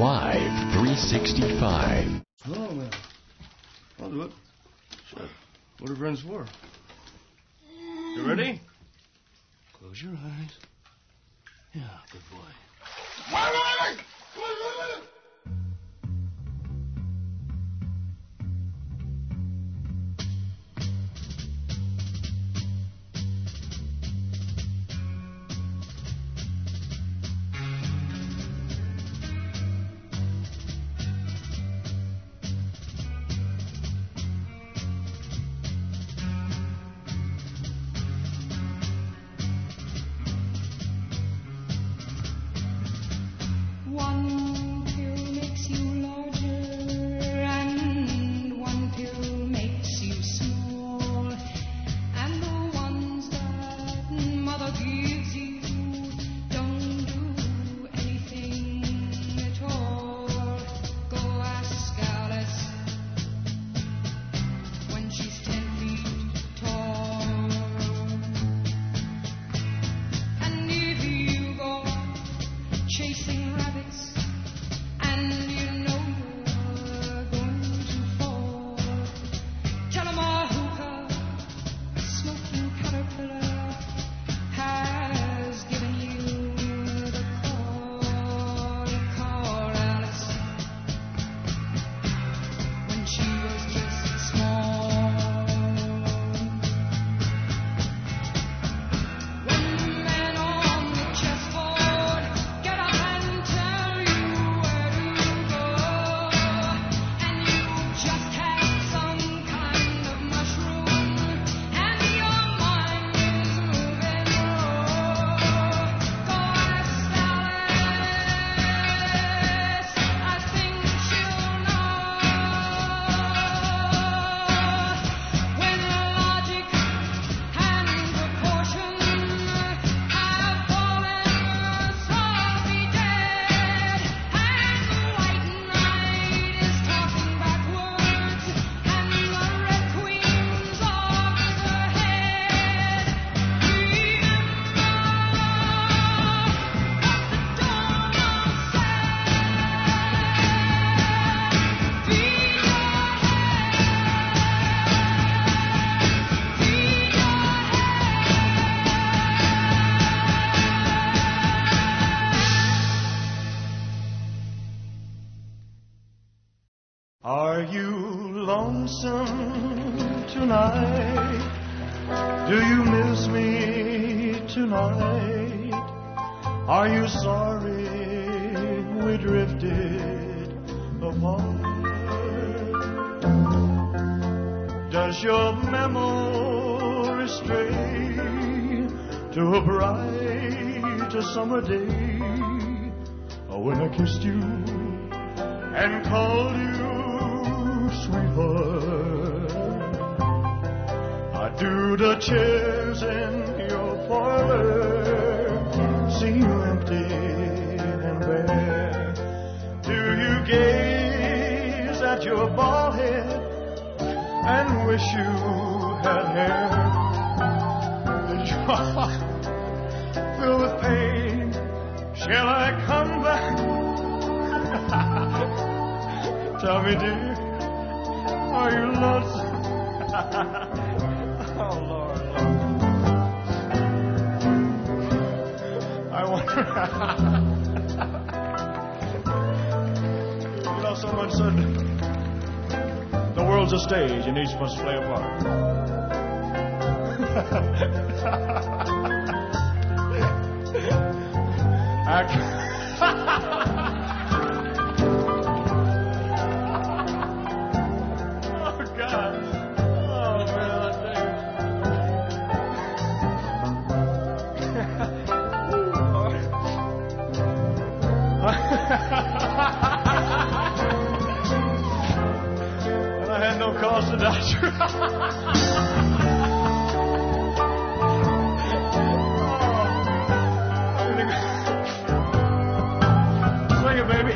Live 365. Oh, man. I'll do it. Sure. What are friends for? You ready? Close your eyes. Yeah, good boy. One pill makes you larger, and one pill makes you small. And the ones that mother gives you don't do anything at all. Go ask Alice when she's 10 feet tall. And if you go chasing rabbits, and you know you're going to fall, tell 'em a hookah, a smoking caterpillar, has given you the call. Call Alice when she was just small. When men on the chessboard get up and tell you where to go, and you just had some kind of mushroom, and your mind is moving low, go ask Alice, I think she'll know. When logic and proportion have fallen softly dead, and the white knight is talking backwards, and the red queen's overhead, Are you lonesome tonight? Do you miss me tonight? Are you sorry we drifted apart? Does your memory stray to a bright summer day, or when I kissed you and called you sweetheart? Do the chairs in your parlor seem empty and bare? Do you gaze at your bald head and wish you had hair? Is your heart filled with pain? Shall I come back? Tell me, dear, are you lonesome? Oh, Lord, Lord. I wonder. You know, someone said the world's a stage and each must play a part. And I had no cause to doubt you. Swing it, baby.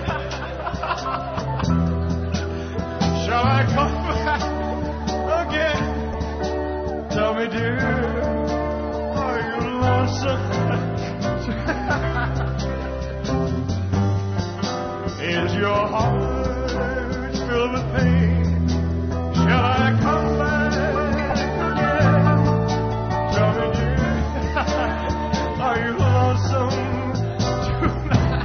Shall I come back again? Tell me, dear, are you lonesome? Is your heart filled with pain? Shall I come back again? Tell me, dear, are you lonesome tonight?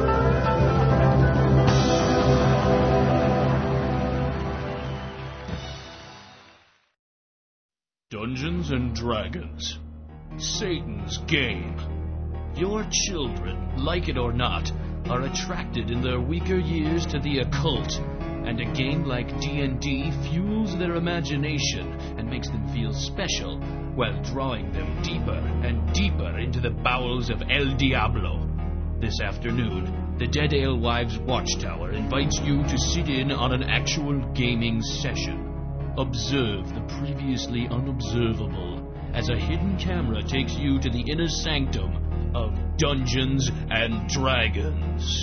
Dungeons and Dragons. Satan's game. Your children, like it or not, are attracted in their weaker years to the occult, and a game like D&D fuels their imagination and makes them feel special while drawing them deeper and deeper into the bowels of El Diablo. This afternoon, the Dead Alewives Watchtower invites you to sit in on an actual gaming session. Observe the previously unobservable as a hidden camera takes you to the inner sanctum of Dungeons and Dragons.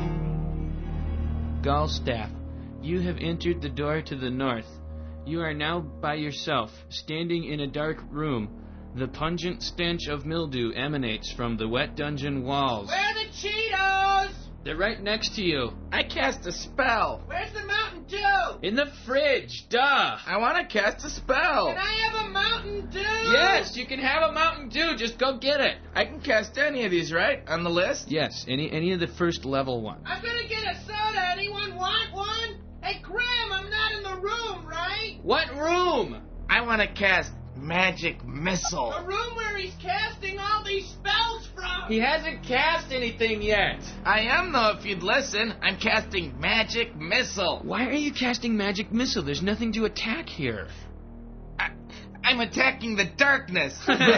Gallstaff, you have entered the door to the north. You are now by yourself, standing in a dark room. The pungent stench of mildew emanates from the wet dungeon walls. Where are the Cheetos? They're right next to you. I cast a spell. Where's the Mountain Dew? In the fridge, duh! I want to cast a spell. Can I have a Mountain Dew? Yes, you can have a Mountain Dew, just go get it. I can cast any of these, right? On the list? Yes, any of the first level ones. I'm gonna get a soda. Anyone want one? Hey, Graham, I'm not in the room, right? What room? I want to cast Magic Missile. The room where he's casting all these spells from. He hasn't cast anything yet. I am, though, if you'd listen. I'm casting Magic Missile. Why are you casting Magic Missile? There's nothing to attack here. I'm attacking the darkness.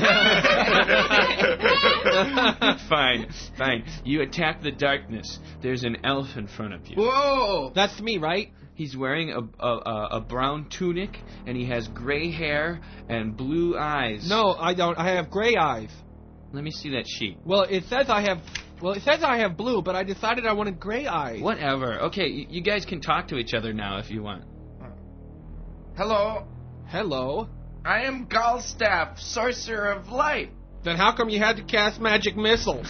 Fine. You attack the darkness. There's an elf in front of you. Whoa! That's me, right? He's wearing a brown tunic, and he has gray hair and blue eyes. No, I don't. I have gray eyes. Let me see that sheet. Well, it says I have blue, but I decided I wanted gray eyes. Whatever. Okay, you guys can talk to each other now if you want. Hello. Hello. I am Gallstaff, Sorcerer of Light. Then how come you had to cast Magic Missile?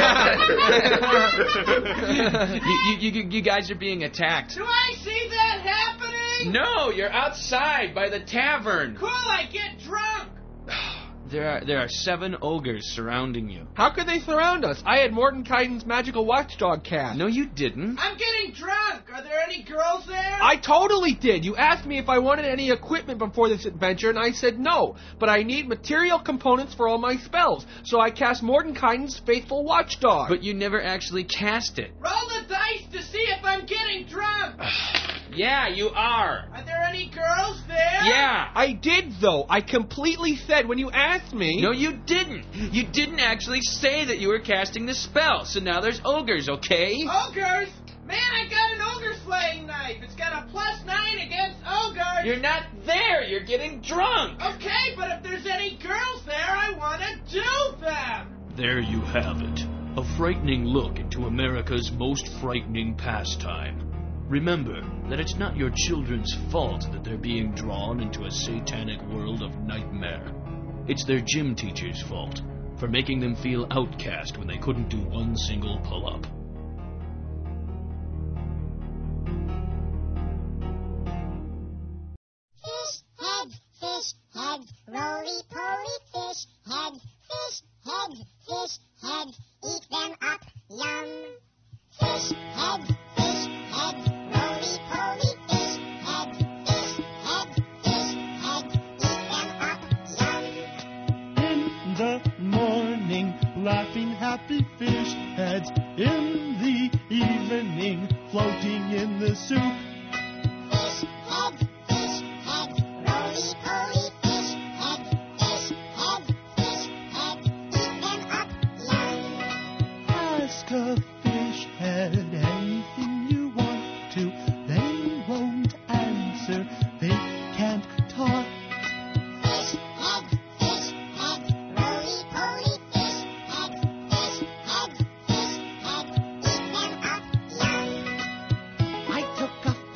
You guys are being attacked. Do I see that happening? No, you're outside by the tavern. Cool, I get drunk. There are 7 ogres surrounding you. How could they surround us? I had Mordenkainen's magical watchdog cast. No, you didn't. I'm getting drunk. Are there any girls there? I totally did. You asked me if I wanted any equipment before this adventure, and I said no. But I need material components for all my spells, so I cast Mordenkainen's faithful watchdog. But you never actually cast it. Roll the dice to see if I'm getting drunk. Yeah, you are. Are there any girls there? Yeah. I did, though. I completely said when you asked me... No, you didn't. You didn't actually say that you were casting the spell, so now there's ogres, okay? Ogres? Man, I got an ogre slaying knife. It's got a +9 against ogres. You're not there. You're getting drunk. Okay, but if there's any girls there, I want to do them. There you have it. A frightening look into America's most frightening pastime. Remember that it's not your children's fault that they're being drawn into a satanic world of nightmare. It's their gym teacher's fault for making them feel outcast when they couldn't do one single pull-up. Fish head, roly-poly fish head, eat them up, yum. Fish head, roly-poly fish head, eat them up, yum. In the morning, laughing happy fish heads. In the evening, floating in the soup. Fish head, roly-poly fish head, eat them up, yum. Ask a fish head anything you want to. They won't answer, they can't talk. Fish head, roly-poly fish head, eat them up, yum. I took a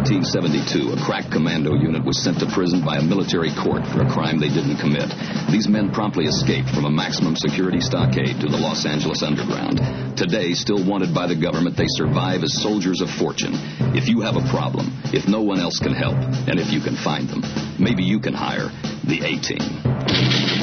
1972, a crack commando unit was sent to prison by a military court for a crime they didn't commit. These men promptly escaped from a maximum security stockade to the Los Angeles underground. Today, still wanted by the government, they survive as soldiers of fortune. If you have a problem, if no one else can help, and if you can find them, maybe you can hire the A-Team.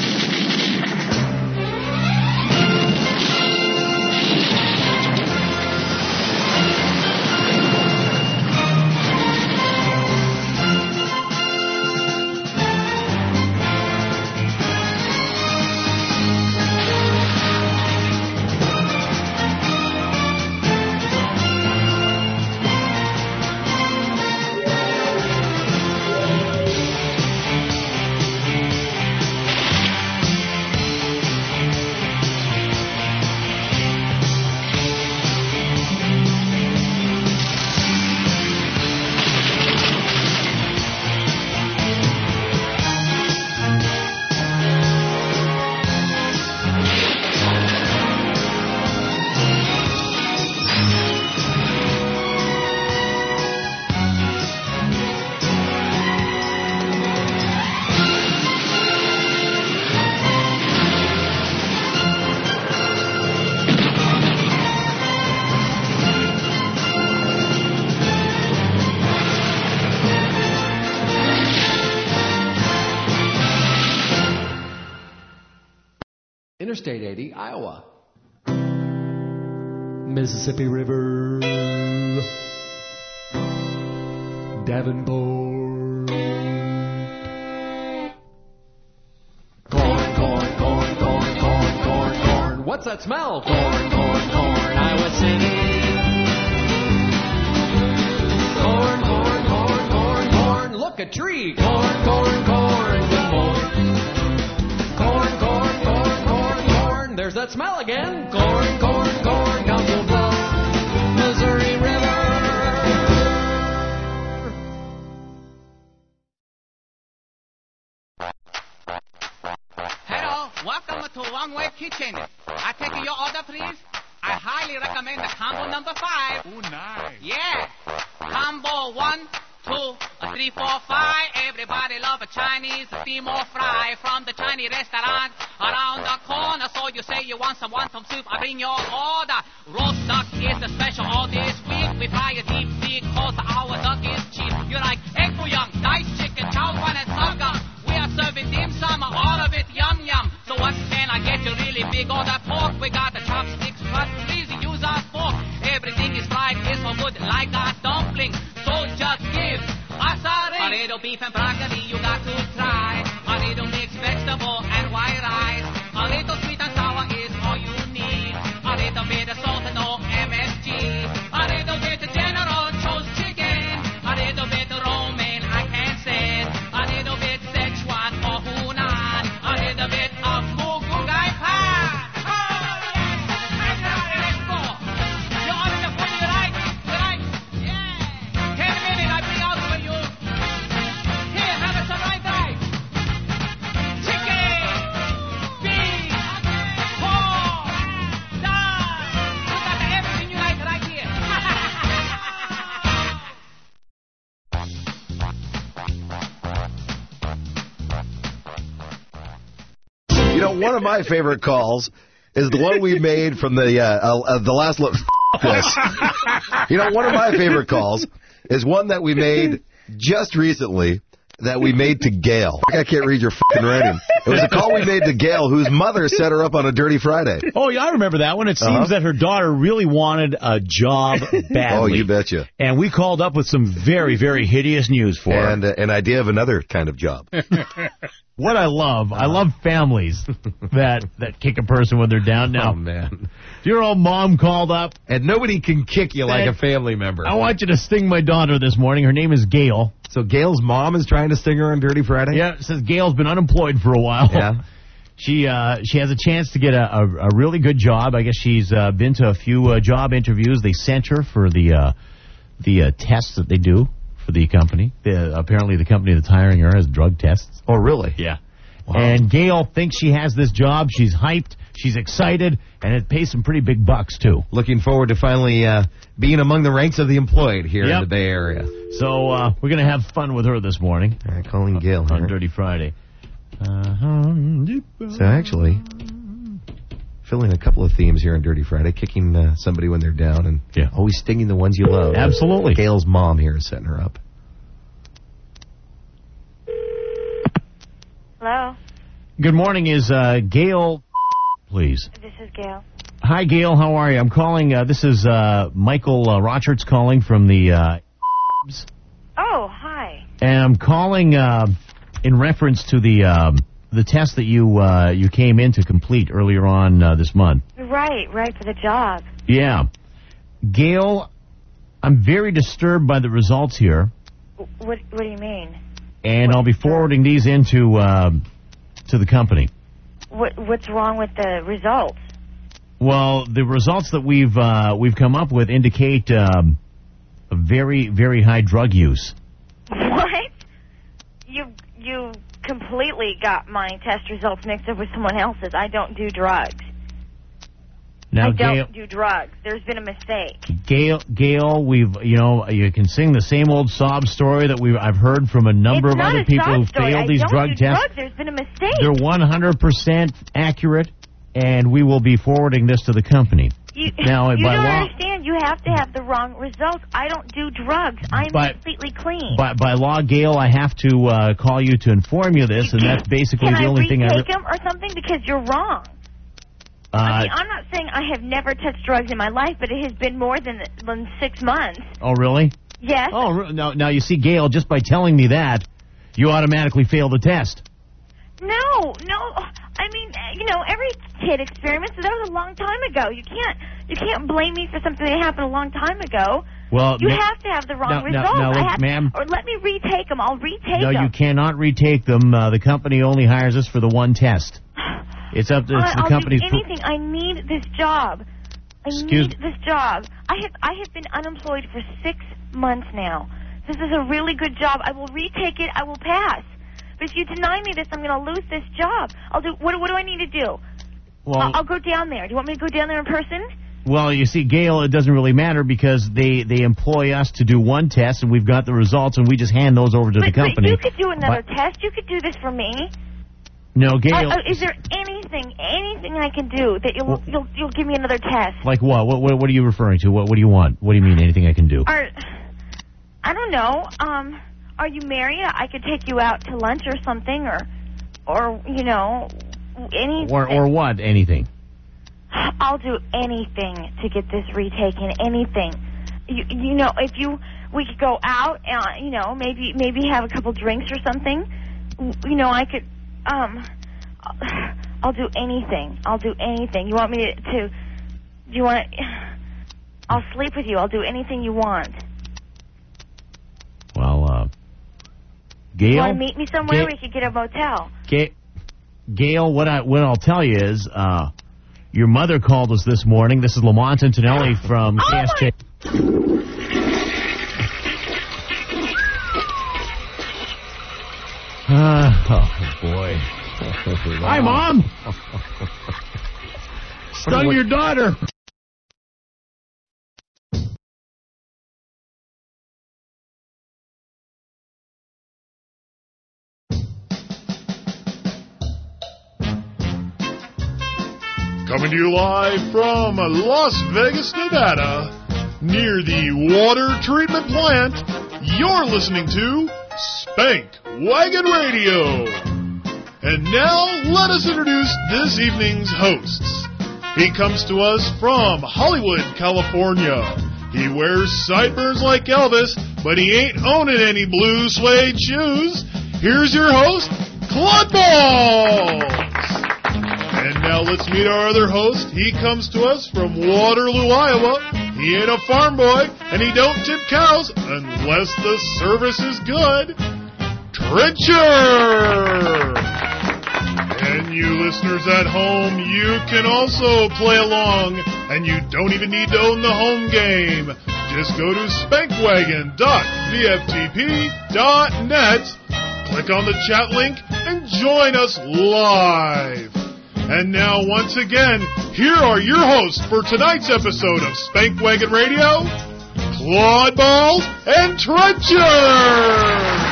Interstate 80, Iowa. Mississippi River. Davenport. Corn, corn, corn, corn, corn, corn, corn. What's that smell? Corn, corn, corn, Iowa City. Corn, corn, corn, corn, corn. Look, a tree. Corn, corn, corn, Des Moines. Corn, corn, corn, corn, corn. There's that smell again. Corn, corn, corn, Council Bluffs, Missouri River. Hello, welcome to One Way Kitchen. I take your order, please. I highly recommend the combo number 5. Ooh, nice. Yeah. Combo 1, 2, 3, 4, 5. Everybody love a Chinese steam or fry from the Chinese restaurant around the corner. So you say you want some wonton soup, I bring your order. Roast duck is the special all this week. We fry a deep sea cause our duck is cheap. You like egg bouillon, diced chicken, chow fan, and sugar. We are serving dim sum, all of it yum yum. So what can I get you really big order pork? We got the chopsticks, but please use our fork. Everything is fried, is so good like a dumpling. So just give us a little beef and broccoli, you got to try. A little mixed vegetable and white rice. A little sweet and sour is all you need. A little bit of salt and no MSG. A little bit of General Tso's chicken. A little bit of romaine, I can say. A little bit Szechuan or Hunan. A little bit of Mugu Gai Pan. Oh, yes! Let's go. You order the food you like? You like? Yeah. 10 minutes, I bring out for you. Here, have it some right there. Chicken, beef, pork, duck. You got everything you like right here. You know, one of my favorite calls is the one we made from the last look. This. You know, one of my favorite calls is one that we made just recently that we made to Gail. I can't read your fucking writing. It was a call we made to Gail, whose mother set her up on a Dirty Friday. Oh, yeah, I remember that one. It seems that her daughter really wanted a job badly. Oh, you betcha. And we called up with some very, very hideous news for her. And an idea of another kind of job. What I love families that kick a person when they're down. Now, Oh, man. if your old mom called up, And nobody can kick you like a family member. I want you to sting my daughter this morning. Her name is Gail. So Gail's mom is trying to sting her on Dirty Friday? Yeah, it says Gail's been unemployed for a while. Yeah. She has a chance to get a really good job. I guess she's been to a few job interviews. They sent her for the tests that they do for the company. Apparently the company that's hiring her has drug tests. Oh, really? Yeah. And Gail thinks she has this job. She's hyped. She's excited. And it pays some pretty big bucks, too. Looking forward to finally being among the ranks of the employed here in the Bay Area. So we're going to have fun with her this morning. All right, calling Gail on here. Dirty Friday. So actually, filling a couple of themes here on Dirty Friday, kicking somebody when they're down and always stinging the ones you love. Absolutely. Gail's mom here is setting her up. Hello? Good morning. Is Gail, please? This is Gail. Hi, Gail. How are you? I'm calling. This is Michael Rocherts calling from the... Oh, hi. And I'm calling in reference to the test that you came in to complete earlier on this month. Right, for the job. Yeah. Gail, I'm very disturbed by the results here. What do you mean? And I'll be forwarding these into to the company. What's wrong with the results? Well, the results that we've come up with indicate a very, very high drug use. What? You completely got my test results mixed up with someone else's. I don't do drugs. Now, I Gail, don't do drugs. There's been a mistake. Gail, you can sing the same old sob story that I've heard from a number of other people who failed these drug tests. Drugs. There's been a mistake. They're 100% accurate, and we will be forwarding this to the company. You now, don't by law, understand. You have to have the wrong results. I don't do drugs. I'm completely clean. By law, Gail, I have to call you to inform you this, and that's basically the only thing I... Can I retake them or something? Because you're wrong. I mean, I'm not saying I have never touched drugs in my life, but it has been more than 6 months. Oh, really? Yes. Oh, now you see, Gail, just by telling me that, you automatically fail the test. No. I mean, every kid experiments. So that was a long time ago. You can't blame me for something that happened a long time ago. Well, you have to have the wrong results. Now, look, ma'am. Or let me retake them. I'll retake them. No, you cannot retake them. The company only hires us for the one test. It's up to the company's... I'll do anything. I need this job. I need this job. I have been unemployed for 6 months now. This is a really good job. I will retake it. I will pass. But if you deny me this, I'm going to lose this job. I'll do. What do I need to do? Well, I'll go down there. Do you want me to go down there in person? Well, you see, Gail, it doesn't really matter because they employ us to do one test, and we've got the results, and we just hand those over to the company. But you could do another test. You could do this for me. No, Gail. Is there anything I can do that you'll give me another test? Like what? What are you referring to? What do you want? What do you mean? Anything I can do? I don't know. Are you married? I could take you out to lunch or something, or any. Or what? Anything. I'll do anything to get this retaken. Anything. If we could go out, maybe have a couple drinks or something. I could. I'll do anything. I'll do anything. You want me to? Do you want? I'll sleep with you. I'll do anything you want. Well, Gail. You want to meet me somewhere? We could get a motel. Gail, what I'll tell you is, your mother called us this morning. This is Lamont Antonelli from KSJ. Oh, boy. Hi, Mom. Stung your daughter. Coming to you live from Las Vegas, Nevada, near the water treatment plant, you're listening to Spank Wagon Radio. And now, let us introduce this evening's hosts. He comes to us from Hollywood, California. He wears sideburns like Elvis, but he ain't owning any blue suede shoes. Here's your host, Claude Balls. And now let's meet our other host. He comes to us from Waterloo, Iowa. He ain't a farm boy, and he don't tip cows unless the service is good. Trencher! And you listeners at home, you can also play along, and you don't even need to own the home game. Just go to spankwagon.vftp.net, click on the chat link, and join us live. And now, once again, here are your hosts for tonight's episode of Spank Wagon Radio, Claude Balls and Trencher!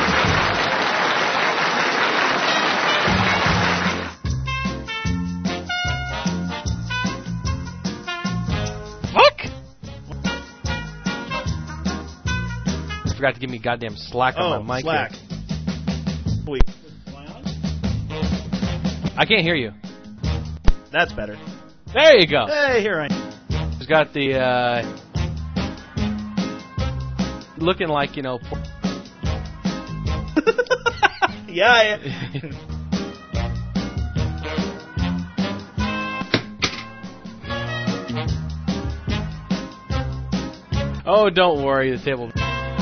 Forgot to give me goddamn slack on my mic. Slack. Wait. I can't hear you. That's better. There you go. Hey, here I am. He's got the, looking like, you know... Yeah. Oh, don't worry, the table...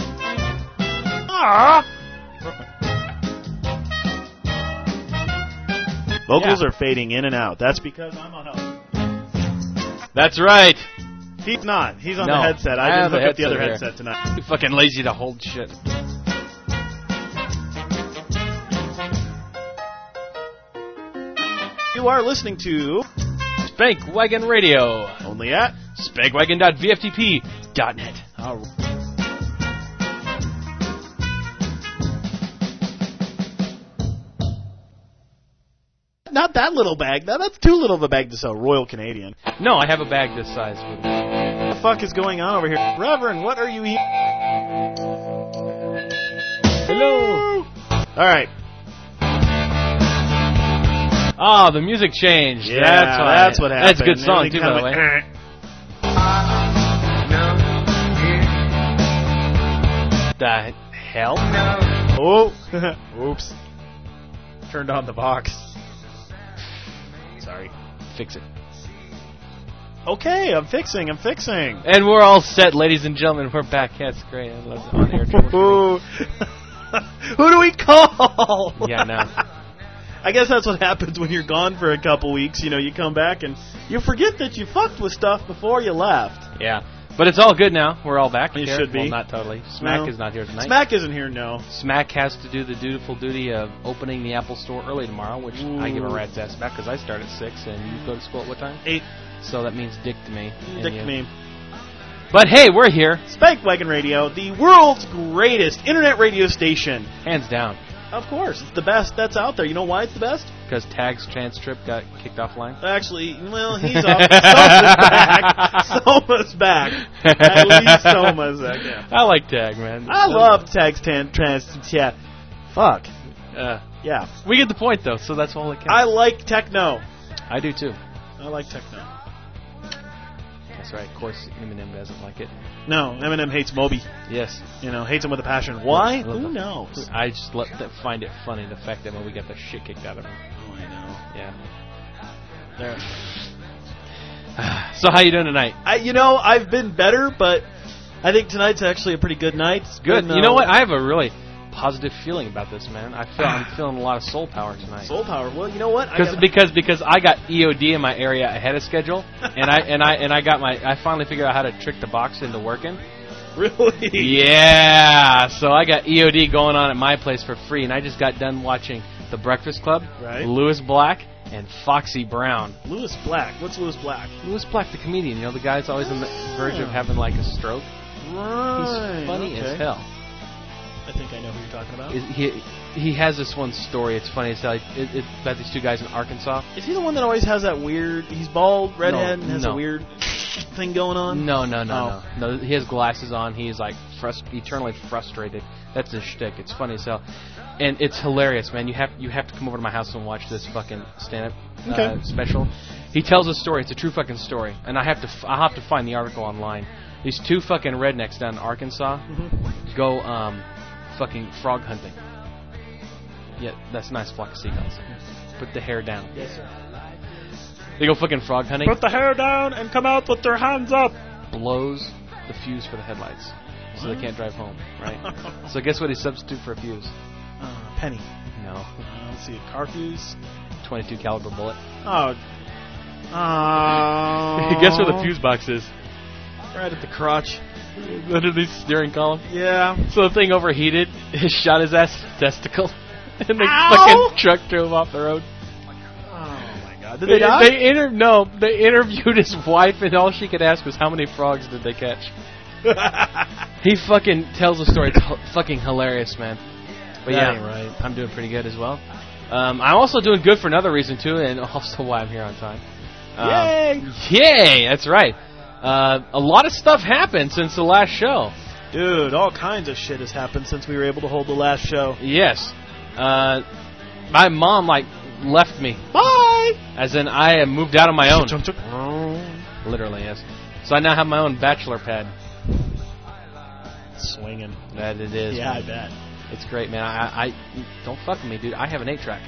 Vocals are fading in and out. That's because I'm on help. That's right. He's not. He's on the headset. I didn't hook up the other headset tonight. You're fucking lazy to hold shit. You are listening to Spank Wagon Radio. Only at spankwagon.vftp.net. All right. Not that little bag. That's too little of a bag to sell. Royal Canadian. No, I have a bag this size. What the fuck is going on over here? Reverend, what are you eating? Hello. All right. Oh, the music changed. Yeah, that's what happened. That's a good song, too, by the way. The hell? Oh. Oops. Turned on the box. Sorry. Fix it. Okay, I'm fixing. And we're all set, ladies and gentlemen. We're back. That's great. I love the on-air trouble. Who do we call? Yeah, no. I guess that's what happens when you're gone for a couple weeks. You know, you come back and you forget that you fucked with stuff before you left. Yeah. But it's all good now. We're all back. You here. should be. Well, not totally. Smack is not here tonight. Smack isn't here, no. Smack has to do the dutiful duty of opening the Apple Store early tomorrow, which I give a rat's ass back because I start at 6 and you go to school at what time? 8. So that means dick to me. Dick to me. But hey, we're here. Spank Wagon Radio, the world's greatest internet radio station. Hands down. Of course. It's the best that's out there. You know why it's the best? Because Tag's Chance Trip got kicked offline? Actually, well, he's off. Soma's back. At least Soma's back, yeah. I like Tag, man. I love Tag's yeah. Fuck. Yeah. We get the point, though, so that's all it counts. I like techno. I do, too. I like techno. That's right. Of course, Eminem doesn't like it. No, Eminem hates Moby. Yes. You know, hates him with a passion. Why? Who knows? I just find it funny, the fact that when we got the shit kicked out of him. Oh, I know. Yeah. There. So how you doing tonight? I've been better, but I think tonight's actually a pretty good night. It's good. Been, you know what? I have a really positive feeling about this, man. I'm feeling a lot of soul power tonight. Soul power. Well, you know what? Because I got EOD in my area ahead of schedule, and I finally figured out how to trick the box into working. Really? Yeah. So I got EOD going on at my place for free, and I just got done watching The Breakfast Club, right. Louis Black, and Foxy Brown. Louis Black? What's Louis Black? Louis Black, the comedian. You know, the guy's always on the verge of having like a stroke. Right. He's funny as hell. I think I know who you're talking about. He has this one story. It's funny. It's like it's about these two guys in Arkansas. Is he the one that always has that weird? He's bald, redhead, and has a weird thing going on. No. He has glasses on. He's like eternally frustrated. That's his shtick. It's funny as hell, and it's hilarious, man. You have to come over to my house and watch this fucking stand-up special. He tells a story. It's a true fucking story, and I'll have to find the article online. These two fucking rednecks down in Arkansas go fucking frog hunting. Yeah, that's a nice flock of seagulls. Put the hair down. Yes, sir. They go fucking frog hunting. Put the hair down and come out with their hands up. Blows the fuse for the headlights, so they can't drive home. Right. So guess what he substitute for a fuse? Penny. No. Let's see, a car fuse. 22 caliber bullet. Oh. Guess where the fuse box is? Right at the crotch. Under the steering column? Yeah. So the thing overheated, it shot his ass testicle. And the fucking truck drove off the road. Did they die? They interviewed his wife, and all she could ask was, how many frogs did they catch? He fucking tells a story. It's fucking hilarious, man. But That yeah, ain't right. I'm doing pretty good as well. I'm also doing good for another reason, too, and also why I'm here on time. Yay! That's right. A lot of stuff happened since the last show. Dude, all kinds of shit has happened since we were able to hold the last show. Yes. My mom, left me. Bye! As in, I have moved out on my own. Literally, yes. So I now have my own bachelor pad. Swinging. That it is. Yeah, man. I bet. It's great, man. I don't fuck with me, dude. I have an 8-track.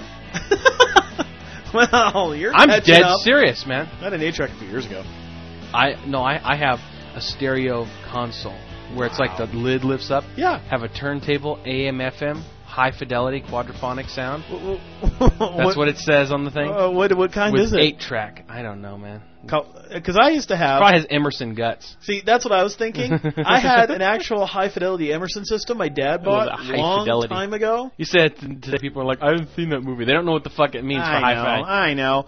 Well, you're I'm catching dead up. serious, man. I had an 8-track a few years ago. I have a stereo console where it's like the lid lifts up. Yeah. Have a turntable, AM, FM, high fidelity quadraphonic sound. That's what it says on the thing. What kind With is it? 8-track. I don't know, man. Because I used to have... Probably has Emerson guts. See, that's what I was thinking. I had an actual high-fidelity Emerson system my dad bought a long time ago. You said today people are like, I haven't seen that movie. They don't know what the fuck it means for hi-fi. I know.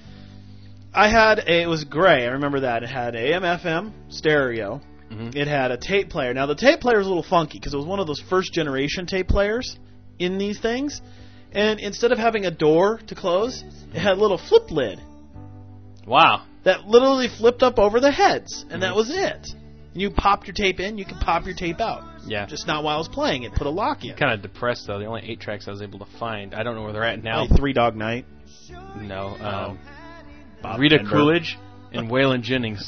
I had it was gray. I remember that. It had AM, FM, stereo. Mm-hmm. It had a tape player. Now, the tape player was a little funky because it was one of those first-generation tape players in these things. And instead of having a door to close, it had a little flip lid. Wow. That literally flipped up over the heads, and that was it. And you popped your tape in, you can pop your tape out. Yeah. Just not while I was playing it. Put a lock in. Kind of depressed, though. The only 8-tracks I was able to find, I don't know where they're at now. Like Three Dog Night? No. Bob Rita Denver. Coolidge and Waylon Jennings.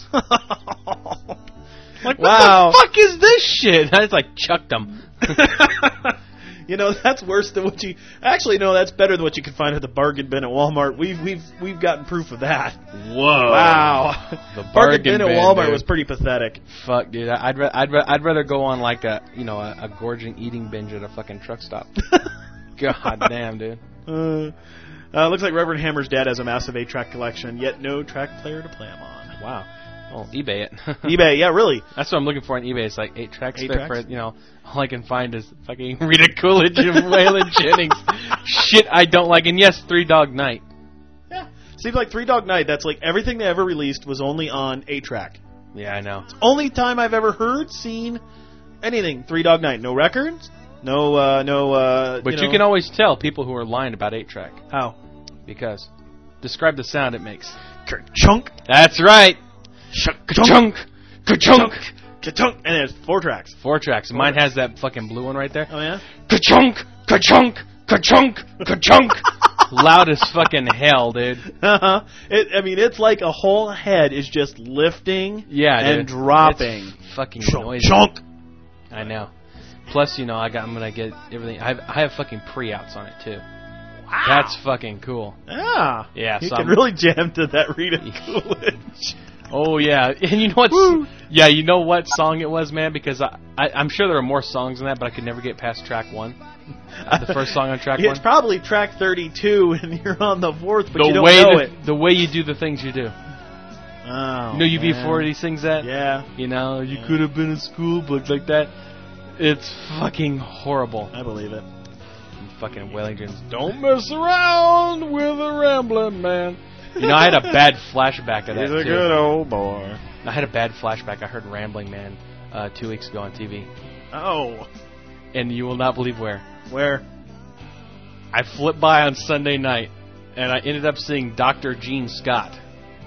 Like, wow. what the fuck is this shit? I just, chucked them. You know, that's worse than what you... Actually, no, that's better than what you can find at the bargain bin at Walmart. We've gotten proof of that. Whoa. Wow. The bargain bin at Walmart dude. was pretty pathetic. Fuck, dude. I'd rather go on a gorging eating binge at a fucking truck stop. God damn, dude. Looks like Reverend Hammer's dad has a massive 8-track collection, yet no track player to play them on. Wow. Well, eBay it. eBay, yeah, really. That's what I'm looking for on eBay. It's like 8 tracks. 8 tracks? For, all I can find is fucking Rita Coolidge and Waylon Jennings. Shit I don't like. And yes, 3 Dog Night. Yeah. Seems like 3 Dog Night, that's like everything they ever released was only on 8-track. Yeah, I know. It's the only time I've ever heard, seen anything 3 Dog Night. No records, no. But you can always tell people who are lying about 8-track. How? Because describe the sound it makes. Ka-chunk. That's right. Ka-chunk. Ka-chunk. Ka-chunk. And it's 4 tracks. 4 tracks. Mine has that fucking blue one right there. Oh, yeah? Ka-chunk. Ka-chunk. Ka-chunk. Ka-chunk. Loud as fucking hell, dude. Uh-huh. It's like a whole head is just lifting and dude. dropping. It's fucking noisy. Chunk. I know. Plus, I'm gonna get everything. I have fucking pre-outs on it too. Wow. That's fucking cool. Yeah. Yeah. You so can really jam to that Rita Coolidge. Oh yeah, and you know what? Yeah, you know what song it was, man? Because I'm sure there are more songs than that, but I could never get past track 1. The first song on track 1. It's probably track 32, and you're on the 4th, but you don't know it. The way you do the things you do. Oh, UB40 sings that. Yeah. You could have been in school, but like that. It's fucking horrible. I believe it. And fucking Wellington's don't mess around with a rambling man. I had a bad flashback of that, He's a too. good old boy. I had a bad flashback. I heard Rambling Man 2 weeks ago on TV. Oh. And you will not believe where. Where? I flipped by on Sunday night, and I ended up seeing Dr. Gene Scott.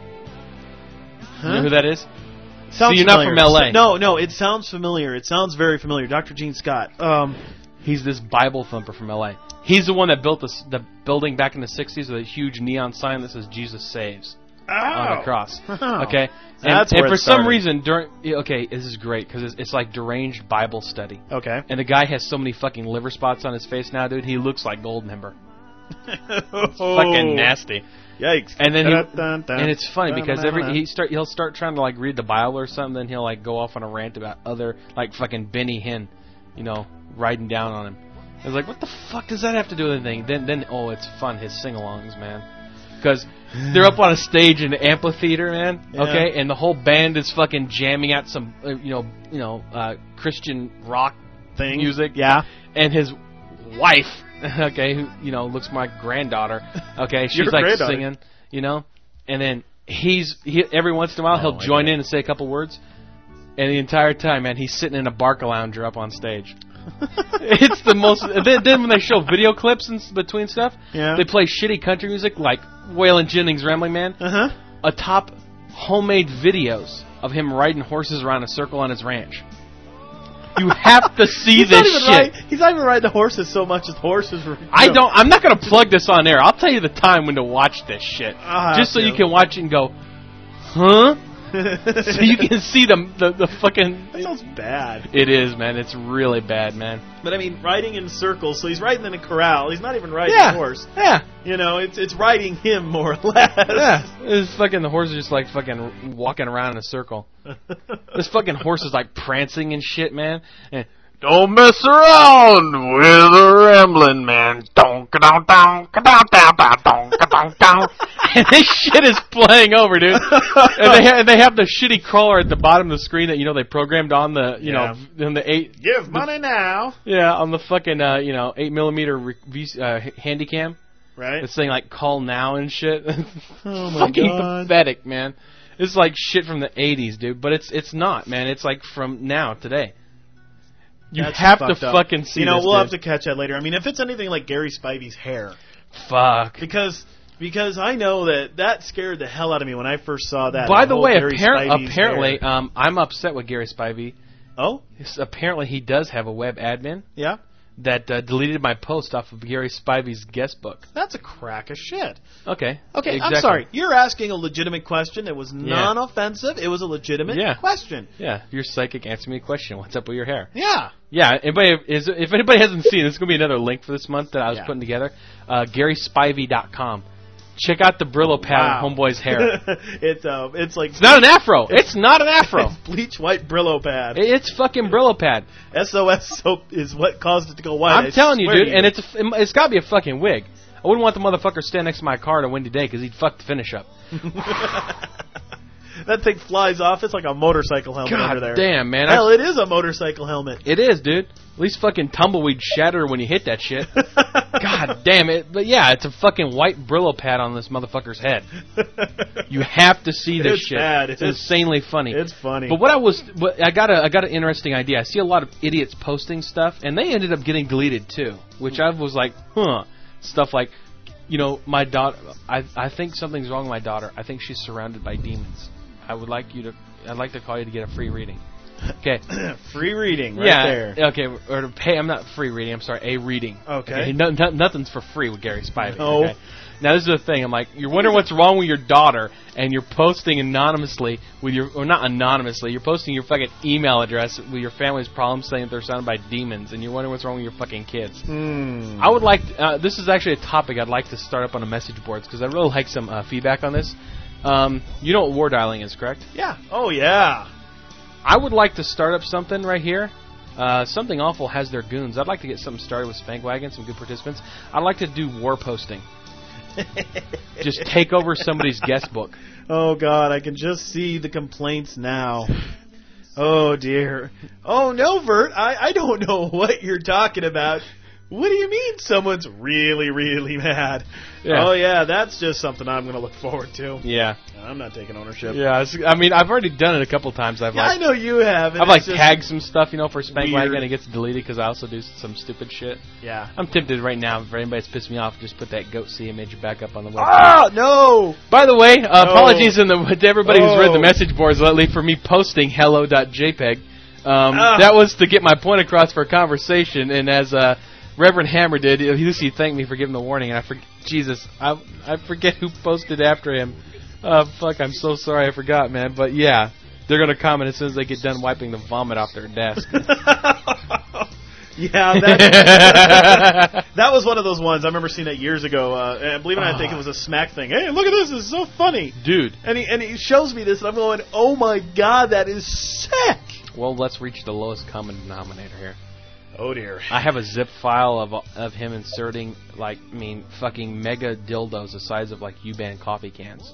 Huh? You know who that is? Sounds so you're familiar. not from L.A.? No, it sounds familiar. It sounds very familiar. Dr. Gene Scott. He's this Bible thumper from L.A. He's the one that built the building back in the 60s with a huge neon sign that says Jesus Saves on the cross. Oh. Okay? And for some reason, this is great because it's like deranged Bible study. Okay. And the guy has so many fucking liver spots on his face now, dude. He looks like Goldmember. It's fucking nasty. Yikes. And then and it's funny because he'll start trying to read the Bible or something, then he'll go off on a rant about other fucking Benny Hinn, riding down on him. I was like, what the fuck does that have to do with anything? Then it's fun, his sing-alongs, man. Because they're up on a stage in an amphitheater, man. Yeah. Okay, and the whole band is fucking jamming out some, Christian rock thing music. Yeah. And his wife okay, who looks my granddaughter. Okay, she's Your like granddaughter. singing, and then he every once in a while he'll join in and say a couple words, and the entire time, man, he's sitting in a Barcalounger up on stage. It's the most. Then when they show video clips and between stuff, they play shitty country music like Waylon Jennings' Rambling Man. Atop homemade videos of him riding horses around a circle on his ranch. You have to see this shit. He's not even riding the horses so much as horses. I'm not going to plug this on air. I'll tell you the time when to watch this shit, just so you can watch it and go, huh? So you can see the fucking... That sounds bad. It is, man. It's really bad, man. But I mean, riding in circles, so he's riding in a corral. He's not even riding a horse. Yeah. It's riding him more or less. Yeah. It's fucking, the horse is just like fucking walking around in a circle. This fucking horse is like prancing and shit, man. And, don't mess around with a Rambling Man. And this shit is playing over, dude. And they have the shitty crawler at the bottom of the screen that they programmed on the in the 8. Give money now. Yeah, on the fucking 8mm Handycam. Right. It's saying like call now and shit. Oh my fucking God. pathetic, man. It's like shit from the 80s, dude. But it's not, man. It's like from now, today. You That's have to fucked up. fucking see this, we'll dude. have to catch that later. I mean, if it's anything like Gary Spivey's hair. Fuck. Because I know that scared the hell out of me when I first saw that. By the way, Gary Spivey's apparently, hair. I'm upset with Gary Spivey. Oh? Apparently he does have a web admin. Yeah? That deleted my post off of Gary Spivey's guest book. That's a crack of shit. Okay. Okay, exactly. I'm sorry. You're asking a legitimate question. It was non-offensive. It was a legitimate question. Yeah. If you're psychic, answer me a question. What's up with your hair? Yeah. Yeah. If anybody hasn't seen, there's going to be another link for this month that I was putting together. GarySpivey.com. Check out the Brillo pad on Homeboy's hair. It's like... It's not an afro. It's not an afro. It's bleach white Brillo pad. It's fucking Brillo pad. SOS soap is what caused it to go white. I'm telling you, dude. And it's got to be a fucking wig. I wouldn't want the motherfucker stand next to my car on a windy day because he'd fuck the finish up. That thing flies off. It's like a motorcycle helmet under there. God damn, man. Hell, it is a motorcycle helmet. It is, dude. At least fucking tumbleweed shatter when you hit that shit. God damn it. But yeah, it's a fucking white Brillo pad on this motherfucker's head. You have to see this shit. Bad. It's insanely funny. It's funny. But I got an interesting idea. I see a lot of idiots posting stuff, and they ended up getting deleted too, which I was like, huh. Stuff like, my daughter, I think something's wrong with my daughter. I think she's surrounded by demons. I'd like to call you to get a free reading. Okay. Free reading right there. Okay, or to pay. I'm not free reading. I'm sorry, a reading. Okay. Nothing's for free with Gary Spivey. No. Okay? Now this is the thing. I'm like, you're wondering what's wrong with your daughter, and you're posting anonymously or not anonymously. You're posting your fucking email address with your family's problems, saying that they're surrounded by demons, and you're wondering what's wrong with your fucking kids. I would like. This is actually a topic I'd like to start up on the message boards because I really like some feedback on this. You know what war dialing is, correct? Yeah. Oh, yeah. I would like to start up something right here. Something Awful has their goons. I'd like to get something started with Spankwagon, some good participants. I'd like to do war posting. Just take over somebody's guest book. Oh, God, I can just see the complaints now. Oh, dear. Oh, no, Vert, I don't know what you're talking about. What do you mean someone's really, really mad? Yeah. Oh, yeah, that's just something I'm going to look forward to. Yeah. I'm not taking ownership. Yeah, I mean, I've already done it a couple times. I know you have. I've tagged some stuff, for Spankwagon, and it gets deleted because I also do some stupid shit. Yeah. I'm tempted right now, if anybody's pissed me off, just put that Goat C image back up on the website. Ah, no! By the way, apologies to everybody who's read the message boards lately for me posting hello.jpg. That was to get my point across for a conversation, and as Reverend Hammer did, Lucy thanked me for giving the warning, and I forget who posted after him. Fuck, I'm so sorry, I forgot, man. But yeah, they're going to comment as soon as they get done wiping the vomit off their desk. Yeah, that was one of those ones. I remember seeing that years ago. And believe it or not, I think it was a Smack thing. Hey, look at this. This is so funny. Dude. And he shows me this, and I'm going, oh, my God, that is sick. Well, let's reach the lowest common denominator here. Oh, dear. I have a zip file of him inserting, fucking mega dildos the size of, U-Band coffee cans.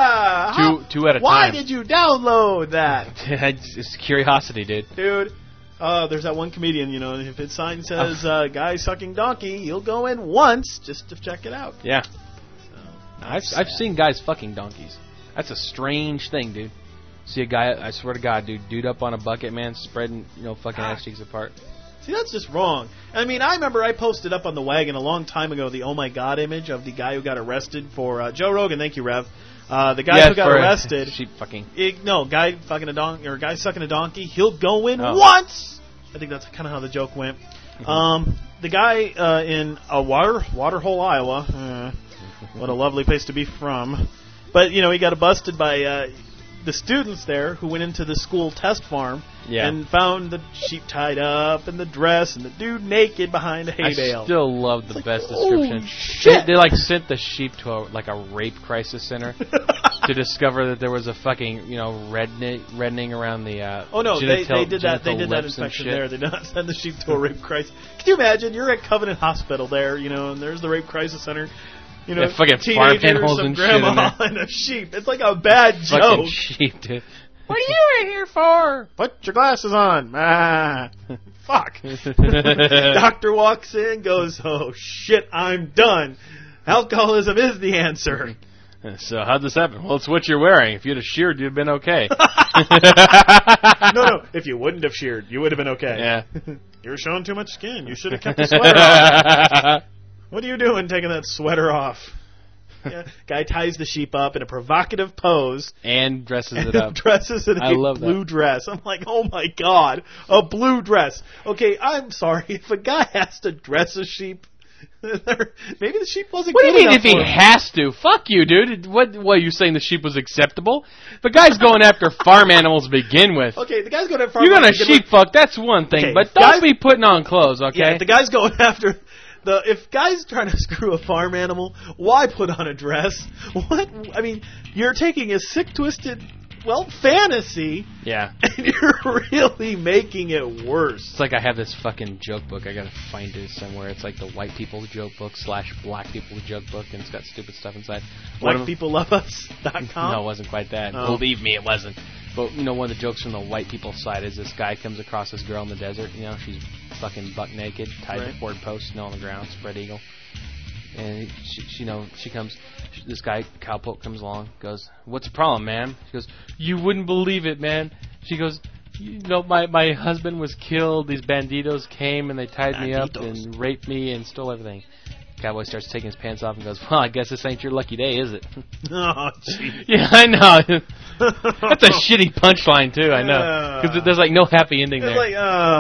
Two at a time. Why did you download that? It's curiosity, dude. Dude, There's that one comedian, you know, if his sign says guy sucking donkey, he'll go in once just to check it out. Yeah. I've seen guys fucking donkeys. That's a strange thing, dude. See a guy, I swear to God, dude up on a bucket, man, spreading, fucking ass cheeks apart. See, that's just wrong. I mean, I remember I posted up on the wagon a long time ago the oh my God image of the guy who got arrested for Joe Rogan. Thank you, Rev. The guy who got arrested. Sheep fucking. Guy fucking a donkey or guy sucking a donkey. He'll go in once. I think that's kind of how the joke went. The guy in Waterhole, Iowa. What a lovely place to be from. But he got busted by the students there who went into the school test farm and found the sheep tied up and the dress and the dude naked behind a hay bale. I still love the best description. Shit. They sent the sheep to a rape crisis center to discover that there was a fucking reddening around the oh no, they did that inspection there. They did not send the sheep to a rape crisis. Can you imagine? You're at Covenant Hospital there, and there's the rape crisis center. Fucking farm animals and shit in there. And a sheep. It's like a bad joke. Fucking sheep, dude. What are you here for? Put your glasses on. Fuck. Doctor walks in, goes, oh shit, I'm done. Alcoholism is the answer. So how'd this happen? Well, it's what you're wearing. If you'd have sheared, you'd have been okay. No. If you wouldn't have sheared, you would have been okay. Yeah. You're showing too much skin. You should have kept the sweater on. What are you doing taking that sweater off? Yeah. Guy ties the sheep up in a provocative pose. And dresses it up. Dresses it in a blue dress. I'm like, oh my God, a blue dress. Okay, I'm sorry. If a guy has to dress a sheep, maybe the sheep wasn't good enough. What do you mean if he has to? Fuck you, dude. What are you saying the sheep was acceptable? The guy's going after farm animals to begin with. Okay, the guy's going after farm animals. You're going to sheep fuck, that's one thing. Okay, but don't be putting on clothes, okay? Yeah, the guy's going after... If guys trying to screw a farm animal, why put on a dress? What? I mean, you're taking a sick, twisted, fantasy. Yeah. And you're really making it worse. It's like I have this fucking joke book. I gotta find it somewhere. It's like the white people joke book / black people joke book, and it's got stupid stuff inside. BlackPeopleLoveUs.com? No, it wasn't quite that. Oh. Believe me, it wasn't. But, one of the jokes from the white people side is this guy comes across this girl in the desert. She's fucking buck naked, tied to board posts, snow on the ground, spread eagle. And she comes, this guy, cowpoke, comes along, goes, what's the problem, man? She goes, you wouldn't believe it, man. She goes, my husband was killed. These banditos came and they tied me up and raped me and stole everything. Cowboy starts taking his pants off and goes, well, I guess this ain't your lucky day, is it? Oh, jeez. Yeah, I know. That's a shitty punchline, too, I know. Because there's, no happy ending there. It's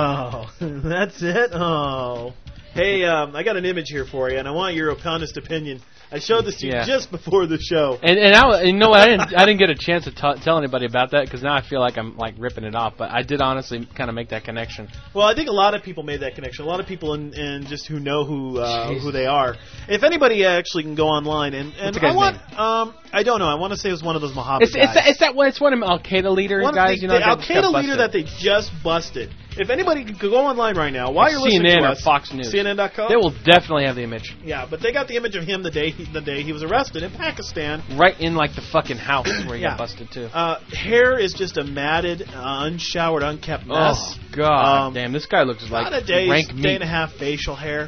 that's it? Oh. Hey, I got an image here for you, and I want your honest opinion. I showed this to you just before the show. And you know what? I didn't get a chance to tell anybody about that because now I feel like I'm ripping it off. But I did honestly kind of make that connection. Well, I think a lot of people made that connection. A lot of people and just who know who they are. If anybody actually can go online and I want I don't know. I want to say it was one of those Mohammed guys. It's one of them Al Qaeda leader guys. The Al Qaeda leader that they just busted. If anybody could go online right now while you're listening to us, CNN or Fox News, CNN.com, they will definitely have the image. Yeah, but they got the image of him the day he was arrested in Pakistan. Right in the fucking house where he got busted too. Hair is just a matted, unshowered, unkept mess. Oh God, damn! This guy looks like rank meat. Day and a half facial hair.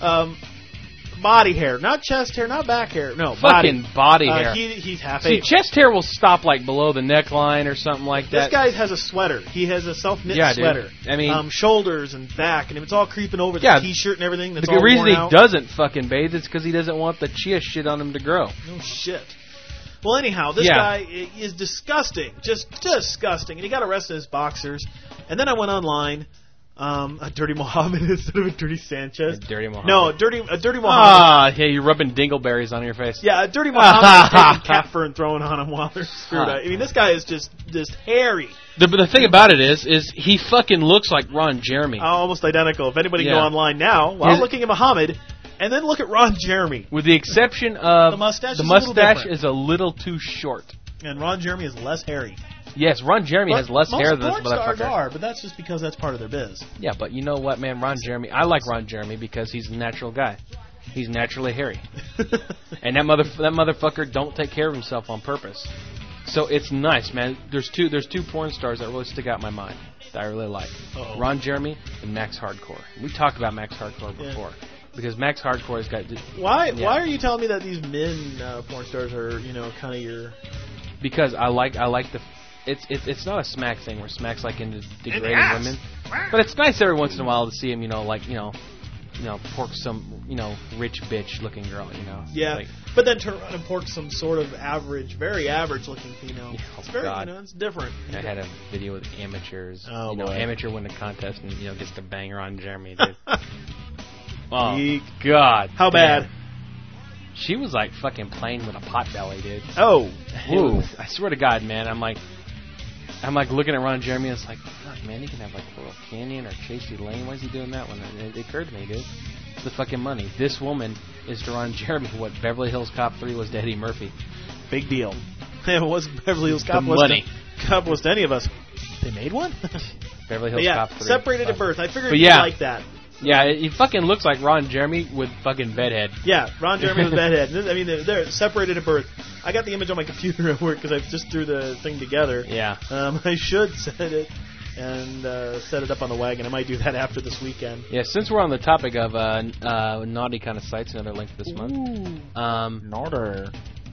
Body hair, not chest hair, not back hair. No, fucking body hair. He's half. See, chest hair will stop below the neckline or something like that. This guy has a sweater. He has a self-knit sweater. Dude. I mean, shoulders and back, and if it's all creeping over the t-shirt and everything, that's all the reason worn out. He doesn't fucking bathe is because he doesn't want the chia shit on him to grow. No shit. Well, anyhow, this guy is disgusting, just disgusting, and he got arrested as boxers. And then I went online. A Dirty Mohammed instead of a Dirty Sanchez. A Dirty Mohammed. No, a Dirty Mohammed. Ah, yeah, you're rubbing dingleberries on your face. Yeah, a Dirty Mohammed taking cat fur and throwing on him while they're screwed up. I mean, this guy is just hairy. But the thing about it is he fucking looks like Ron Jeremy. Almost identical. If anybody can go online now, while looking at Mohammed, and then look at Ron Jeremy. With the exception of the mustache is a little too short. And Ron Jeremy is less hairy. Yes, Ron Jeremy has less hair than this motherfucker. Most porn stars are, but that's just because that's part of their biz. Yeah, but you know what, man? I like Ron Jeremy because he's a natural guy. He's naturally hairy. And that motherfucker don't take care of himself on purpose. So it's nice, man. There's two porn stars that really stick out in my mind that I really like. Uh-oh. Ron Jeremy and Max Hardcore. We talked about Max Hardcore before. Because Max Hardcore has got... Why are you telling me that these men porn stars are, kind of your... Because I like the... It's not a smack thing where smack's like into degrading women. But it's nice every once in a while to see him, pork some, rich bitch looking girl, Yeah, like, but then turn around and pork some sort of very average looking female. It's very, God. It's different. I had a video with amateurs. Oh, boy. Amateur win the contest and, gets to bang Ron Jeremy, dude. Oh, God. How bad? She was like fucking playing with a pot belly, dude. Oh. Ooh. I swear to God, man. I'm like looking at Ron Jeremy and it's like, fuck, man, he can have like Laurel Canyon or Chasey Lane. Why is he doing that one? It occurred to me, dude. It's the fucking money. This woman is to Ron Jeremy what Beverly Hills Cop 3 was to Eddie Murphy. Big deal. It was Beverly Hills Cop was to any of us. They made one? Beverly Hills Cop 3. Separated at birth. I figured you'd like that. Yeah, he fucking looks like Ron Jeremy with fucking bedhead. Yeah, Ron Jeremy with bedhead. I mean, they're separated at birth. I got the image on my computer at work because I just threw the thing together. Yeah. I should set it and set it up on the wagon. I might do that after this weekend. Yeah, since we're on the topic of naughty kind of sites, another link for this month. Naughty.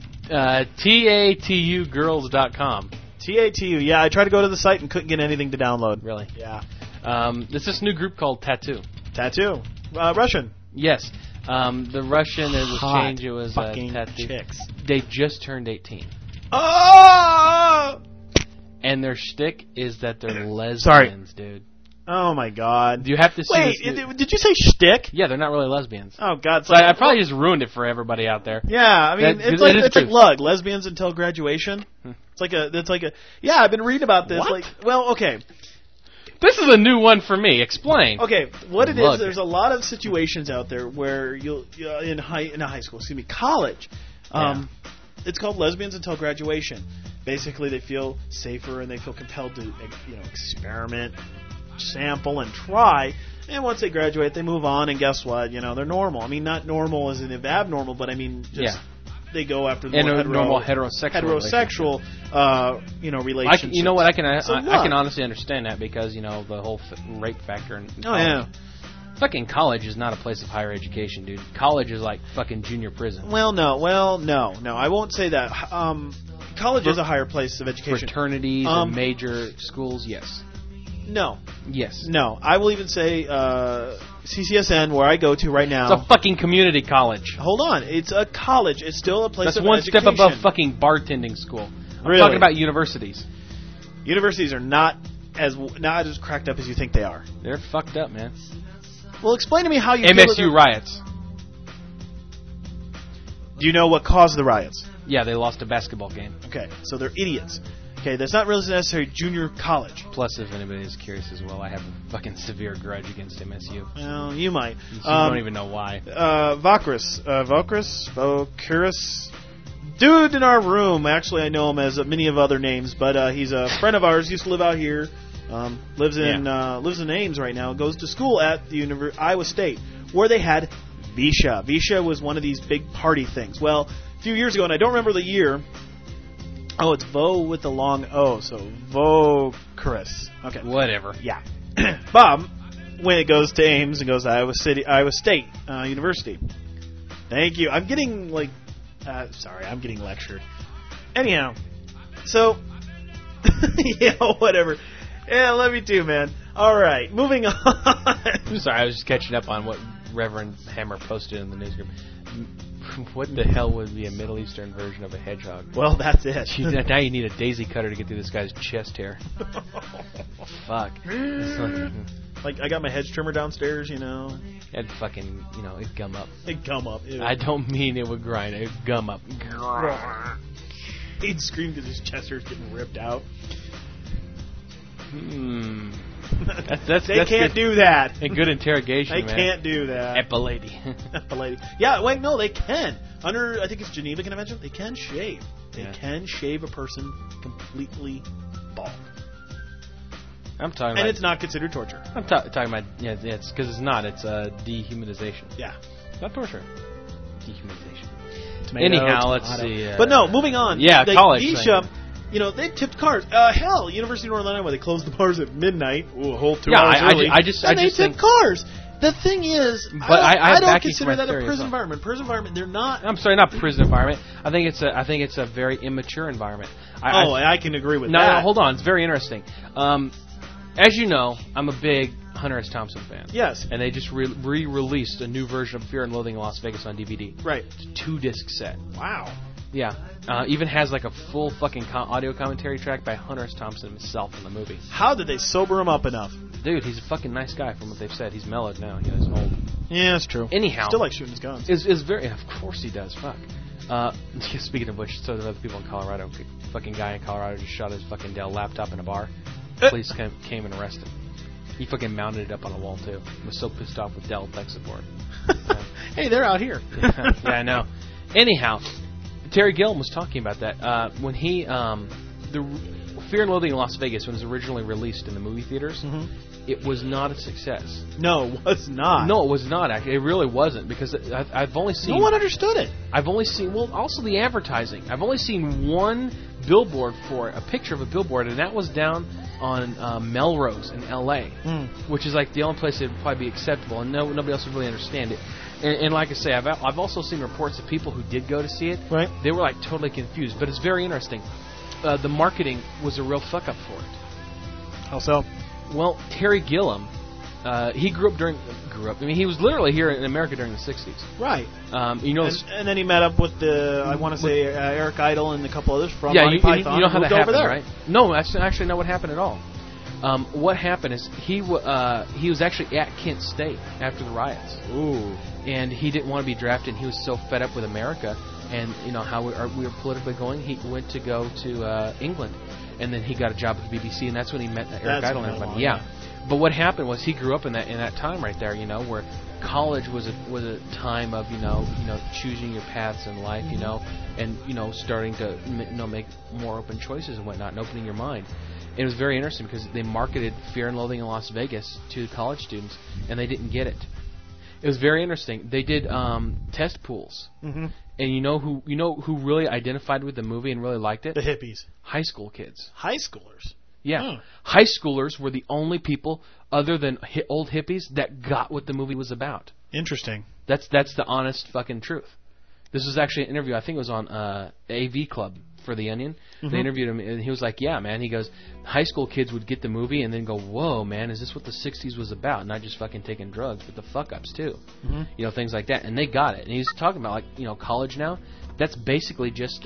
TATUgirls.com. TATU, yeah, I tried to go to the site and couldn't get anything to download. Really? Yeah. There's this new group called Tattoo. Tattoo? Russian? Yes. The Russian, it was changed, it was Tattoo. Chicks. They just turned 18. Oh! And their shtick is that they're lesbians, dude. Oh, my God. You have to see Wait, this did you say shtick? Yeah, they're not really lesbians. Oh, God. So I probably just ruined it for everybody out there. Yeah, I mean, it's like lug, lesbians until graduation. It's like a, yeah, I've been reading about this. What? Okay. This is a new one for me. Explain. Okay, what it is, there's a lot of situations out there where you'll in college. It's called lesbians until graduation. Basically, they feel safer and they feel compelled to experiment, sample, and try. And once they graduate, they move on. And guess what? They're normal. I mean, not normal as in abnormal, but I mean just. Yeah. They go after the normal heterosexual relationship. You know what? I can honestly understand that because the whole rape factor. In college. Fucking college is not a place of higher education, dude. College is like fucking junior prison. Well, no. I won't say that. College is a higher place of education. Fraternities and major schools, yes. No. Yes. No. I will even say CCSN, where I go to right now. It's a fucking community college. Hold on. It's a college. It's still a place of one education. step above fucking bartending school. I'm talking about universities. Universities are not as cracked up as you think they are. They're fucked up, man. Well, explain to me how you MSU riots. Do you know what caused the riots? Yeah, they lost a basketball game. Okay, so they're idiots. Okay, that's not really necessarily junior college. Plus, if anybody is curious as well, I have a fucking severe grudge against MSU. Well, you might. You don't even know why. Vokrus. Dude in our room. Actually, I know him as many of other names, but he's a friend of ours. Used to live out here. Lives in Ames right now. Goes to school at the Iowa State, where they had Visha. Visha was one of these big party things. Well, a few years ago, and I don't remember the year. Oh, it's Vo with the long O, so Vokrus. Okay. Whatever. Yeah. Bob, when it goes to Ames, it goes to Iowa State University. Thank you. I'm getting, I'm getting lectured. Anyhow, so, whatever. Yeah, love you too, man. All right, moving on. I'm sorry, I was just catching up on what Reverend Hammer posted in the newsgroup. What the hell would be a Middle Eastern version of a hedgehog? Well, that's it. Now you need a daisy cutter to get through this guy's chest hair. Fuck. Like, I got my hedge trimmer downstairs, It'd fucking, it'd gum up. It'd gum up. Ew. I don't mean it would grind. It'd gum up. He'd scream because his chest hair's getting ripped out. They can't do that. A good interrogation, man. They can't do that. Epilady. Yeah, wait, no, they can. Under, I think it's Geneva Convention, they can shave. They can shave a person completely bald. I'm talking and it's not considered torture. I'm talking about, it's because it's not. It's dehumanization. Yeah. Not torture. Dehumanization. Tomato, anyhow, let's see. But no, moving on. Yeah, college. You know, they tipped cars. Hell, University of North Carolina, where they closed the bars at midnight, a whole 2 hours early. I just tipped think cars. The thing is, but I don't backing consider for my that a theory as prison well. environment. Prison environment, they're not. I'm sorry, not prison environment. I think it's a very immature environment. I can agree with that. No, hold on. It's very interesting. As you know, I'm a big Hunter S. Thompson fan. Yes. And they just re-released a new version of Fear and Loathing in Las Vegas on DVD. Right. It's a 2-disc set. Wow. Yeah. Even has like a full fucking audio commentary track by Hunter S. Thompson himself in the movie. How did they sober him up enough? Dude, he's a fucking nice guy from what they've said. He's mellowed now. He's old. Yeah, that's true. Anyhow. Still like shooting his guns. Is very... Of course he does. Fuck. Speaking of which, so do other people in Colorado. Fucking guy in Colorado just shot his fucking Dell laptop in a bar. Police came and arrested him. He fucking mounted it up on a wall, too. Was so pissed off with Dell tech support. Hey, they're out here. Yeah, I know. Anyhow, Terry Gilliam was talking about that. When he... the Fear and Loathing in Las Vegas, when it was originally released in the movie theaters, it was not a success. No, it was not. No, it was not, actually. It really wasn't, because I've only seen... No one understood it. I've only seen... Well, also the advertising. I've only seen one billboard for it, a picture of a billboard, and that was down on Melrose in L.A., which is like the only place it would probably be acceptable, and nobody else would really understand it. And like I say, I've also seen reports of people who did go to see it. Right. They were like totally confused, but it's very interesting. The marketing was a real fuck up for it. How so? Well, Terry Gilliam, he grew up. I mean, he was literally here in America during the '60s. Right. You know, and then he met up with I want to say Eric Idle and a couple others from yeah, Monty Python. You know how that happened, there. right? No, that's actually not what happened at all. What happened is he was actually at Kent State after the riots. Ooh. And he didn't want to be drafted. And he was so fed up with America and you know how we were politically going. He went to go to England, and then he got a job at the BBC, and that's when he met Eric Idle and everybody. Yeah. But what happened was he grew up in that time right there, you know, where college was a time of you know choosing your paths in life, you know, and you know starting to make more open choices and whatnot, and opening your mind. And it was very interesting because they marketed Fear and Loathing in Las Vegas to college students, and they didn't get it. It was very interesting. They did test pools, and you know who really identified with the movie and really liked it? The hippies, high school kids, high schoolers. Yeah, high schoolers were the only people other than old hippies that got what the movie was about. Interesting. That's the honest fucking truth. This was actually an interview. I think it was on AV Club for The Onion. They interviewed him, and he was like, "Yeah, man." He goes, "High school kids would get the movie and then go, whoa, man, is this what the '60s was about? Not just fucking taking drugs, but the fuck ups too, you know, things like that." And they got it. And he's talking about college now. That's basically just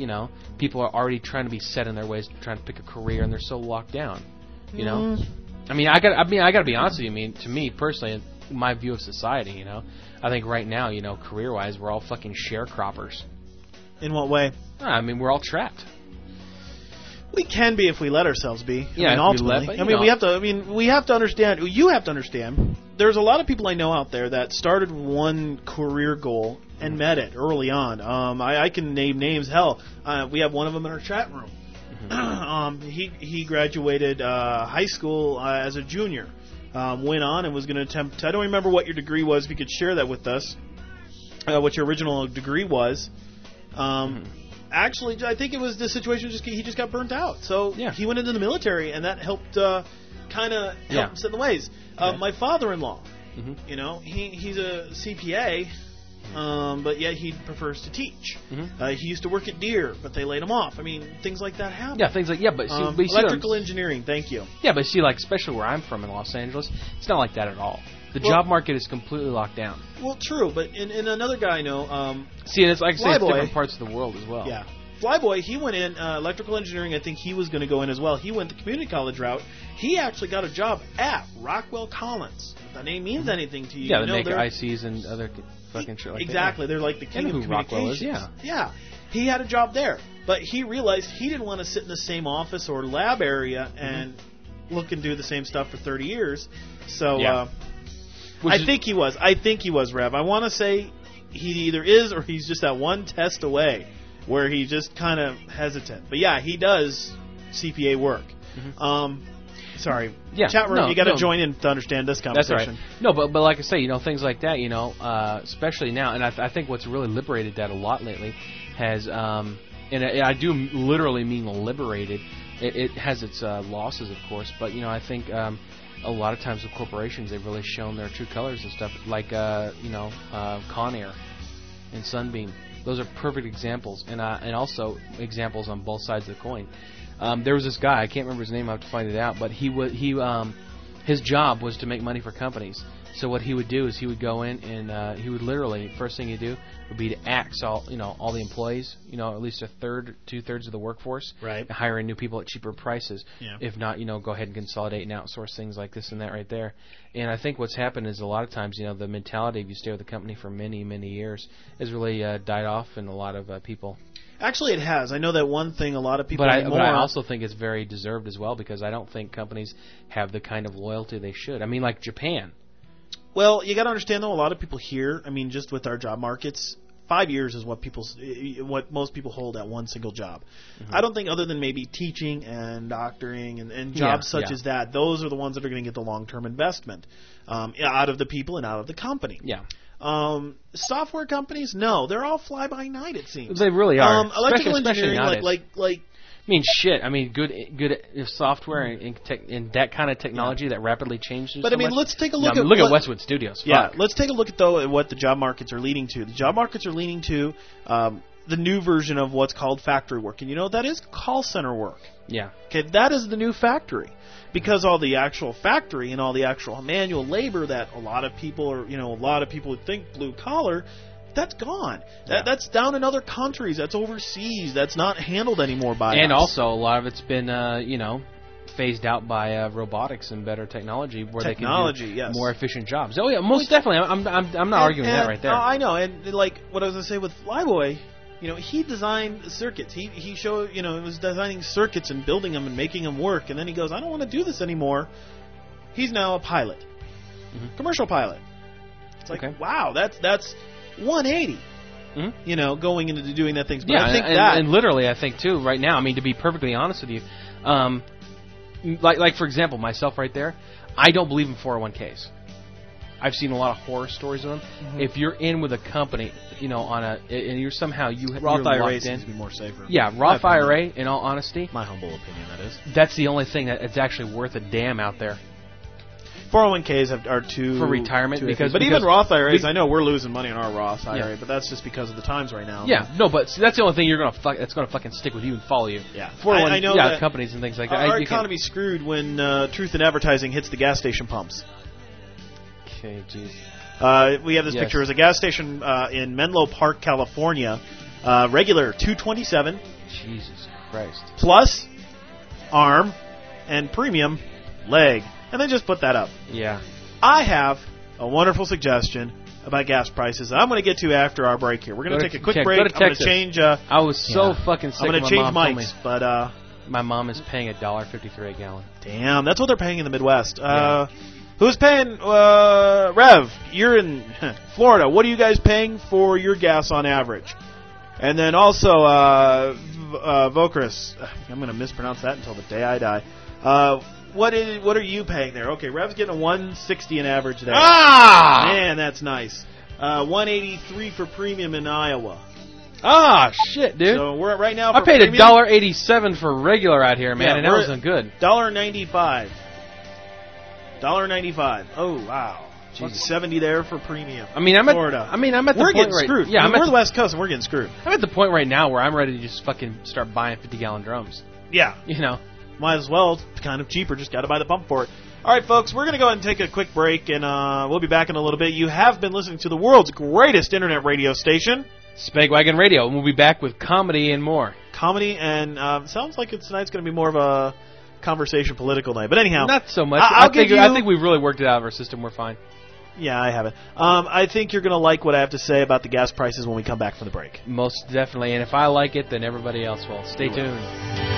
people are already trying to be set in their ways, trying to pick a career, and they're so locked down. You know, I mean, I got to be honest with you. I mean, to me personally, my view of society, you know, I think right now, you know, career-wise, we're all fucking sharecroppers. In what way? I mean, we're all trapped. We can be if we let ourselves be. Yeah, I mean, ultimately. We have to understand. You have to understand. There's a lot of people I know out there that started one career goal and met it early on. I can name names. Hell, we have one of them in our chat room. He graduated high school as a junior. Went on and was going to attempt. I don't remember what your degree was. If you could share that with us, what your original degree was. Actually, I think it was the situation. He just got burnt out, so he went into the military, and that helped kind of help him set the ways. My father-in-law, you know, he's a CPA, but yet he prefers to teach. He used to work at Deere, but they laid him off. I mean, things like that happen. Yeah, things like but see, electrical engineering. Thank you. Yeah, but see, like especially where I'm from in Los Angeles, it's not like that at all. The job market is completely locked down. Well, true, but in another guy I know... see, and it's like I say, it's different parts of the world as well. Yeah. Flyboy, he went in electrical engineering. I think he was going to go in as well. He went the community college route. He actually got a job at Rockwell Collins. If that name means anything to you. Yeah, they make ICs and other fucking shit like exactly. that. They're like the king of communications. Rockwell is, yeah. He had a job there. But he realized he didn't want to sit in the same office or lab area and look and do the same stuff for 30 years. So... I think he was, Rev. I want to say he either is or he's just that one test away where he's just kind of hesitant. But yeah, he does CPA work. Sorry. Yeah. Chat room, you got to join in to understand this conversation. That's right. No, but like I say, you know, things like that, you know, especially now, and I think what's really liberated that a lot lately has and I do literally mean liberated. It has its losses, of course, but I think a lot of times with corporations, they've really shown their true colors and stuff, like Con Air and Sunbeam. Those are perfect examples, and also examples on both sides of the coin. There was this guy, I can't remember his name, I have to find it out, but his job was to make money for companies. So what he would do is he would go in and he would literally, first thing he'd do would be to axe all the employees, at least 2/3 of the workforce, right, and hire in new people at cheaper prices. Yeah. If not, go ahead and consolidate and outsource things like this and that right there. And I think what's happened is a lot of times, the mentality, if you stay with the company for many, many years, has really died off in a lot of people. Actually, it has. I know that one thing a lot of people but anymore... I also think it's very deserved as well, because I don't think companies have the kind of loyalty they should. I mean, like Japan. Well, you got to understand, though, a lot of people here, just with our job markets, 5 years is what most people hold at one single job. Mm-hmm. I don't think, other than maybe teaching and doctoring and jobs such as that, those are the ones that are going to get the long-term investment out of the people and out of the company. Yeah. Software companies, no, they're all fly-by-night, it seems. They really are. Electrical engineering, good software and that kind of technology that rapidly changes. But so much. Let's take a look at Westwood Studios. Yeah, Fuck. let's take a look at at what the job markets are leading to. The job markets are leading to the new version of what's called factory work, and that is call center work. Yeah. Okay, that is the new factory, because all the actual factory and all the actual manual labor that a lot of people would think blue collar. That's gone. That's down in other countries. That's overseas. That's not handled anymore by us. And also, a lot of it's been, phased out by robotics and better technology, where they can do more efficient jobs. Oh yeah, most definitely. I'm not arguing that right there. I know. And like what I was gonna say with Flyboy, he designed circuits. He showed, was designing circuits and building them and making them work. And then he goes, I don't want to do this anymore. He's now a pilot, commercial pilot. It's like, wow, that's 180, going into doing that things. But I think and literally, I think too, right now, to be perfectly honest with you, like for example, myself right there, I don't believe in 401ks. I've seen a lot of horror stories of them. Mm-hmm. If you're in with a company, and you're somehow Roth IRA seems to be more safer. Yeah, Roth IRA, in all honesty. My humble opinion, that is. That's the only thing that it's actually worth a damn out there. 401ks are too... For retirement, because even Roth IRAs, I know we're losing money on our Roth IRA, but that's just because of the times right now. Yeah, no, but that's the only thing that's going to fucking stick with you and follow you. Yeah. I know that companies and things like that. Our economy's screwed when truth in advertising hits the gas station pumps. Okay, jeez. We have this picture. It's a gas station in Menlo Park, California. Regular, $2.27. Jesus Christ. Plus, arm, and premium, leg. And then just put that up. Yeah. I have a wonderful suggestion about gas prices that I'm going to get to after our break here. We're going to take a quick break. I'm going to change... I was so fucking sick. I'm going to change mics, but... my mom is paying $1.53 a gallon. Damn, that's what they're paying in the Midwest. Who's paying... Rev, you're in Florida. What are you guys paying for your gas on average? And then also, Vokris. I'm going to mispronounce that until the day I die. What are you paying there? Okay, Rev's getting a 160 an average there. Ah! Man, that's nice. 183 for premium in Iowa. Ah, shit, dude. So we're right now. I paid $1.87 for regular out here, man, and that wasn't good. $1.95. $1.95. Oh wow. $1.70 there for premium. Florida. We're getting screwed. Yeah, we're the West Coast and we're getting screwed. I'm at the point right now where I'm ready to just fucking start buying 50-gallon drums. Yeah. Might as well. It's kind of cheaper. Just got to buy the pump for it. All right, folks, we're going to go ahead and take a quick break, and we'll be back in a little bit. You have been listening to the world's greatest internet radio station, Spankwagon Radio, and we'll be back with comedy and more. Comedy, and sounds like tonight's going to be more of a conversation political night. But anyhow. Not so much. I think we've really worked it out of our system. We're fine. Yeah, I haven't. I think you're going to like what I have to say about the gas prices when we come back from the break. Most definitely. And if I like it, then everybody else will. Stay tuned.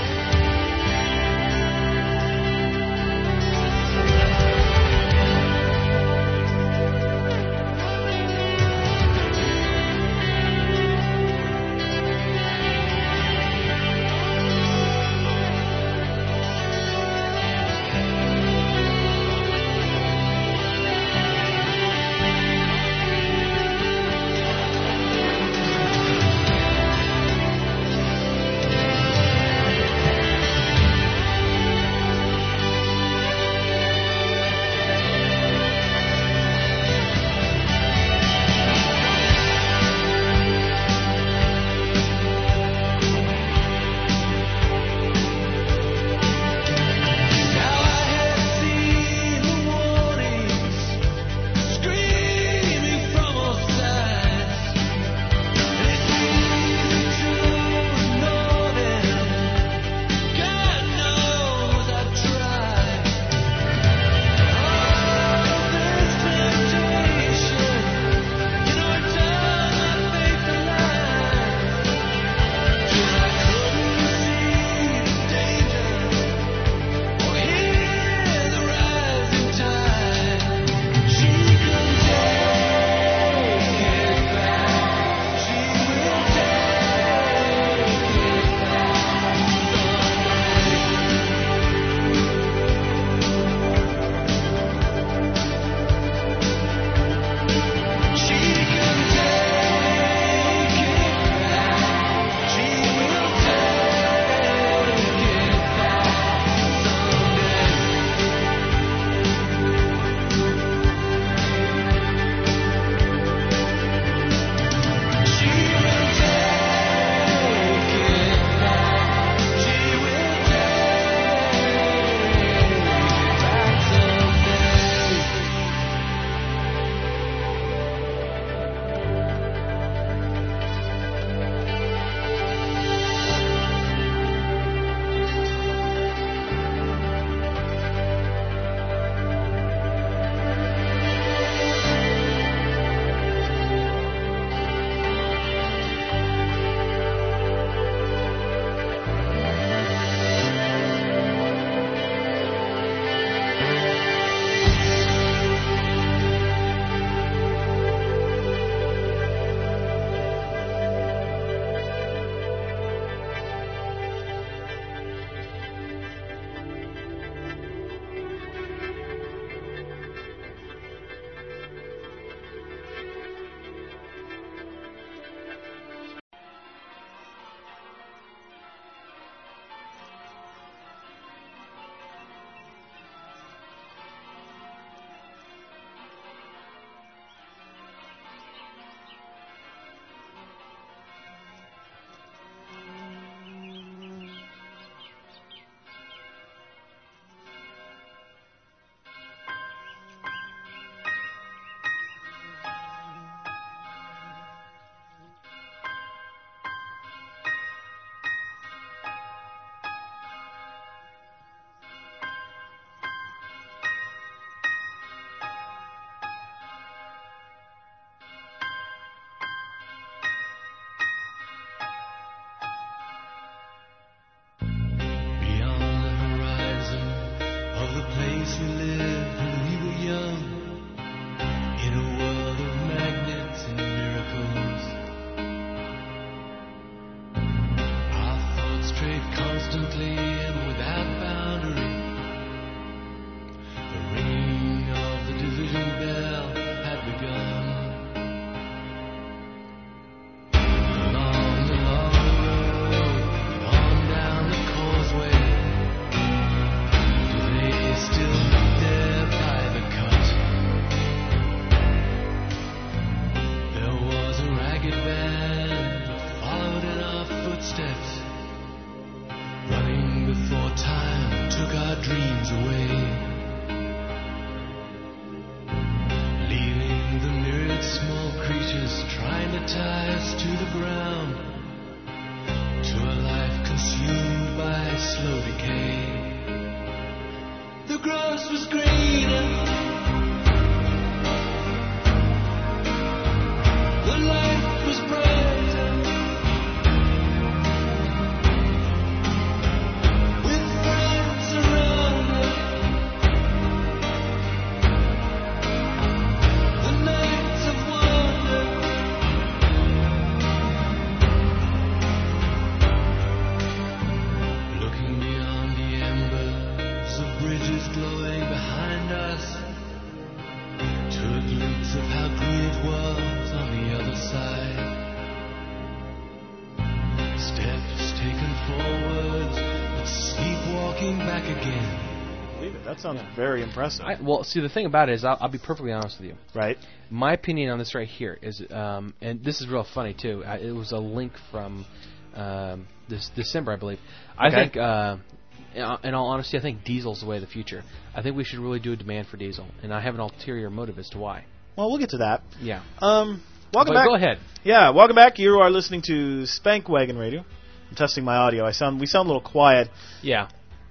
impressive. That sounds very impressive. Well, see, the thing about it is, I'll be perfectly honest with you. Right. My opinion on this right here is, and this is real funny too. It was a link from this December, I believe. I think, in all honesty, I think diesel's the way of the future. I think we should really do a demand for diesel, and I have an ulterior motive as to why. Well, we'll get to that. Yeah. Welcome back. Go ahead. Yeah, welcome back. You are listening to Spank Wagon Radio. I'm testing my audio. We sound a little quiet. Yeah.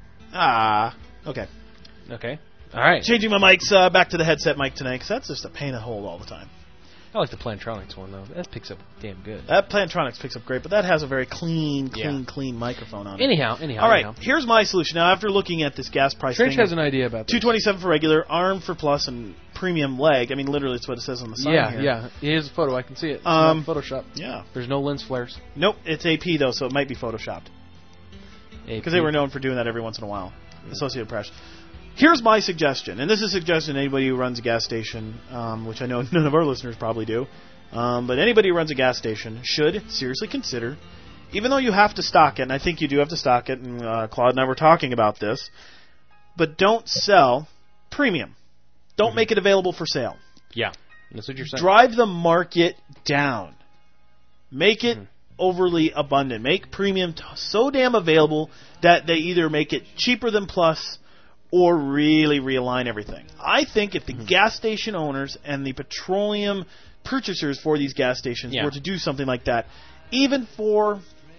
Okay. Okay. All right. Changing my mics back to the headset mic tonight, because that's just a pain to hold all the time. I like the Plantronics one, though. That picks up damn good. That Plantronics picks up great, but that has a very clean microphone on it. Anyhow. All right, here's my solution. Now, after looking at this gas price Trench thing, has an idea about this. $227 for regular, ARM for plus, and premium leg. I mean, literally, it's what it says on the sign here. Yeah. Here's a photo. I can see it. It's not Photoshop. Yeah. There's no lens flares. Nope, it's AP, though, so it might be Photoshopped. Because they were known for doing that every once in a while. Associated Press. Here's my suggestion, and this is a suggestion to anybody who runs a gas station, which I know none of our listeners probably do, but anybody who runs a gas station should seriously consider, even though you have to stock it, and I think you do have to stock it, and Claude and I were talking about this, but don't sell premium. Don't make it available for sale. Yeah, that's what you're saying. Drive the market down. Make it overly abundant. Make premium so damn available that they either make it cheaper than plus or really realign everything. I think if the gas station owners and the petroleum purchasers for these gas stations were to do something like that, even for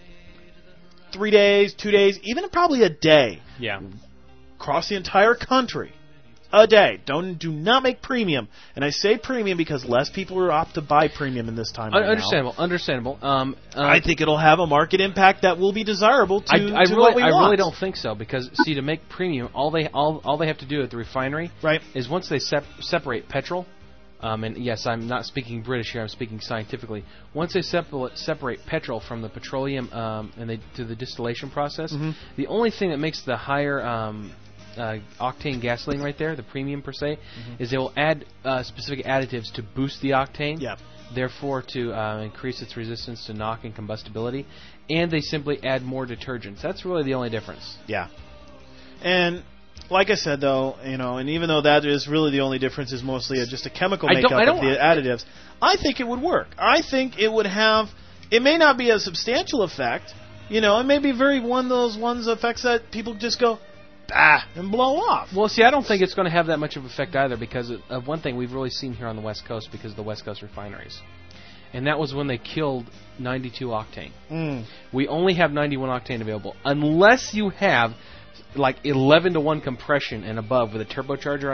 3 days, 2 days, even probably a day, across the entire country, a day. Do not make premium, and I say premium because less people are opt to buy premium in this time. Understandable. I think it'll have a market impact that will be desirable to what we want. I really don't think so, because see, to make premium, all they have to do at the refinery is once they separate petrol. And yes, I'm not speaking British here. I'm speaking scientifically. Once they separate petrol from the petroleum and they do the distillation process, the only thing that makes the higher octane gasoline right there, the premium per se, is they will add specific additives to boost the octane, therefore to increase its resistance to knock and combustibility, and they simply add more detergents. That's really the only difference. Yeah. And like I said, though, and even though that is really the only difference, is mostly just a chemical makeup of the additives, I think it would work. I think it would have. It may not be a substantial effect, it may be one of those effects that people just go, and blow off. Well, see, I don't think it's going to have that much of an effect either, because of one thing we've really seen here on the West Coast because of the West Coast refineries. And that was when they killed 92 octane. We only have 91 octane available. Unless you have like 11-to-1 compression and above with a turbocharger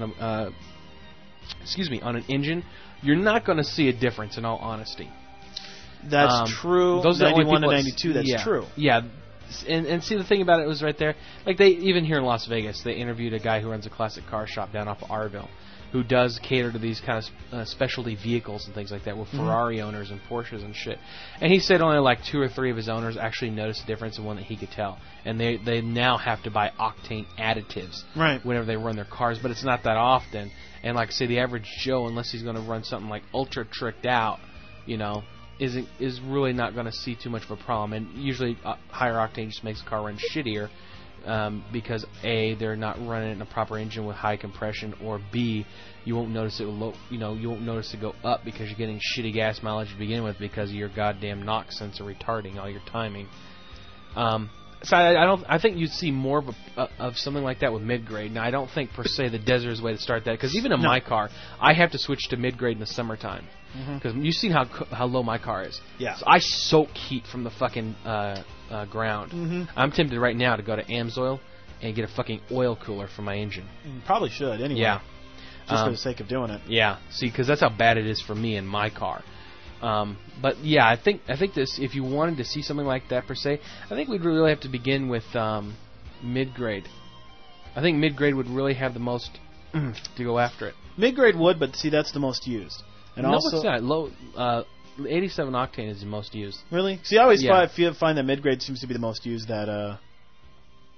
on an engine, you're not going to see a difference, in all honesty. That's true. Those 91 to 92, that's true. Yeah. And see, the thing about it was right there, like even here in Las Vegas, they interviewed a guy who runs a classic car shop down off of Arville, who does cater to these kind of specialty vehicles and things like that with Ferrari owners and Porsches and shit. And he said only like 2 or 3 of his owners actually noticed a difference, in one that he could tell. And they now have to buy octane additives whenever they run their cars, but it's not that often. And like I say, the average Joe, unless he's going to run something like ultra tricked out, is really not going to see too much of a problem. And usually higher octane just makes the car run shittier. Because A, they're not running it in a proper engine with high compression, or B, you won't notice it you won't notice it go up because you're getting shitty gas mileage to begin with because of your goddamn NOx sensor retarding all your timing. So I think you'd see more of something like that with mid-grade. Now, I don't think per se the Desert is the way to start that, because even in my car, I have to switch to mid-grade in the summertime. Because you've seen how low my car is. Yeah. So I soak heat from the fucking ground. I'm tempted right now to go to Amsoil and get a fucking oil cooler for my engine. You probably should anyway. Yeah. Just for the sake of doing it. Yeah. See, because that's how bad it is for me in my car. But yeah, I think this. If you wanted to see something like that per se, I think we'd really have to begin with mid-grade. I think mid-grade would really have the most to go after it. Mid-grade would, but see, that's the most used. And no, also, it's not. Low 87 octane is the most used. Really? See, I always find that mid-grade seems to be the most used. That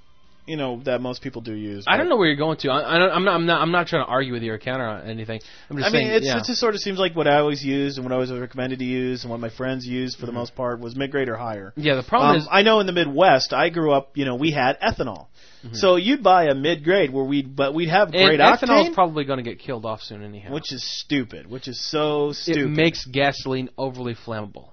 that most people do use. I don't know where you're going to. I'm not trying to argue with your account or anything. I'm just saying. It just sort of seems like what I always used and what I was recommended to use and what my friends used for the most part was mid-grade or higher. Yeah, the problem is I know in the Midwest, I grew up. We had ethanol. So you'd buy a mid-grade but we'd have great octane. Ethanol's probably going to get killed off soon anyhow. Which is stupid. Which is so stupid. It makes gasoline overly flammable.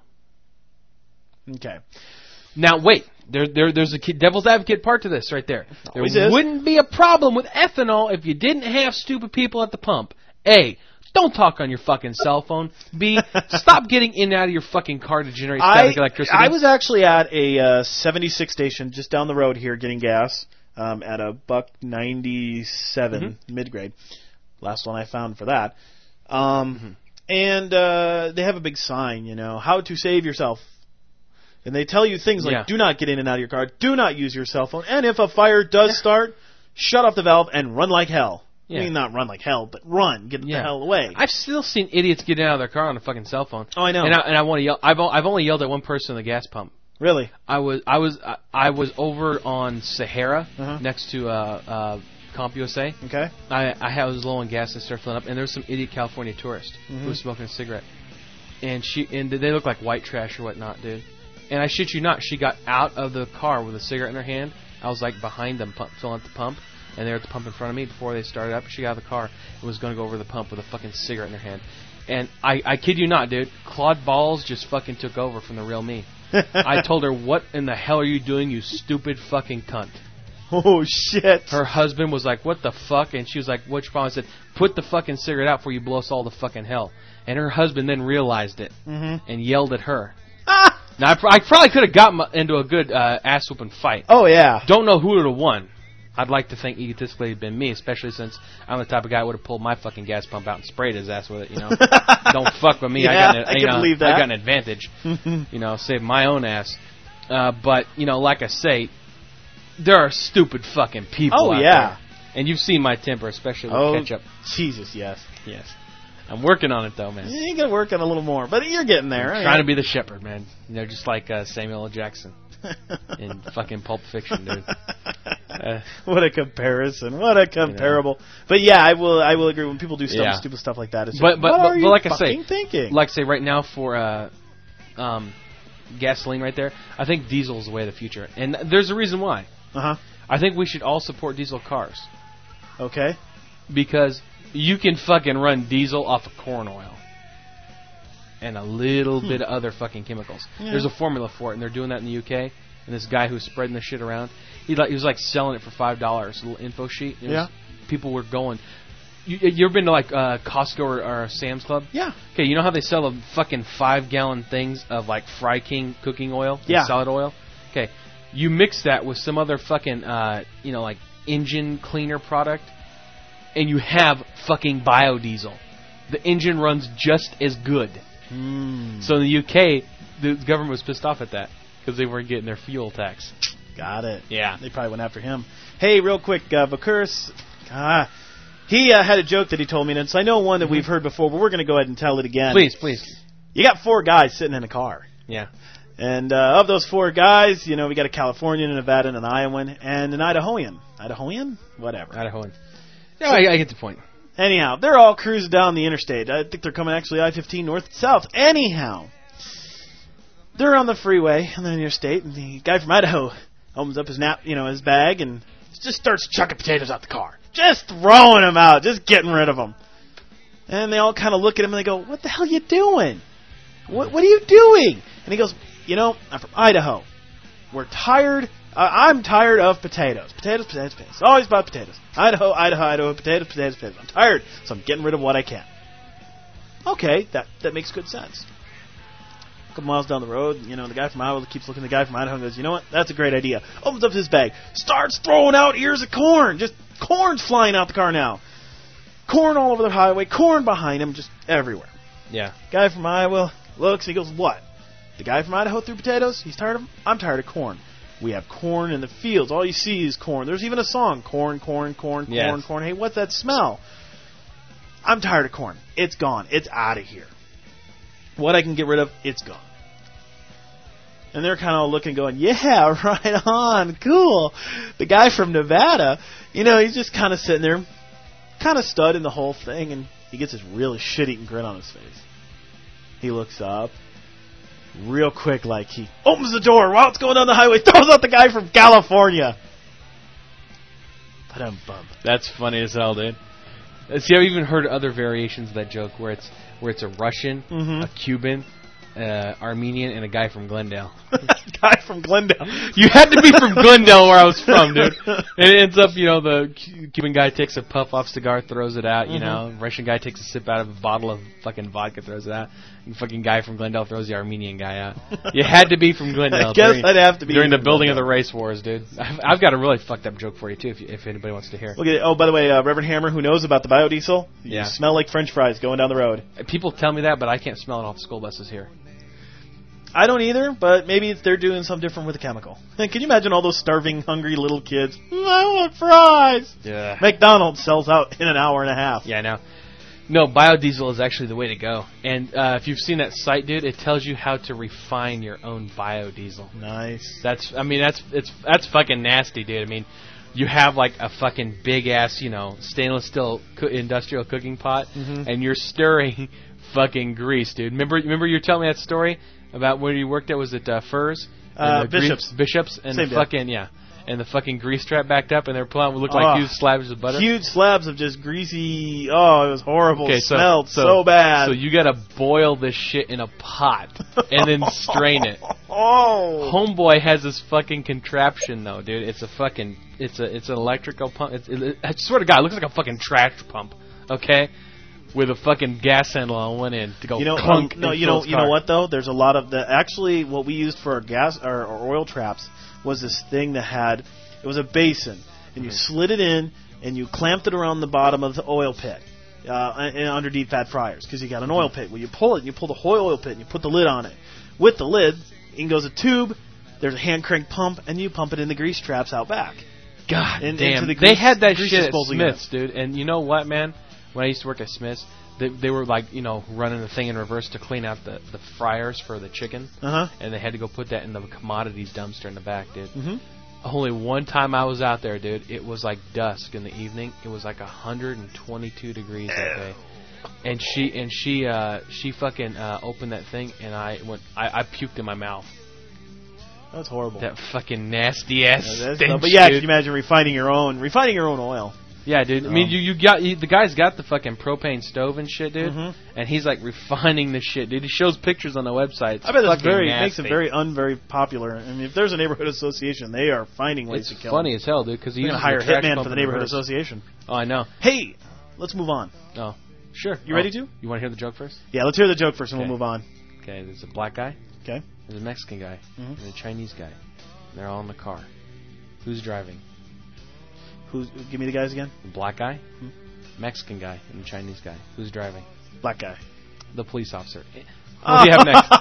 Okay. Now wait, there's a devil's advocate part to this right there. Always there is. wouldn't be a problem with ethanol if you didn't have stupid people at the pump. A, don't talk on your fucking cell phone. B, stop getting in and out of your fucking car to generate static electricity. I was actually at a 76 station just down the road here getting gas at a $1.97 mid-grade. Last one I found for that. And they have a big sign, how to save yourself. And they tell you things like, do not get in and out of your car, do not use your cell phone, and if a fire does start, shut off the valve and run like hell. Yeah. I mean, not run like hell, but run, get the hell away. I've still seen idiots get out of their car on a fucking cell phone. Oh, I know. And I want to yell. I've only yelled at one person in the gas pump. Really? I was over on Sahara next to CompUSA. Okay. I was low on gas and started filling up, and there was some idiot California tourist who was smoking a cigarette, and they look like white trash or whatnot, dude. And I shit you not, she got out of the car with a cigarette in her hand. I was like behind them, filling up the pump, and they were at the pump in front of me before they started up. She got out of the car and was going to go over the pump with a fucking cigarette in her hand. And I kid you not, dude, Claude Balls just fucking took over from the real me. I told her, what in the hell are you doing, you stupid fucking cunt? Oh, shit. Her husband was like, what the fuck? And she was like, what's your problem? I said, put the fucking cigarette out before you blow us all the fucking hell. And her husband then realized it and yelled at her. Now, I probably could have gotten into a good ass-whooping fight. Oh, yeah. Don't know who would have won. I'd like to think egotistically it'd been me, especially since I'm the type of guy who would have pulled my fucking gas pump out and sprayed his ass with it, Don't fuck with me. Yeah, I can believe that. I got an advantage. Save my own ass. But, like I say, there are stupid fucking people out there. And you've seen my temper, especially with ketchup. Jesus, yes. Yes. I'm working on it, though, man. You got to work on it a little more, but you're getting there. I'm trying to be the shepherd, man. Just like Samuel L. Jackson in fucking Pulp Fiction, dude. What a comparison! What a comparable! But yeah, I will agree when people do stupid stuff like that. It's just, what are you like fucking thinking? Like I say, right now for gasoline, right there, I think diesel is the way of the future, and there's a reason why. I think we should all support diesel cars. Okay. Because you can fucking run diesel off of corn oil and a little bit of other fucking chemicals. Yeah. There's a formula for it, and they're doing that in the UK. And this guy who's spreading this shit around, he was like selling it for $5, a little info sheet. People were going. You ever been to like Costco or Sam's Club? Yeah. Okay, you know how they sell the fucking 5-gallon things of like Fry King cooking oil? Yeah. Solid oil? Okay. You mix that with some other fucking, like engine cleaner product, and you have fucking biodiesel. The engine runs just as good. So in the UK, the government was pissed off at that because they weren't getting their fuel tax. Got it. Yeah. They probably went after him. Hey, real quick, Vakuris, he had a joke that he told me, and so I know one that we've heard before, but we're going to go ahead and tell it again. Please. You got 4 guys sitting in a car. Yeah. And of those 4 guys, we got a Californian, a Nevadan, an Iowan, and an Idahoan. Idahoan? Whatever. Idahoan. Yeah, I get the point. Anyhow, they're all cruising down the interstate. I think they're coming actually I-15 north and south. Anyhow, they're on the freeway on the interstate, and the guy from Idaho opens up his his bag, and just starts chucking potatoes out the car. Just throwing them out, just getting rid of them. And they all kind of look at him, and they go, "What the hell are you doing? What are you doing?" And he goes, "I'm from Idaho. We're tired. I'm tired of potatoes. Potatoes. It's always about potatoes. Idaho, potatoes. I'm tired, so I'm getting rid of what I can." Okay, that makes good sense. A couple miles down the road, the guy from Iowa keeps looking at the guy from Idaho and goes, "You know what? That's a great idea." Opens up his bag, starts throwing out ears of corn. Just corn's flying out the car now. Corn all over the highway, corn behind him, just everywhere. Yeah. Guy from Iowa looks, he goes, "What? The guy from Idaho threw potatoes? He's tired of them? I'm tired of corn. We have corn in the fields. All you see is corn. There's even a song, corn, corn. Hey, what's that smell? I'm tired of corn. It's gone. It's out of here. What I can get rid of, it's gone." And they're kind of looking, going, yeah, right on, cool. The guy from Nevada, he's just kind of sitting there, kind of studying the whole thing, and he gets this really shit-eating grin on his face. He looks up, real quick, like he opens the door while it's going down the highway, throws out the guy from California. That's funny as hell, dude. See, I've even heard other variations of that joke where it's a Russian, a Cuban, Armenian, and a guy from Glendale. Guy from Glendale. You had to be from Glendale, where I was from, dude. And it ends up, the Cuban guy takes a puff off cigar, throws it out. Russian guy takes a sip out of a bottle of fucking vodka, throws it out. And fucking guy from Glendale throws the Armenian guy out. You had to be from Glendale. I guess I'd have to be during the building of the race wars, dude. I've got a really fucked up joke for you too, if anybody wants to hear. Okay. Oh, by the way, Reverend Hammer, who knows about the biodiesel? You smell like French fries going down the road. People tell me that, but I can't smell it off the school buses here. I don't either, but maybe they're doing something different with the chemical. And can you imagine all those starving, hungry little kids? I want fries. Yeah. McDonald's sells out in an hour and a half. Yeah, I know. No, biodiesel is actually the way to go. And if you've seen that site, dude, it tells you how to refine your own biodiesel. Nice. That's fucking nasty, dude. I mean, you have like a fucking big ass, stainless steel industrial cooking pot, and you're stirring fucking grease, dude. Remember you were telling me that story about where you worked at? Was it Furs? Bishops, and Same fucking day. and the fucking grease trap backed up, and they're pulling what looked like huge slabs of butter. Huge slabs of just greasy. Oh, it was horrible. Okay, it smelled so bad. So you gotta boil this shit in a pot and then strain it. Oh. Homeboy has this fucking contraption though, dude. It's an electrical pump. I swear to God, it looks like a fucking trash pump. Okay. With a fucking gas handle on one end to go clunk. You know what though? There's a lot of actually what we used for our oil traps was this thing that it was a basin, and you slid it in and you clamped it around the bottom of the oil pit and under deep fat fryers because you got an oil pit. Well, you pull it, and you pull the whole oil pit, and you put the lid on it. With the lid, in goes a tube. There's a hand crank pump, and you pump it in the grease traps out back. God damn! They had that shit at Smith's, dude. And you know what, man? When I used to work at Smith's, they were like, running the thing in reverse to clean out the fryers for the chicken. And they had to go put that in the commodities dumpster in the back, dude. Only one time I was out there, dude. It was like dusk in the evening. It was like 122 degrees that day. And she fucking opened that thing, and I puked in my mouth. That's horrible. That fucking nasty ass stench, but yeah, dude. can you imagine refining your own oil? Yeah, dude. I mean, the guy's got the fucking propane stove and shit, dude. And he's like refining the shit, dude. He shows pictures on the website. I bet that's makes it very popular. I mean, if there's a neighborhood association, they are finding ways to kill. It's funny as hell, dude. Because you're gonna hire a hitman for the neighborhood association. Oh, I know. Hey, let's move on. Oh, sure. You ready to? You want to hear the joke first? Yeah, let's hear the joke first, and we'll move on. Okay. There's a black guy. Okay. There's a Mexican guy and a Chinese guy. And they're all in the car. Who's driving? Give me the guys again. The black guy, Mexican guy, and the Chinese guy. Who's driving? Black guy. The police officer. What do you have next?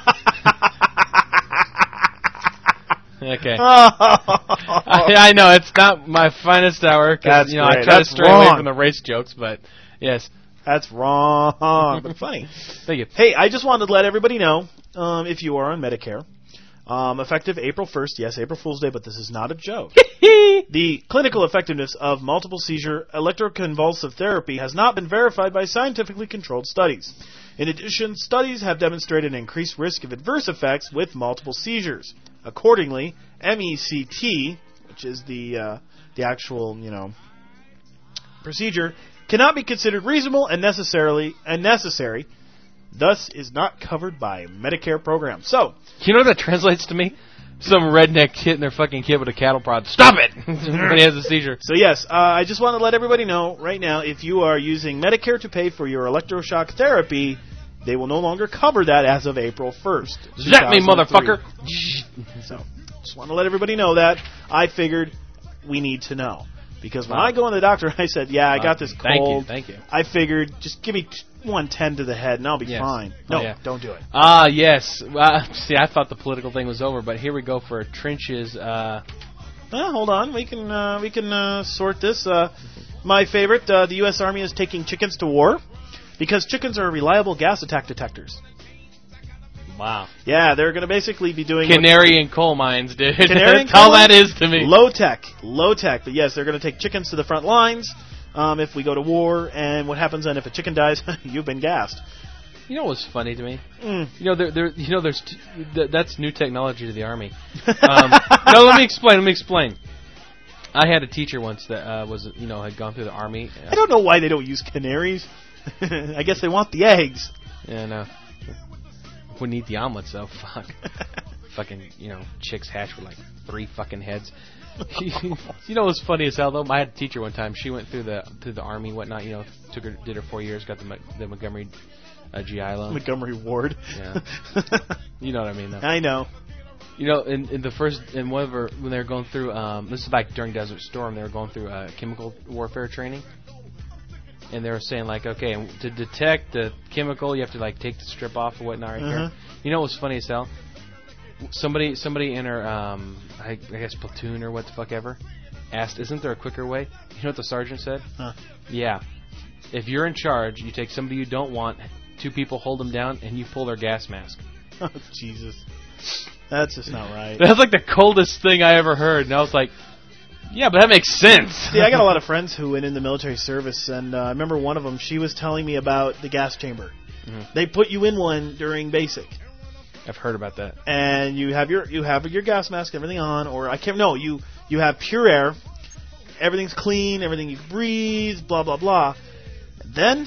Okay. I know it's not my finest hour because I try to stray away from the race jokes, but yes. That's wrong, but funny. Thank you. Hey, I just wanted to let everybody know, if you are on Medicare, effective April 1st, yes, April Fool's Day, but this is not a joke. The clinical effectiveness of multiple seizure electroconvulsive therapy has not been verified by scientifically controlled studies. In addition, studies have demonstrated an increased risk of adverse effects with multiple seizures. Accordingly, MECT, which is the actual, procedure, cannot be considered reasonable and necessary, thus is not covered by Medicare program. So, you know what that translates to me? Some redneck hitting their fucking kid with a cattle prod. Stop it! When he has a seizure. So yes, I just want to let everybody know right now, if you are using Medicare to pay for your electroshock therapy, they will no longer cover that as of April 1st. Zap me, motherfucker! So, just want to let everybody know that. I figured we need to know. Because when I go in the doctor, I said, I got this cold. Thank you. I figured, just give me 110 to the head and I'll be fine. No, don't do it. Yes. See, I thought the political thing was over, but here we go for Trench's. Hold on. We can sort this. My favorite, the U.S. Army is taking chickens to war because chickens are reliable gas attack detectors. Wow. Yeah, they're going to basically be doing Canary in coal mines, dude. Canary That's all that is to me. Low tech. But yes, they're going to take chickens to the front lines if we go to war. And what happens then if a chicken dies? You've been gassed. You know what's funny to me? You know, that's new technology to the Army. No, let me explain. I had a teacher once that had gone through the Army. I don't know why they don't use canaries. I guess they want the eggs. Yeah, no. Wouldn't eat the omelets though. Fuck. Fucking, chicks hatch with like 3 fucking heads. You know what's funny as hell though? I had a teacher one time. She went through the Army and whatnot. Did her 4 years. Got the Montgomery GI loan. Montgomery Ward. Yeah. You know what I mean though. I know. When they were going through, this is like during Desert Storm, they were going through chemical warfare training. And they were saying, like, okay, to detect the chemical, you have to, like, take the strip off or whatnot right there. You know what's funny as hell? Somebody in her, I guess, platoon or what the fuck ever, asked, isn't there a quicker way? You know what the sergeant said? Yeah. If you're in charge, you take somebody you don't want, 2 people hold them down, and you pull their gas mask. Oh, Jesus. That's just not right. That's like the coldest thing I ever heard. And I was like, yeah, but that makes sense. See, I got a lot of friends who went in the military service, and I remember one of them, she was telling me about the gas chamber. They put you in one during basic. I've heard about that. And you have your gas mask, everything on, or you have pure air, everything's clean, everything you can breathe, blah, blah, blah. Then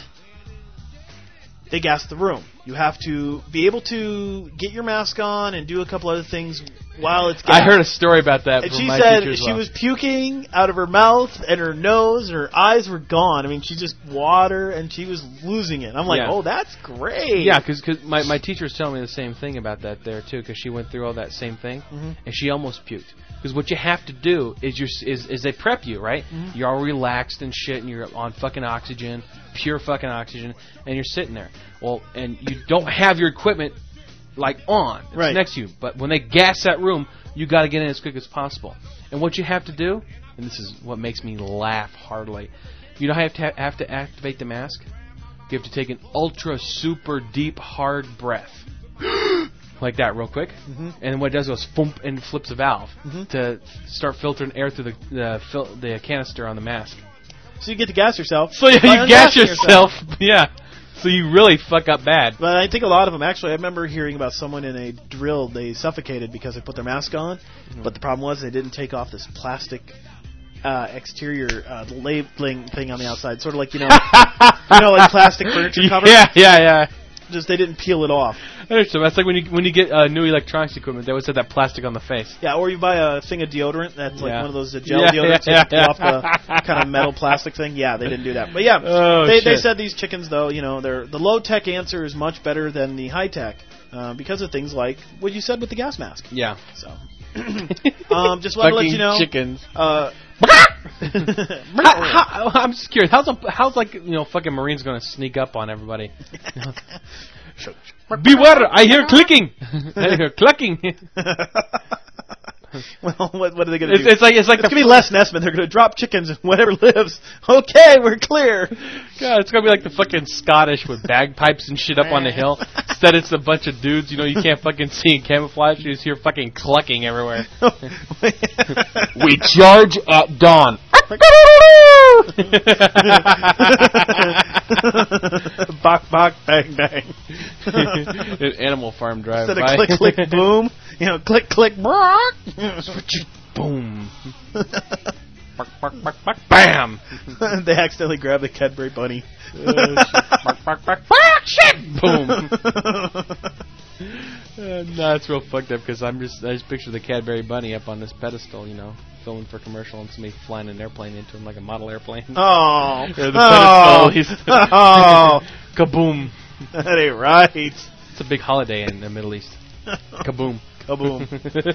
they gas the room. You have to be able to get your mask on and do a couple other things while it's gassed. I heard a story about that and from she my said teacher as she well. was puking out of her mouth and her nose and her eyes were gone. I mean, she just water and she was losing it. I'm like, oh, that's great. Yeah, because my teacher was telling me the same thing about that there too, because she went through all that same thing and she almost puked. Because what you have to do is they prep you, right? You're all relaxed and shit, and you're on fucking oxygen, pure fucking oxygen, and you're sitting there. Well, and you don't have your equipment like on. It's next to you. But when they gas that room, you got to get in as quick as possible. And what you have to do, and this is what makes me laugh heartily, you don't have to activate the mask. You have to take an ultra super deep hard breath. Like that, real quick, and what it does goes thump and flips a valve to start filtering air through the canister on the mask. So you get to gas yourself. So you gas yourself, yeah. So you really fuck up bad. But I think a lot of them actually. I remember hearing about someone in a drill. They suffocated because they put their mask on, but the problem was they didn't take off this plastic exterior labeling thing on the outside, sort of like like plastic furniture cover. Yeah. Just they didn't peel it off. So that's like when you get new electronics equipment, they always have that plastic on the face. Yeah, or you buy a thing of deodorant that's like one of those gel deodorants. You peel off the kind of metal plastic thing. Yeah, they didn't do that. But yeah, they said these chickens though, the low tech answer is much better than the high tech because of things like what you said with the gas mask. Yeah. So just want to let you know, chickens. I'm just curious. How's fucking Marines going to sneak up on everybody? Beware! I hear clicking. I hear clucking. Well, what are they going to do? It's going to be Les Nessman. They're going to drop chickens and whatever lives. Okay, we're clear. God, it's going to be like the fucking Scottish with bagpipes and shit up on the hill. Instead, it's a bunch of dudes, you can't fucking see in camouflage. You just hear fucking clucking everywhere. We charge at dawn. Bok, bok, bang, bang. An Animal Farm drive Instead of click, click, boom, click, click, boom. Bark, bark, bark, bark, bam. They accidentally grab the Cadbury bunny. Bark, bark, bark, bark, shit, boom. No, it's real fucked up because I just picture the Cadbury bunny up on this pedestal, filming for commercial, and somebody flying an airplane into him like a model airplane. Oh, the pedestal. Kaboom. That ain't right. It's a big holiday in the Middle East. Kaboom. Kaboom.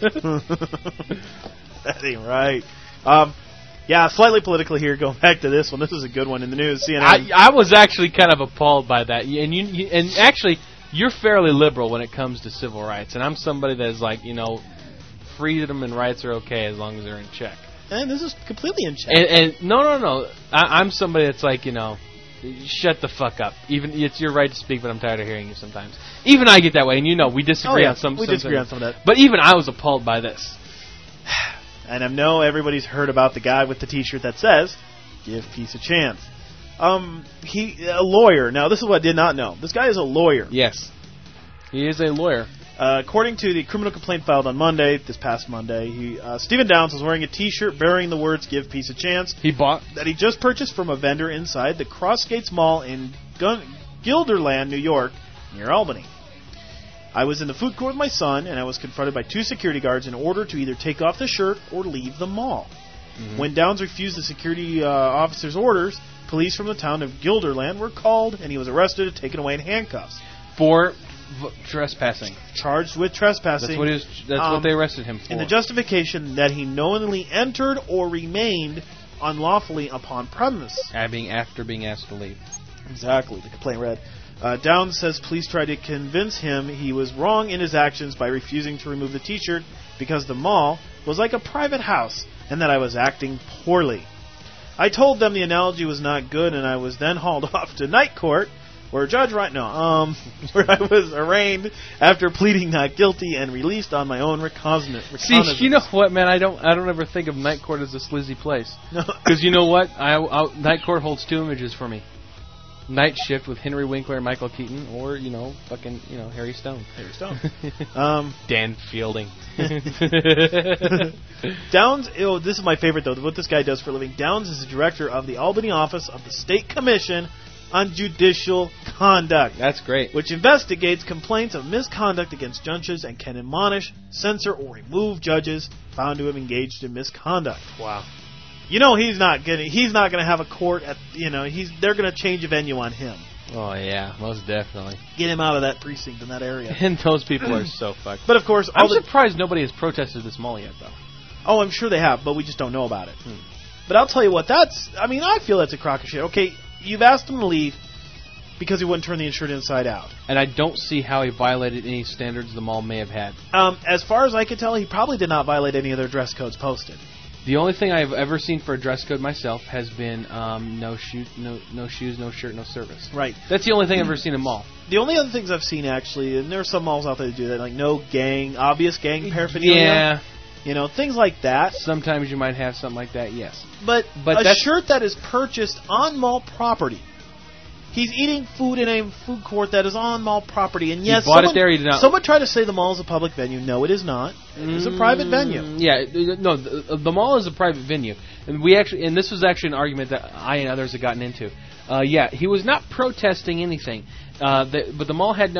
That ain't right. Yeah, slightly political here. Going back to this one, this is a good one in the news. CNN. I was actually kind of appalled by that, and actually, you're fairly liberal when it comes to civil rights, and I'm somebody that is like, freedom and rights are okay as long as they're in check. And this is completely in check. And no. I'm somebody that's like, Shut the fuck up. Even it's your right to speak, but I'm tired of hearing you sometimes. Even I get that way, and we disagree on some. We disagree on some of that. But even I was appalled by this. And I know everybody's heard about the guy with the T-shirt that says, "Give peace a chance." A lawyer. Now, this is what I did not know. This guy is a lawyer. Yes, he is a lawyer. According to the criminal complaint filed on Monday, this past Monday, Stephen Downs was wearing a T-shirt bearing the words "Give peace a chance." He bought that he just purchased from a vendor inside the Crossgates Mall in Guilderland, New York, near Albany. I was in the food court with my son, and I was confronted by 2 security guards in order to either take off the shirt or leave the mall. Mm-hmm. When Downs refused the security officer's orders, police from the town of Guilderland were called, and he was arrested and taken away in handcuffs. For trespassing. Charged with trespassing. That's what they arrested him for. In the justification that he knowingly entered or remained unlawfully upon premise. After being asked to leave. Exactly, the complaint read. Downs says police tried to convince him he was wrong in his actions by refusing to remove the T-shirt because the mall was like a private house and that I was acting poorly. I told them the analogy was not good, and I was then hauled off to night court where where I was arraigned after pleading not guilty and released on my own reconnaissance. See, you know what, man? I don't ever think of night court as a sleazy place. No, because you know what? Night court holds 2 images for me. Night Shift with Henry Winkler and Michael Keaton, or Harry Stone. Harry Stone. Dan Fielding. Downs. This is my favorite though. What this guy does for a living. Downs is the director of the Albany office of the State Commission on Judicial Conduct. That's great. Which investigates complaints of misconduct against judges and can admonish, censor, or remove judges found to have engaged in misconduct. Wow. He's not gonna have a court at they're gonna change a venue on him. Oh yeah, most definitely. Get him out of that precinct in that area. And those people are so fucked. But of course, I'm surprised nobody has protested this mall yet, though. Oh, I'm sure they have, but we just don't know about it. But I'll tell you what, I feel that's a crock of shit. Okay, you've asked him to leave because he wouldn't turn the shirt inside out. And I don't see how he violated any standards the mall may have had. As far as I can tell, he probably did not violate any of their dress codes posted. The only thing I've ever seen for a dress code myself has been no shoes, no shirt, no service. Right. That's the only thing I've ever seen in a mall. The only other things I've seen, actually, and there are some malls out there that do that, like no obvious gang paraphernalia. Yeah. Things like that. Sometimes you might have something like that, yes. But a shirt that is purchased on mall property. He's eating food in a food court that is on mall property, and yes, someone tried to say the mall is a public venue. No, it is not. It is a private venue. Yeah, no, the mall is a private venue, and this was actually an argument that I and others have gotten into. He was not protesting anything, but the mall had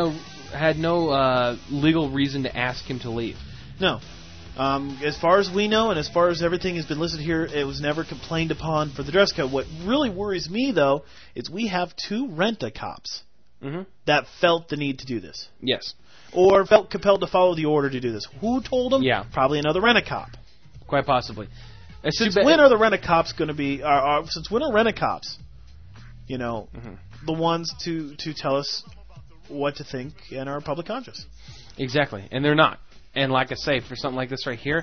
no legal reason to ask him to leave. No. As far as we know, and as far as everything has been listed here, it was never complained upon for the dress code. What really worries me, though, is we have 2 rent-a-cops that felt the need to do this. Yes. Or felt compelled to follow the order to do this. Who told them? Yeah. Probably another rent-a-cop. Quite possibly. Since when are the rent-a-cops going to be... since when are rent-a-cops, the ones to tell us what to think and are public conscious? Exactly. And they're not. And like I say, for something like this right here,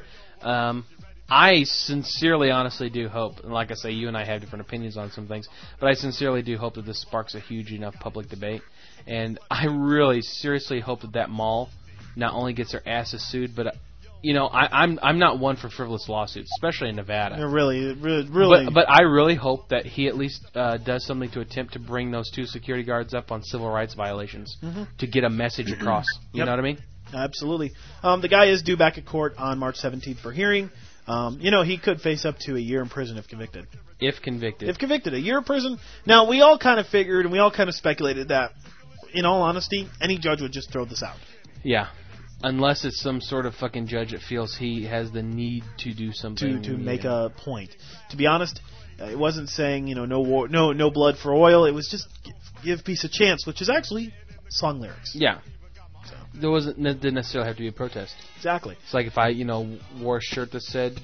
I sincerely, honestly do hope, and like I say, you and I have different opinions on some things, but I sincerely do hope that this sparks a huge enough public debate. And I really, seriously hope that mall not only gets their asses sued, but, I'm not one for frivolous lawsuits, especially in Nevada. Really. But I really hope that he at least does something to attempt to bring those 2 security guards up on civil rights violations to get a message across. You know what I mean? Absolutely. The guy is due back at court on March 17th for hearing. He could face up to a year in prison if convicted. If convicted, a year in prison. Now, we all kind of figured and we all kind of speculated that, in all honesty, any judge would just throw this out. Yeah. Unless it's some sort of fucking judge that feels he has the need to do something. To make a point. To be honest, it wasn't saying, no blood for oil. It was just give peace a chance, which is actually song lyrics. Yeah. Didn't necessarily have to be a protest. Exactly. It's like if I, wore a shirt that said,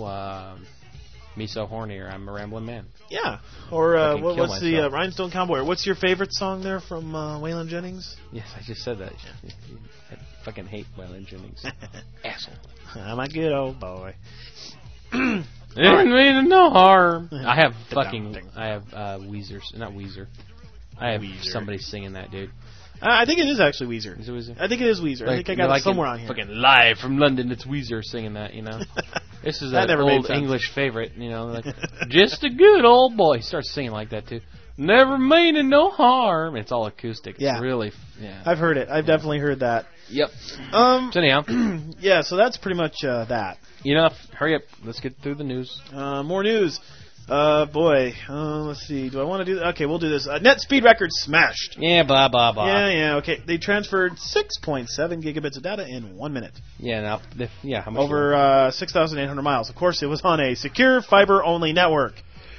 me so horny, or I'm a rambling man. Yeah. Or what's the Rhinestone Cowboy? What's your favorite song there from Waylon Jennings? Yes, I just said that. I fucking hate Waylon Jennings. Asshole. I'm a good old boy. Didn't mean no harm. I have Weezer, not Weezer. I have somebody singing that, dude. I think it is actually Weezer. Is it Weezer? I think it is Weezer. Like, I think I got it somewhere on here. Fucking live from London, it's Weezer singing that, you know. This is an old English favorite, you know. Like, just a good old boy. He starts singing like that, too. Never meaning no harm. It's all acoustic. It's really, I've heard it. I've definitely heard that. Yep. So anyhow. Yeah, so that's pretty much that. Enough. Hurry up. Let's get through the news. More news. Let's see. Do I want to do that? Okay, we'll do this. Net speed record smashed. Yeah, blah, blah, blah. Yeah, okay. They transferred 6.7 gigabits of data in 1 minute. Yeah, now, how much? Over 6,800 miles. Of course, it was on a secure fiber-only network.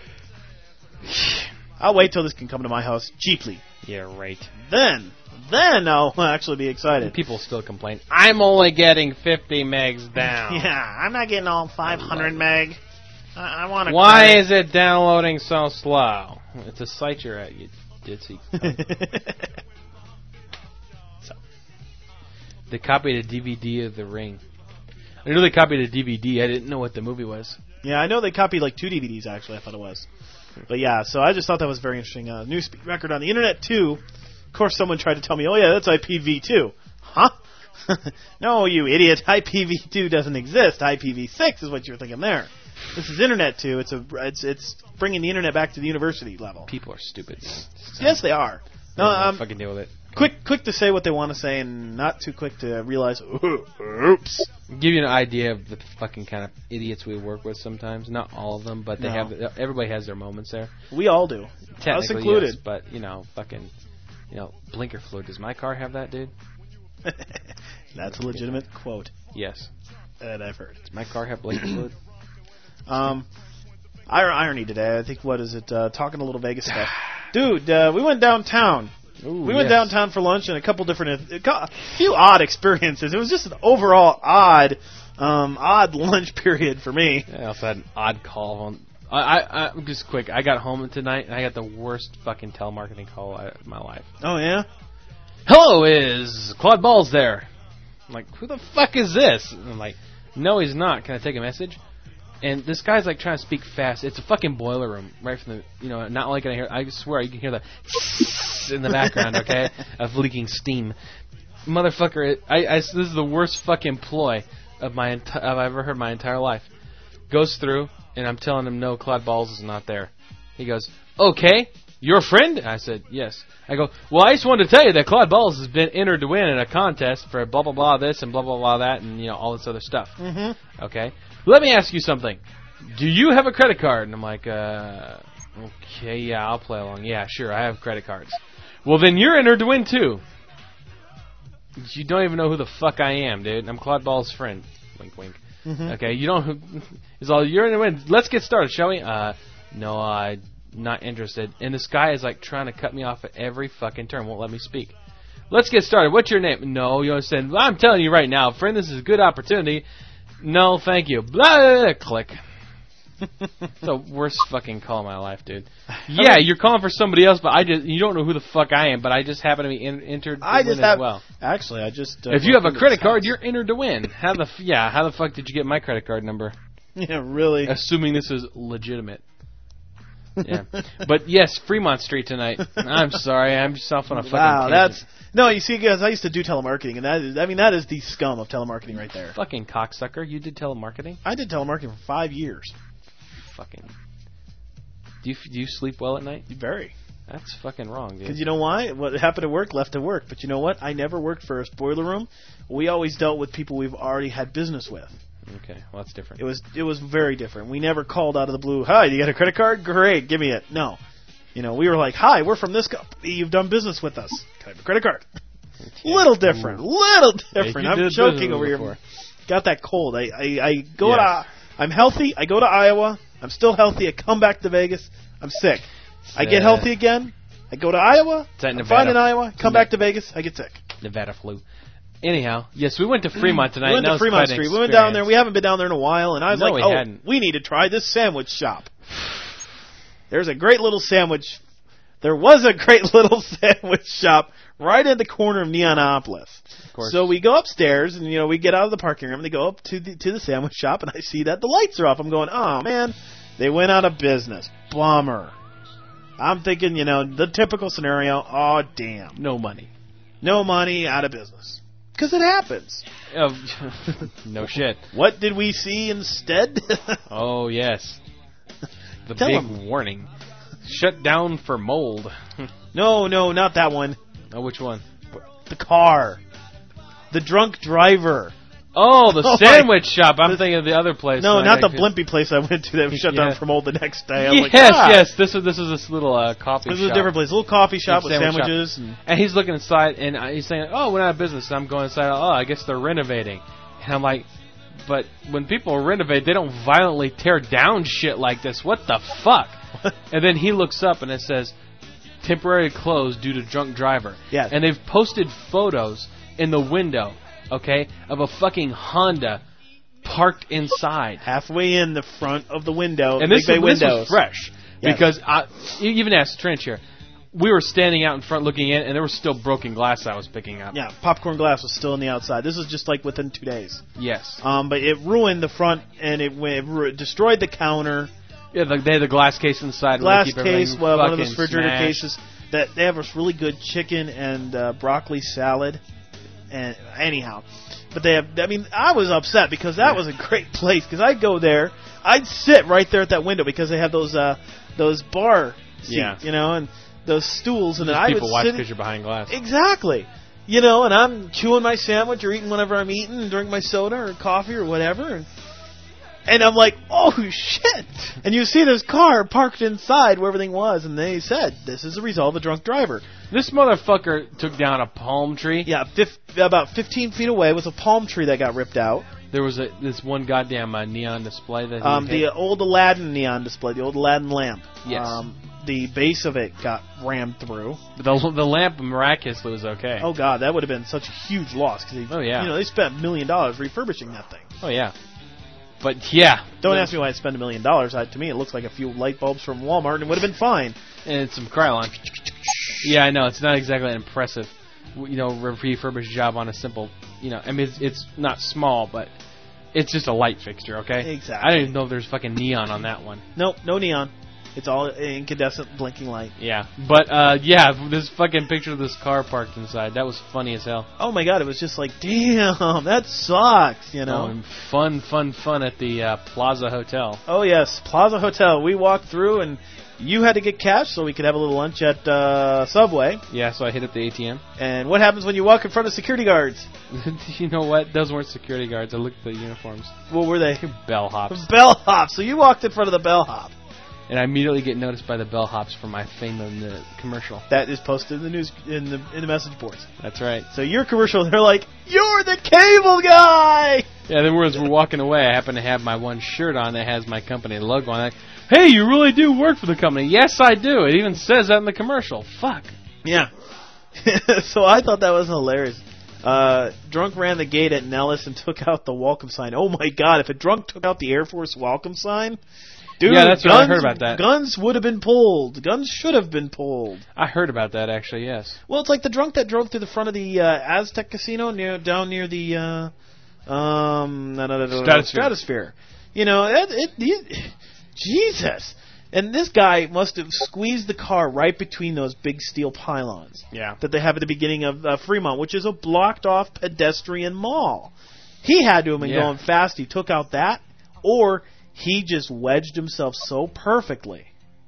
I'll wait till this can come to my house cheaply. Yeah, right. Then I'll actually be excited. People still complain. I'm only getting 50 megs down. Yeah, I'm not getting all 500 meg. I want to. Why is it downloading so slow? It's a site you're at, you ditzy. So, they copied a DVD of The Ring. I knew they copied a DVD. I didn't know what the movie was. Yeah, I know they copied like 2 DVDs, actually, I thought it was. But yeah, so I just thought that was very interesting. New speed record on the internet, too. Of course, someone tried to tell me, oh yeah, that's IPv2. Huh? No, you idiot. IPv2 doesn't exist. IPv6 is what you're thinking there. This is Internet 2. It's bringing the Internet back to the university level. People are stupid. Yes, they are. No, fucking deal with it. Quick to say what they want to say, and not too quick to realize, oops. Give you an idea of the fucking kind of idiots we work with sometimes. Not all of them, but everybody has their moments there. We all do. Us included. Yes, but, blinker fluid. Does my car have that, dude? That's a legitimate quote. Yes. That I've heard. Does my car have blinker fluid? Irony today. I think, what is it? Talking a little Vegas stuff. Dude, we went downtown. We went downtown for lunch and a couple different, a few odd experiences. It was just an overall odd lunch period for me. I also had an odd call. I just quick. I got home tonight and I got the worst fucking telemarketing call of my life. Oh yeah. Hello, is Claude Balls there? I'm like, who the fuck is this? And I'm like, no, he's not. Can I take a message? And this guy's like trying to speak fast. It's a fucking boiler room, right from the, not only can I hear, I swear you can hear the in the background, okay, of leaking steam. Motherfucker, this is the worst fucking ploy of I've ever heard my entire life. Goes through, and I'm telling him, no, Claude Balls is not there. He goes, okay, your friend? I said, yes. I go, well, I just wanted to tell you that Claude Balls has been entered to win in a contest for blah, blah, blah this and blah, blah, blah that and, all this other stuff. Mm-hmm. Okay? Let me ask you something. Do you have a credit card? And I'm like, okay, yeah, I'll play along. Yeah, sure, I have credit cards. Well, then you're entered to win, too. You don't even know who the fuck I am, dude. I'm Claude Ball's friend. Wink, wink. Mm-hmm. Okay, you don't... It's all, you're in to win. Let's get started, shall we? No, I'm not interested. And this guy is, like, trying to cut me off at every fucking turn. Won't let me speak. Let's get started. What's your name? No, you understand. I'm telling you right now, friend, this is a good opportunity. No, thank you. Blah, blah, blah, click. It's the worst fucking call of my life, dude. Yeah, you're calling for somebody else, but you don't know who the fuck I am, but I just happen to be entered to win as well. Actually, I just... if you have a credit card, you're entered to win. How the fuck did you get my credit card number? Yeah, really? Assuming this is legitimate. Yeah. But yes, Fremont Street tonight. I'm sorry, I'm just off on a fucking tangent. That's... No, you see, guys, I used to do telemarketing, and that is the scum of telemarketing right there. Fucking cocksucker. You did telemarketing? I did telemarketing for 5 years. Fucking... Do you sleep well at night? Very. That's fucking wrong, dude. Because you know why? What happened at work left at work. But you know what? I never worked for a boiler room. We always dealt with people we've already had business with. Okay, well, that's different. It was very different. We never called out of the blue, hi, you got a credit card? Great, give me it. No. We were like, hi, we're from this company. You've done business with us. Can I have a credit card? Yeah. Little different. Yeah, I'm joking over here. Got that cold. I go to... I'm healthy. I go to Iowa. I'm still healthy. I come back to Vegas. I'm sick. I get healthy again. I go to Iowa. I'm fine in Iowa. Come back to Vegas. I get sick. Nevada flu. Anyhow, yes, we went to Fremont tonight. We went to Fremont Street. We went down there. We haven't been down there in a while, and I was we need to try this sandwich shop. There was a great little sandwich shop right at the corner of Neonopolis. Of course. So we go upstairs, and we get out of the parking room, and they go up to the sandwich shop, and I see that the lights are off. I'm going, oh man, they went out of business. Bummer. I'm thinking, the typical scenario. Oh damn, No money. no money, out of business. Because it happens. No shit. What did we see instead? Oh, yes. The Tell big 'em. warning. Shut down for mold. No, not that one. Oh, which one? The car. The drunk driver. Oh, the Oh, sandwich shop. I'm thinking of the other place. No, Like, not the I could- blimpy place I went to that was shut down Yeah. for mold the next day. I was like, Yes. This is this little coffee shop. This is a different place. A little coffee shop with Sandwich shop. sandwiches. And he's looking inside, and he's saying, "Oh, we're out of business." And I'm going inside. Oh, I guess they're renovating. And I'm like, but when people renovate, they don't violently tear down shit like this. What the fuck? And then he looks up, and it says, "Temporarily closed due to drunk driver." Yeah. And they've posted photos in the window, okay, of a fucking Honda parked inside. Halfway in the front of the window. And this big bay was windows. fresh. Yes. Because you even asked Trench here. We were standing out in front looking in, and there was still broken glass I was picking up. Yeah, popcorn glass was still on the outside. This was just like within 2 days. Yes. But it ruined the front, and it destroyed the counter. Yeah, they had the glass case inside. Glass to keep case, everything one of fucking those refrigerator smashed. cases. That they have a really good chicken and broccoli salad. And anyhow, but they have. I mean, I was upset because that was a great place. Because I'd go there, I'd sit right there at that window because they have those bar seats, Yeah. and those stools, and then Just I would people watch sit. because you're behind glass. Exactly. And I'm chewing my sandwich or eating whatever I'm eating and drink my soda or coffee or whatever. And I'm like, oh, shit. And you see this car parked inside where everything was, and they said, this is a result of a drunk driver. This motherfucker took down a palm tree. Yeah, about 15 feet away was a palm tree that got ripped out. There was this one goddamn neon display that he The old Aladdin neon display, the old Aladdin lamp. Yes. The base of it got rammed through. The lamp miraculously was okay. Oh, God, that would have been such a huge loss. Cause they spent $1 million refurbishing that thing. Oh, yeah. But, yeah. Don't ask me why I'd spend $1 million. To me, it looks like a few light bulbs from Walmart, and it would have been fine. And some Krylon. Yeah, I know. It's not exactly an impressive, refurbished job on a simple, I mean, it's not small, but it's just a light fixture, okay? Exactly. I don't even know if there's fucking neon on that one. Nope, no neon. It's all incandescent blinking light. Yeah. But, this fucking picture of this car parked inside, that was funny as hell. Oh, my God, it was just like, damn, that sucks, Oh, and fun at the Plaza Hotel. Oh, yes, Plaza Hotel. We walked through, and you had to get cash so we could have a little lunch at Subway. Yeah, so I hit up the ATM. And what happens when you walk in front of security guards? You know what? Those weren't security guards. I looked at the uniforms. What were they? Bellhops. Bellhops. So you walked in front of the bellhop. And I immediately get noticed by the bellhops for my fame in the commercial. That is posted in the news in the message boards. That's right. So your commercial, they're like, "You're the cable guy." Yeah. Then as we're walking away, I happen to have my one shirt on that has my company logo on it. Hey, you really do work for the company? Yes, I do. It even says that in the commercial. Fuck. Yeah. So I thought that was hilarious. Drunk ran the gate at Nellis and took out the welcome sign. Oh my God! If a drunk took out the Air Force welcome sign. Dude, yeah, that's right. I heard about that. Guns would have been pulled. Guns should have been pulled. I heard about that, actually, yes. Well, it's like the drunk that drove through the front of the Aztec Casino down near the Stratosphere. Jesus. And this guy must have squeezed the car right between those big steel pylons. Yeah. That they have at the beginning of Fremont, which is a blocked-off pedestrian mall. He had to have been going fast. He took out that, or he just wedged himself so perfectly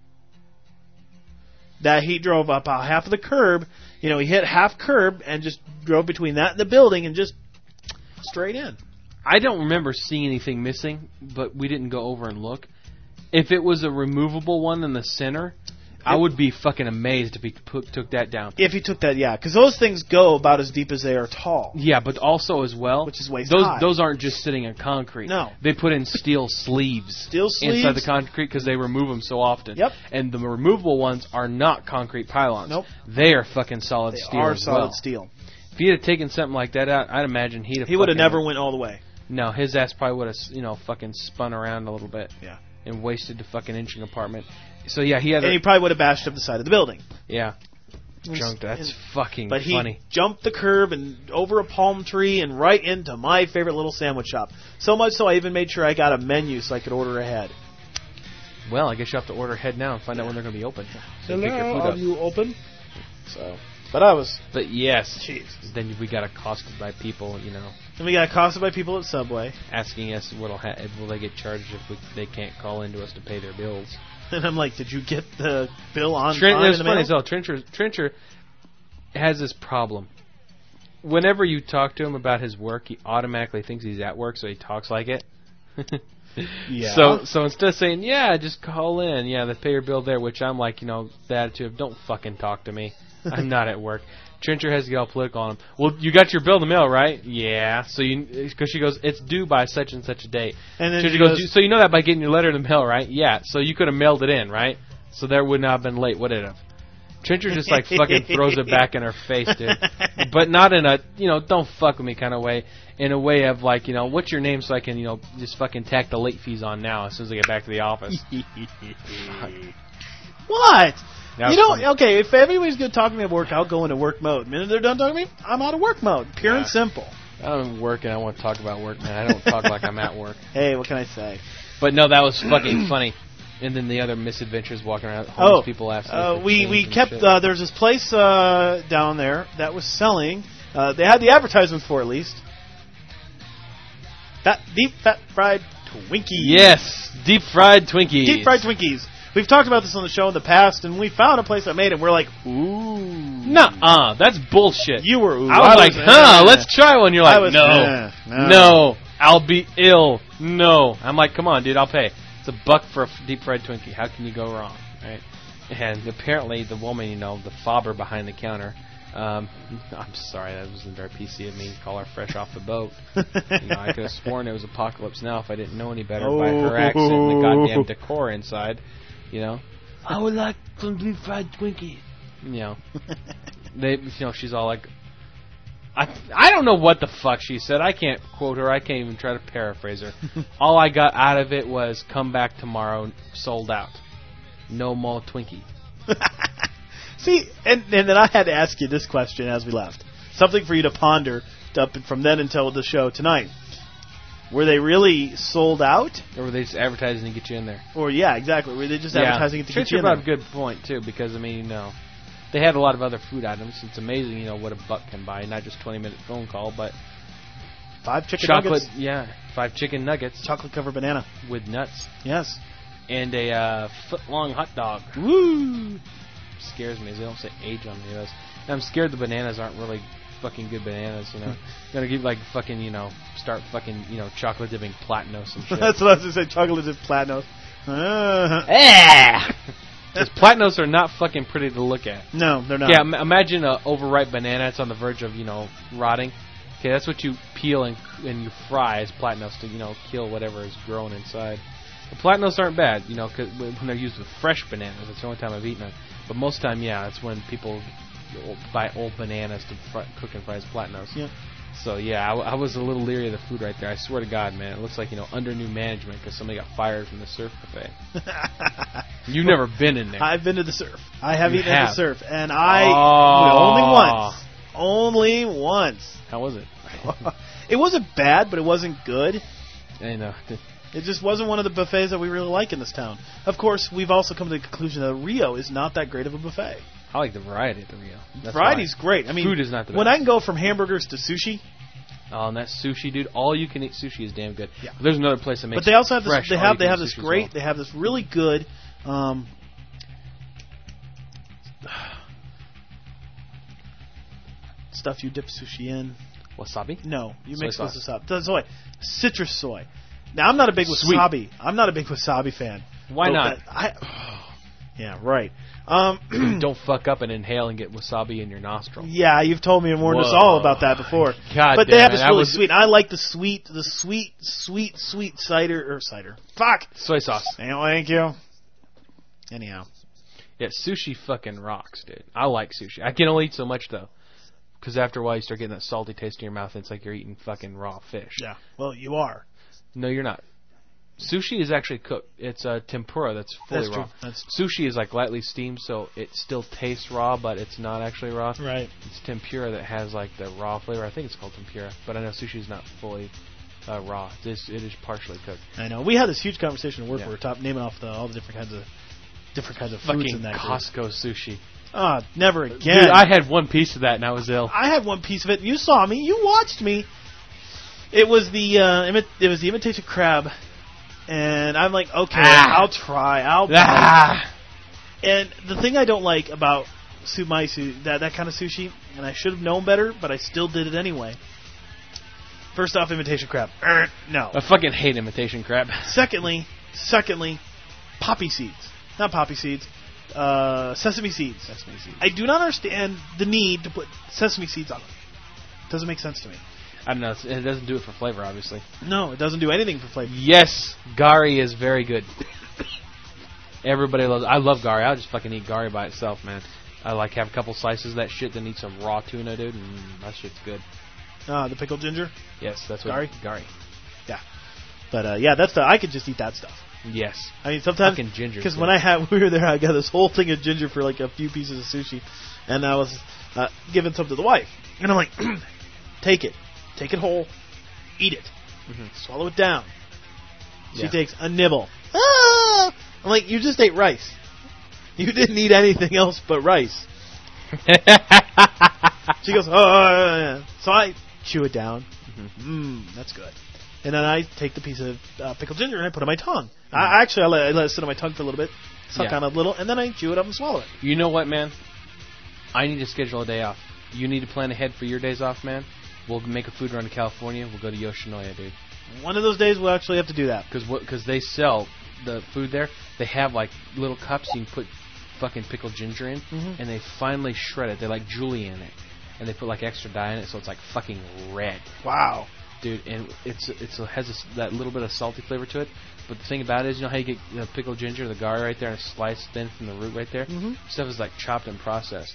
that he drove up half of the curb. He hit half curb and just drove between that and the building and just straight in. I don't remember seeing anything missing, but we didn't go over and look. If it was a removable one in the center, I would be fucking amazed if he took that down. If he took that, yeah. Because those things go about as deep as they are tall. Yeah, but also as well, which is waist high. Those aren't just sitting in concrete. No. They put in steel sleeves. Inside the concrete because they remove them so often. Yep. And the removable ones are not concrete pylons. Nope. They are fucking solid steel. They are as solid well. steel. If he had taken something like that out, I'd imagine he would have never went all the way. No, his ass probably would have, fucking spun around a little bit. Yeah. And wasted the fucking inching apartment. So yeah, he had. And he probably would have bashed up the side of the building. Yeah. Drunk. That's fucking but funny. he jumped the curb and over a palm tree and right into my favorite little sandwich shop. So much so I even made sure I got a menu so I could order ahead. Well, I guess you have to order ahead now and find out when they're going to be open. So you pick your food Hello, up. are you open? So, But yes, jeez. Then we got accosted by people, And we got accosted by people at Subway. asking us will they get charged if they can't call into us to pay their bills. And I'm like, did you get the bill on It time was in the funny mail? as well. Trencher has this problem. Whenever you talk to him about his work, he automatically thinks he's at work, so he talks like it. Yeah. So instead of saying, yeah, just call in, yeah, they pay your bill there, which I'm like, the attitude of, don't fucking talk to me. I'm not at work. Trencher has to get all political on him. Well, you got your bill in the mail, right? Yeah. So because she goes, it's due by such and such a date. And then Trencher she goes, goes- so you know that by getting your letter in the mail, right? Yeah. So you could have mailed it in, right? So there would not have been late, would it have? Trencher just like fucking throws it back in her face, dude. But not in a, don't fuck with me kind of way. In a way of like, what's your name so I can, just fucking tack the late fees on now as soon as I get back to the office. What? That was funny. Okay, if everybody's going to talk to me at work, I'll go into work mode. The minute they're done talking to me, I'm out of work mode. Pure and simple. I'm working. I want to talk about work, man. I don't talk like I'm at work. Hey, what can I say? But no, that was fucking funny. And then the other misadventures walking around, homeless people asking. us for we change and kept shit. there's this place down there that was selling. They had the advertisements for at least. That deep fat fried Twinkies. Yes, deep fried Twinkies. Deep fried Twinkies. We've talked about this on the show in the past, and we found a place that made it. We're like, ooh. Nuh-uh, that's bullshit. You were ooh. I was like, let's try one. You're like, no, I'll be ill. No. I'm like, come on, dude, I'll pay. It's $1 for a deep fried Twinkie. How can you go wrong, right? And apparently the woman, the fobber behind the counter, I'm sorry, that wasn't very PC of me to call her fresh off the boat. I could have sworn it was Apocalypse Now if I didn't know any better by her accent and the goddamn decor inside. I would like some deep fried Twinkie. She's all like, I don't know what the fuck she said. I can't quote her. I can't even try to paraphrase her. All I got out of it was, come back tomorrow, sold out. No more Twinkie. See, and then I had to ask you this question as we left. Something for you to ponder up from then until the show tonight. Were they really sold out? Or were they just advertising to get you in there? Or, yeah, exactly. Were they just advertising it to get you in there? Brought a good point, too, because, they had a lot of other food items. It's amazing, what a buck can buy. Not just 20-minute phone call, but 5 chicken chocolate, nuggets. Yeah, 5 chicken nuggets. Chocolate-covered banana. With nuts. Yes. And a foot-long hot dog. Woo! Scares me. They don't say age on any of those. And I'm scared the bananas aren't really fucking good bananas, Gonna give fucking, start fucking, chocolate dipping Platinos and shit. That's what I was going to say, chocolate dipping Platinos. Because Platinos are not fucking pretty to look at. No, they're not. Yeah, imagine an overripe banana. It's on the verge of, rotting. Okay, that's what you peel and you fry as Platinos to, kill whatever is growing inside. The Platinos aren't bad, cause when they're used with fresh bananas. That's the only time I've eaten them. But most of the time, yeah, that's when people buy old bananas to cook and fry as Platinos. Yeah. So, yeah, I was a little leery of the food right there. I swear to God, man. It looks like, under new management because somebody got fired from the surf buffet. You've never been in there. I've been to the surf. I have eaten at the surf. And only once. How was it? It wasn't bad, but it wasn't good. I know. It just wasn't one of the buffets that we really like in this town. Of course, we've also come to the conclusion that Rio is not that great of a buffet. I like the variety at the Rio. That's Variety's why. great. I mean, food is not the best. When I can go from hamburgers to sushi. Oh, and that sushi, dude! All you can eat sushi is damn good. Yeah. There's another place that makes. But they also have fresh, this. They have this great. Well. They have this really good. Stuff you dip sushi in. Wasabi? No, you soy mix sauce. wasabi. Soy, citrus soy. Now I'm not a big wasabi. I'm not a big wasabi fan. Why not? Yeah, right. Don't fuck up and inhale and get wasabi in your nostril. Yeah, you've told me and warned us all about that before. God but damn they have it. this really sweet. I like the sweet cider. Fuck. Soy sauce. Thank you. Anyhow. Yeah, sushi fucking rocks, dude. I like sushi. I can only eat so much, though. Because after a while, you start getting that salty taste in your mouth, and it's like you're eating fucking raw fish. Yeah. Well, you are. No, you're not. Sushi is actually cooked. It's tempura that's fully raw. True. Sushi is like lightly steamed, so it still tastes raw, but it's not actually raw. Right. It's tempura that has like the raw flavor. I think it's called tempura, but I know sushi is not fully raw. It is partially cooked. I know. We had this huge conversation at work Yeah. where we're naming off all the different kinds of foods Fucking in that. Costco sushi. Never again. Dude, I had one piece of that and I was ill. I had one piece of it. You saw me. You watched me. It was the imitation crab, and I'm like, okay, I'll try. I'll bite. And the thing I don't like about sumaisu, that kind of sushi, and I should have known better, but I still did it anyway. First off, imitation crab. No. I fucking hate imitation crab. Secondly, poppy seeds. Not poppy seeds. Sesame seeds. I do not understand the need to put sesame seeds on them. Doesn't make sense to me. I don't know. It doesn't do it for flavor, obviously. No, it doesn't do anything for flavor. Yes, gari is very good. Everybody loves. I love gari. I'll just fucking eat gari by itself, man. I like have a couple slices of that shit, then eat some raw tuna, dude, and that shit's good. The pickled ginger. Yes, that's what Gari. Yeah, but that's I could just eat that stuff. Yes. I mean, sometimes fucking ginger. Because when we were there, I got this whole thing of ginger for like a few pieces of sushi, and I was giving some to the wife, and I'm like, take it whole, eat it, swallow it down. She takes a nibble. I'm like, you just ate rice. You didn't eat anything else but rice. She goes, oh. So I chew it down. That's good. And then I take the piece of pickled ginger and I put it on my tongue. I let it sit on my tongue for a little bit, suck on it a little, and then I chew it up and swallow it. You know what, man? I need to schedule a day off. You need to plan ahead for your days off, man. We'll make a food run to California. We'll go to Yoshinoya, dude. One of those days we'll actually have to do that. Because they sell the food there. They have like little cups you can put fucking pickled ginger in, and they finally shred it. They like julienne in it, and they put like extra dye in it, so it's like fucking red. Wow, dude! And it has that little bit of salty flavor to it. But the thing about it is, you know how you get pickled ginger, the gari right there, and it's sliced thin from the root right there. Stuff is like chopped and processed,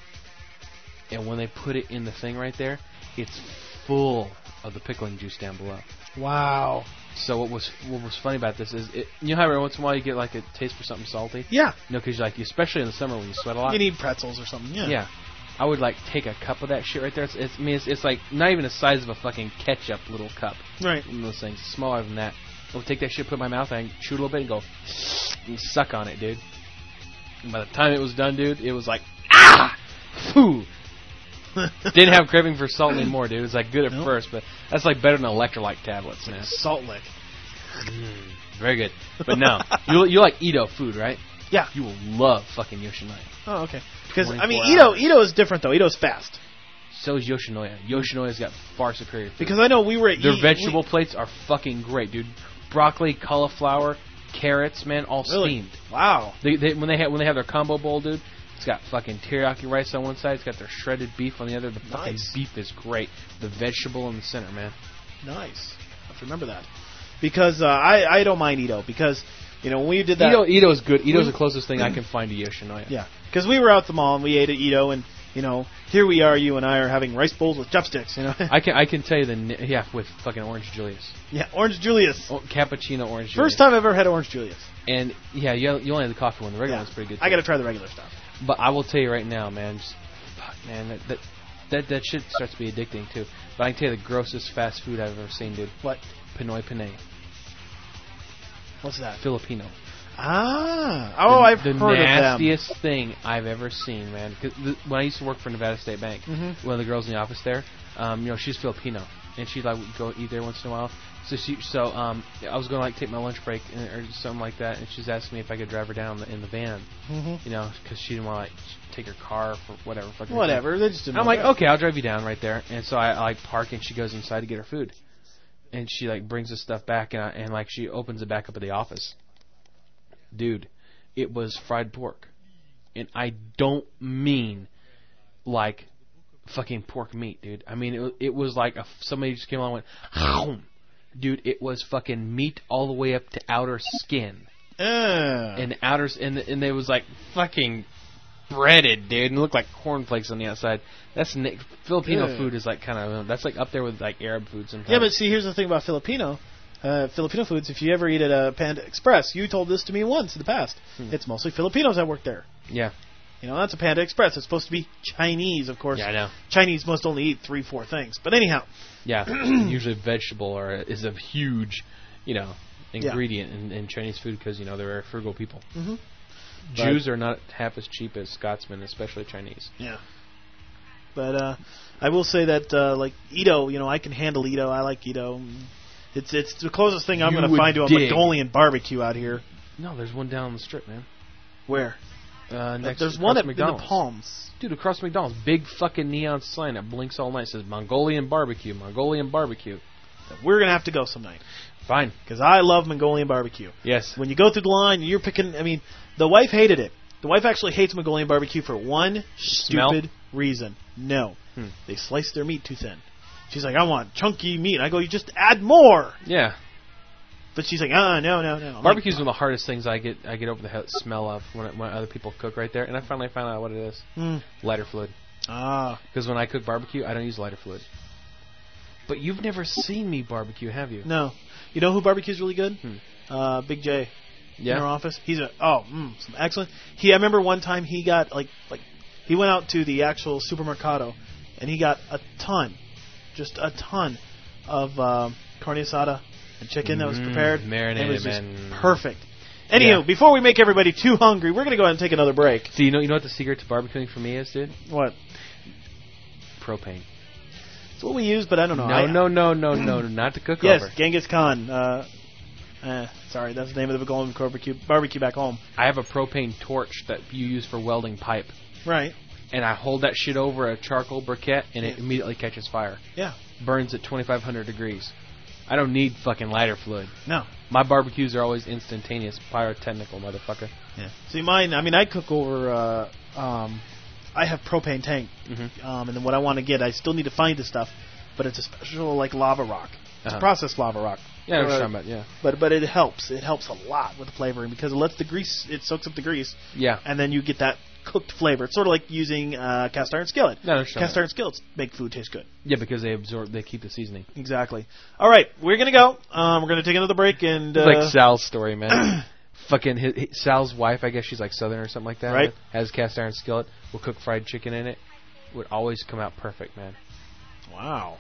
and when they put it in the thing right there, it's full of the pickling juice down below. Wow. So what was funny about this is, you know how every once in a while you get like a taste for something salty? Yeah. No, because like especially in the summer when you sweat a lot. You need pretzels or something. Yeah. Yeah. I would like take a cup of that shit right there. It's like not even the size of a fucking ketchup little cup. Right. One of those things, smaller than that. I would take that shit, put it in my mouth, and chew a little bit, and go and suck on it, dude. And by the time it was done, dude, it was like Phew. Didn't have craving for salt anymore, dude. It was like good at first, but that's like better than electrolyte tablets, man. Salt lick. Very good. But no, you like Edo food, right? Yeah. You will love fucking Yoshinoya. Oh, okay. Because, I mean, 24 hours. Edo is different, though. Edo's fast. So is Yoshinoya. Yoshinoya's got far superior food. Because I know we were at their vegetable plates are fucking great, dude. Broccoli, cauliflower, carrots, man, all steamed. Wow. When they have their combo bowl, dude, it's got fucking teriyaki rice on one side. It's got their shredded beef on the other. The fucking beef is great. The vegetable in the center, man. Nice. I have to remember that. Because I don't mind Edo. Because, you know, when we did that... Edo's good. Edo's the closest thing I can find to Yoshinoya. Yeah. Because we were out at the mall and we ate at Edo and, you know, here we are, you and I are having rice bowls with chopsticks, you know. I can tell you with fucking Orange Julius. Yeah, Orange Julius. Cappuccino Orange Julius. First time I've ever had Orange Julius. And, yeah, you only had the coffee one. The regular one's pretty good, too. I got to try the regular stuff. But I will tell you right now, man, that shit starts to be addicting, too. But I can tell you the grossest fast food I've ever seen, dude. What? Pinoy Panay. What's that? Filipino. I've heard of them. The nastiest thing I've ever seen, man. Cause when I used to work for Nevada State Bank, one of the girls in the office there, you know, she's Filipino, and she'd like go eat there once in a while. So I was going to like take my lunch break or something like that, and she's asking me if I could drive her down in the van, you know, because she didn't want to like take her car for whatever. Whatever. They just didn't. I'm like, okay, I'll drive you down right there, and so I like park, and she goes inside to get her food, and she like brings the stuff back, and like she opens it back up at the office. Dude, it was fried pork, and I don't mean like fucking pork meat, dude. I mean it was like somebody just came along and went, dude. It was fucking meat all the way up to outer skin, and they was like fucking breaded, dude, and it looked like cornflakes on the outside. That's Filipino food is like kind of that's like up there with like Arab food sometimes. Yeah, but see, here's the thing about Filipino. Filipino foods, if you ever eat at a Panda Express, you told this to me once in the past. It's mostly Filipinos that work there. Yeah. You know, that's a Panda Express. It's supposed to be Chinese, of course. Yeah, I know. Chinese must only eat 3-4 things. But anyhow. Yeah, usually vegetable is a huge, ingredient in Chinese food because, they're frugal people. Mm-hmm. Jews are not half as cheap as Scotsmen, especially Chinese. Yeah. But I will say that, like, Ito, I can handle Ito. I like Ito. It's the closest thing I'm going to find to a Mongolian barbecue out here. No, there's one down the strip, man. Where? There's one at in the Palms. Dude, across McDonald's. Big fucking neon sign that blinks all night. Says Mongolian barbecue, Mongolian barbecue. We're going to have to go some night. Fine. Because I love Mongolian barbecue. Yes. When you go through the line, you're picking... the wife hated it. The wife actually hates Mongolian barbecue for one stupid reason. No. They slice their meat too thin. She's like, I want chunky meat. I go, you just add more. Yeah. But she's like, no. Barbecue's one of the hardest things I get over the smell of when other people cook right there. And I finally found out what it is. Lighter fluid. Ah. Because when I cook barbecue, I don't use lighter fluid. But you've never seen me barbecue, have you? No. You know who barbecues really good? Big J. Yeah. In our office. He's some excellent. I remember one time he got he went out to the actual supermercado and he got just a ton of carne asada and chicken that was prepared. Marinated, it was just perfect. Anywho, before we make everybody too hungry, we're going to go ahead and take another break. So you know what the secret to barbecuing for me is, dude? What? Propane. It's what we use, but I don't know. No, not to cook over. Yes, Genghis Khan. Sorry, that's the name of the Golden barbecue back home. I have a propane torch that you use for welding pipe. Right. And I hold that shit over a charcoal briquette, and it immediately catches fire. Yeah. Burns at 2,500 degrees. I don't need fucking lighter fluid. No. My barbecues are always instantaneous, pyrotechnical, motherfucker. Yeah. See, mine, I cook over, I have propane tank. And then what I want to get, I still need to find the stuff, but it's a special, lava rock. It's processed lava rock. Yeah, I know what you're talking about, yeah. But it helps. It helps a lot with the flavoring because it lets the grease, it soaks up the grease. Yeah. And then you get that cooked flavor. It's sort of like using cast iron skillet. No, cast iron skillets make food taste good. Yeah, because they keep the seasoning. Exactly. All right, we're going to go. We're going to take another break. And it's like Sal's story, man. Fucking Sal's wife, I guess she's like Southern or something like that. Right. Has cast iron skillet. Will cook fried chicken in it. Would always come out perfect, man. Wow.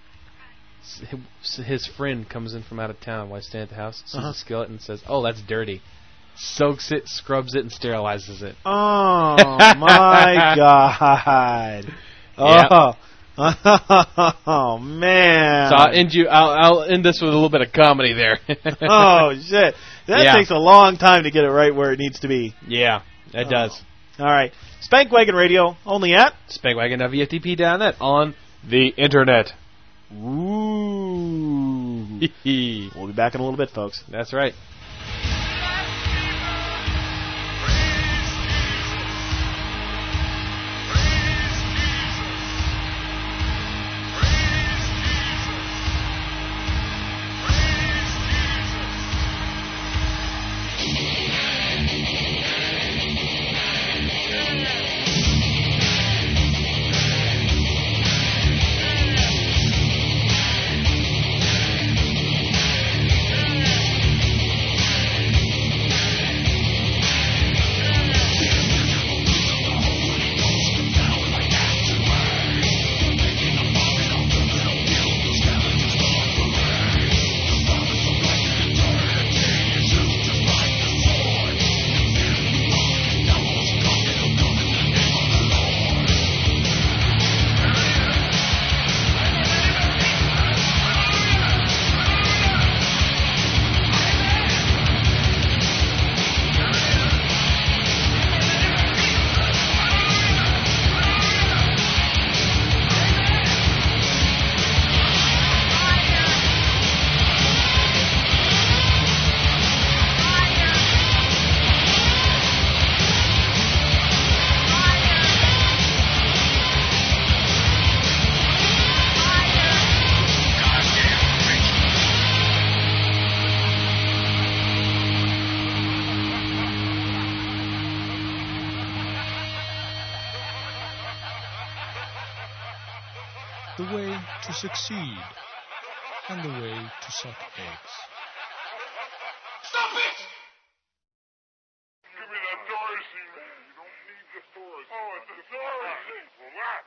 His friend comes in from out of town while he's staying at the house, sees the skillet and says, "Oh, that's dirty." Soaks it, scrubs it, and sterilizes it. Oh my God! Oh man! So I'll end this with a little bit of comedy there. Oh shit! That takes a long time to get it right where it needs to be. Yeah, it does. All right, Spank Wagon Radio only at SpankWagon.VFTP.net on the internet. Ooh. We'll be back in a little bit, folks. That's right. The way to succeed and the way to suck eggs. Stop it! Give me that Dorothy, man. You don't need the Dorothy. Oh, it's the Dorothy. Relax.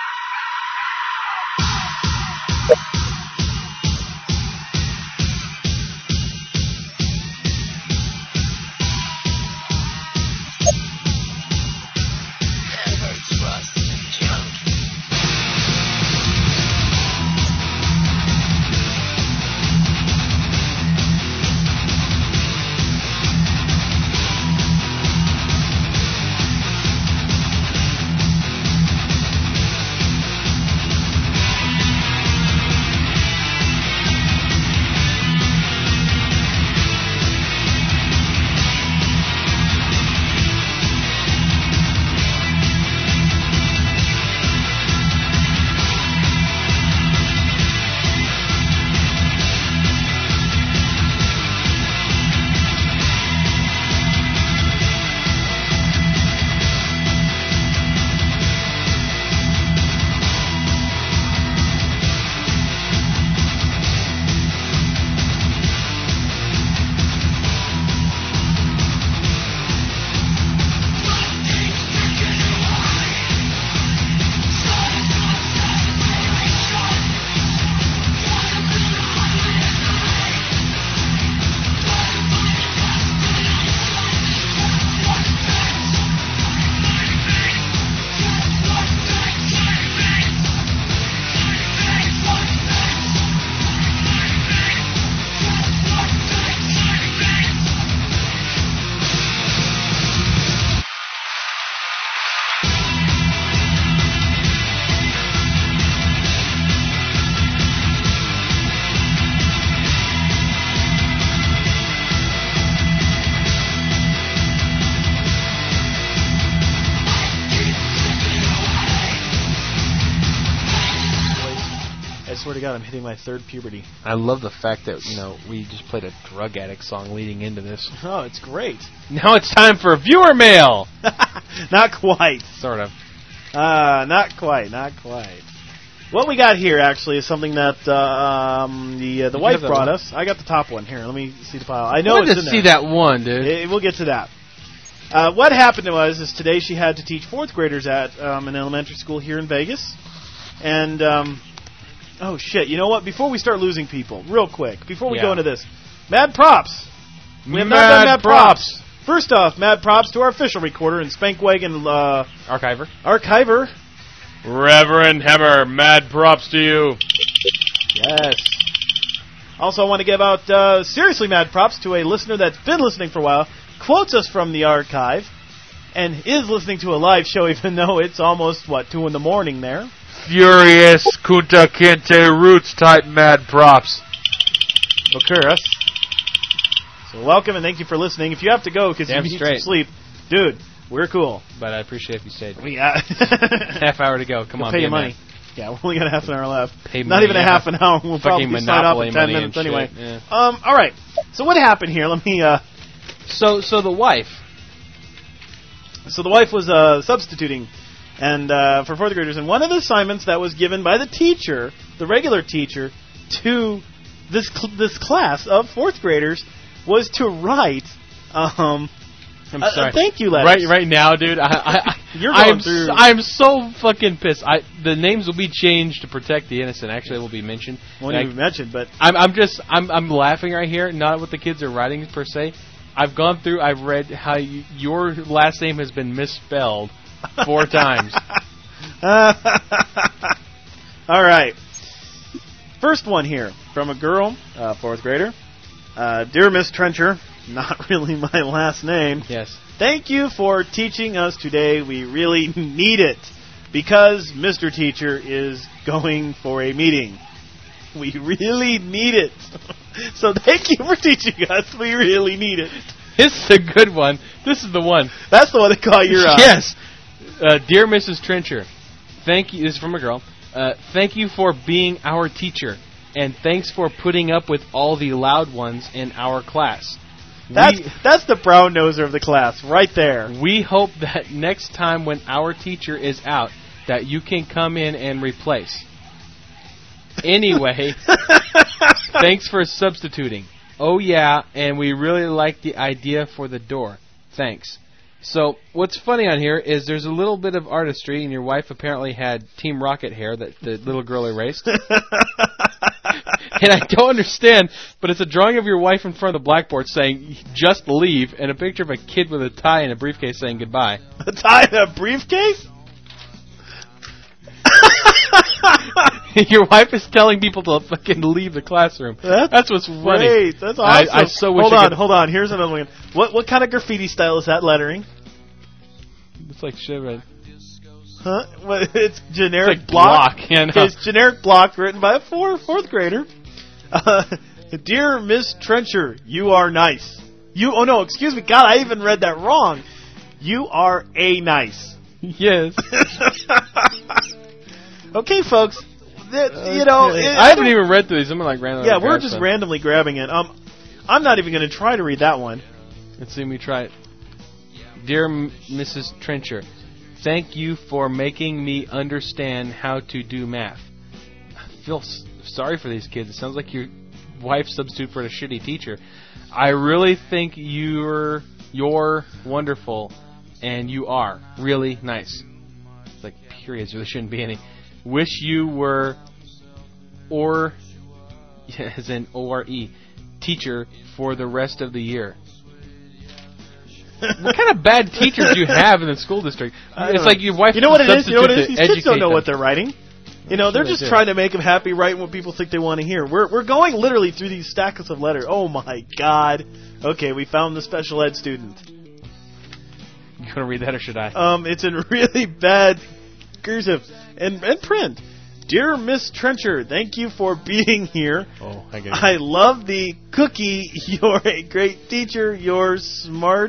I swear to God, I'm hitting my third puberty. I love the fact that, we just played a drug addict song leading into this. Oh, it's great. Now it's time for viewer mail! Not quite. Sort of. Not quite. What we got here, actually, is something that the wife brought us. I got the top one. Here, let me see the file. I know it's in there. See that one, dude. We'll get to that. What happened was is today she had to teach 4th graders at an elementary school here in Vegas. And, oh, shit. You know what? Before we start losing people, real quick, before we go into this, mad props. We have not done mad props. First off, mad props to our official recorder and Spankwagon Archiver. Reverend Hammer, mad props to you. Yes. Also, I want to give out seriously mad props to a listener that's been listening for a while, quotes us from the archive, and is listening to a live show even though it's almost, 2 in the morning there. Furious Kunta Kinte Roots type mad props. Occurus. So welcome and thank you for listening. If you have to go because you need some sleep, dude, we're cool. But I appreciate if you stayed. Yeah. Half hour to go. Come on, pay you money. Man. Yeah, we only got a half an hour left. Not even a half an hour. We'll probably sign off in 10 minutes anyway. Yeah. All right. So what happened here? Let me. So the wife. So the wife was substituting, and for 4th graders, and one of the assignments that was given by the teacher, the regular teacher, to this class of 4th graders was to write. I'm sorry. Thank you letters. Right now, dude. I'm so fucking pissed. The names will be changed to protect the innocent. Actually, it will be mentioned. Won't even mention, but I'm laughing right here. Not what the kids are writing per se. I've gone through. I've read how your last name has been misspelled 4 times. All right. First one here from a girl, 4th grader. Dear Miss Trencher, not really my last name. Yes. Thank you for teaching us today. We really need it because Mr. Teacher is going for a meeting. We really need it. So thank you for teaching us. We really need it. This is a good one. This is the one. That's the one they call your... Yes. Dear Mrs. Trencher, thank you. This is from a girl. Thank you for being our teacher. And thanks for putting up with all the loud ones in our class. That's the brown noser of the class, right there. We hope that next time when our teacher is out, that you can come in and replace. Anyway, thanks for substituting. Oh, yeah, and we really like the idea for the door. Thanks. So, what's funny on here is there's a little bit of artistry, and your wife apparently had Team Rocket hair that the little girl erased. And I don't understand, but it's a drawing of your wife in front of the blackboard saying, just leave, and a picture of a kid with a tie and a briefcase saying goodbye. A tie and a briefcase? Your wife is telling people to fucking leave the classroom. That's what's funny. Great. That's awesome. I so wish Hold on. Here's another one. What kind of graffiti style is that lettering? It's like shit, right? Huh? Well, it's generic like block. Yeah, no. It's generic block written by a fourth grader. Dear Miss Trencher, you are nice. Oh no, excuse me. God, I even read that wrong. You are a nice. Yes. Okay, folks. I haven't even read through these. I'm like randomly. Yeah, we're just randomly grabbing it. I'm not even going to try to read that one. Let's see me try it. Dear Mrs. Trencher, thank you for making me understand how to do math. I feel sorry for these kids. It sounds like your wife substitute for a shitty teacher. I really think you're wonderful, and you are really nice. It's like periods. There shouldn't be any. Wish you were, as in O-R-E, teacher for the rest of the year. What kind of bad teachers do you have in the school district? It's like your wife. You know what it is? These kids don't know them. what they're writing. They're just trying to make them happy, writing what people think they want to hear. We're going literally through these stacks of letters. Oh my God. Okay, we found the special ed student. You want to read that or should I? It's in really bad cursive and print. Dear Miss Trencher, thank you for being here. Oh, I get it. I love the cookie. You're a great teacher. You're smart.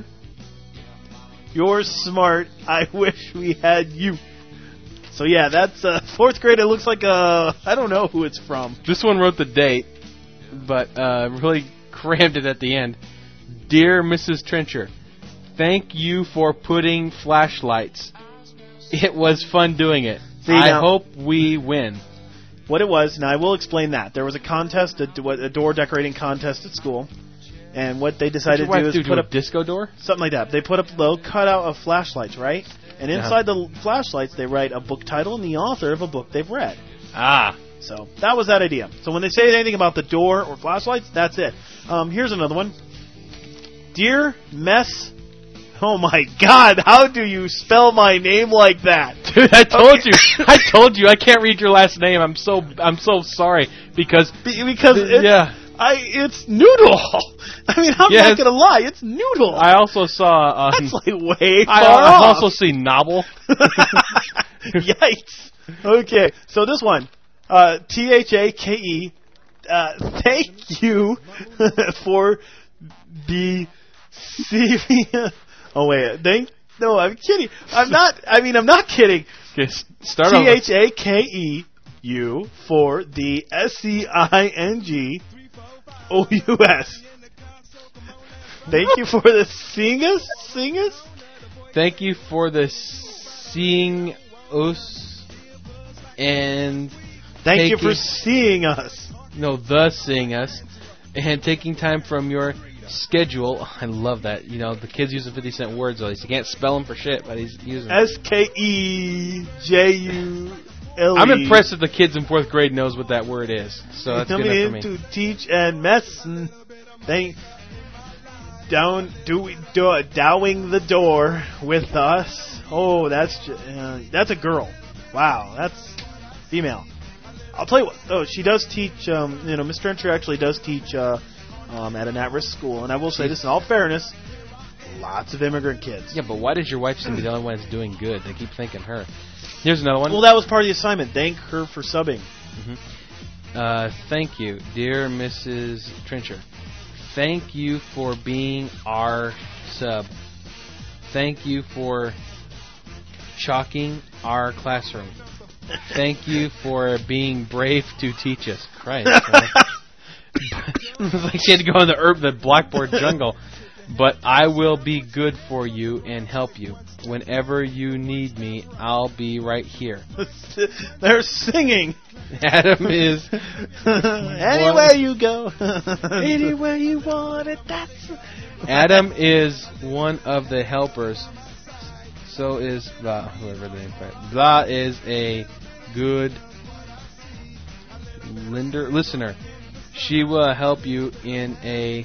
I wish we had you. So yeah, that's fourth grade. It looks like I don't know who it's from. This one wrote the date, but really crammed it at the end. Dear Mrs. Trencher, thank you for putting flashlights. It was fun doing it. I hope we win. What it was, and I will explain that. There was a contest, a door decorating contest at school, and what they decided to do is put up a disco door? Something like that. They put up a little cutout of flashlights, right? And inside the flashlights, they write a book title and the author of a book they've read. Ah. So that was that idea. So when they say anything about the door or flashlights, that's it. Here's another one. Dear Mess... Oh my God! How do you spell my name like that, dude? I told you. I can't read your last name. I'm so sorry because it's Noodle. I mean, I'm not gonna lie. It's Noodle. I also saw. That's like way far off. I also see Nobble. Yikes! Okay, so this one, THAKE. Thank you for the CV. Oh wait, no, I'm kidding. I'm not kidding. Okay, start over. THAKEU for the SEINGOUS. Thank you for the sing us. Thank you for the seeing us and thank you for seeing us. No, the seeing us and taking time from your schedule. Oh, I love that. The kids use the 50-cent words, though. He can't spell them for shit, but he's using them. SKEJULE. I'm impressed that the kids in fourth grade knows what that word is. So that's good enough for me. To teach and mess. Dowing the door with us. Oh, that's a girl. Wow, that's female. I'll tell you what. Oh, she does teach. Miss Trencher actually does teach. At an at-risk school, and I will say this in all fairness, lots of immigrant kids. Yeah, but why does your wife seem to be the only one that's doing good? They keep thanking her. Here's another one. Well, that was part of the assignment. Thank her for subbing. Mm-hmm. Thank you, dear Mrs. Trencher. Thank you for being our sub. Thank you for chalking our classroom. Thank you for being brave to teach us. Christ, right? It's like she had to go in the blackboard jungle. But I will be good for you and help you. Whenever you need me, I'll be right here. They're singing. Adam is... Anywhere you go. Anywhere you want it, that's... Adam is one of the helpers. So is Blah, whoever the name is. Blah is a good listener. She will help you in a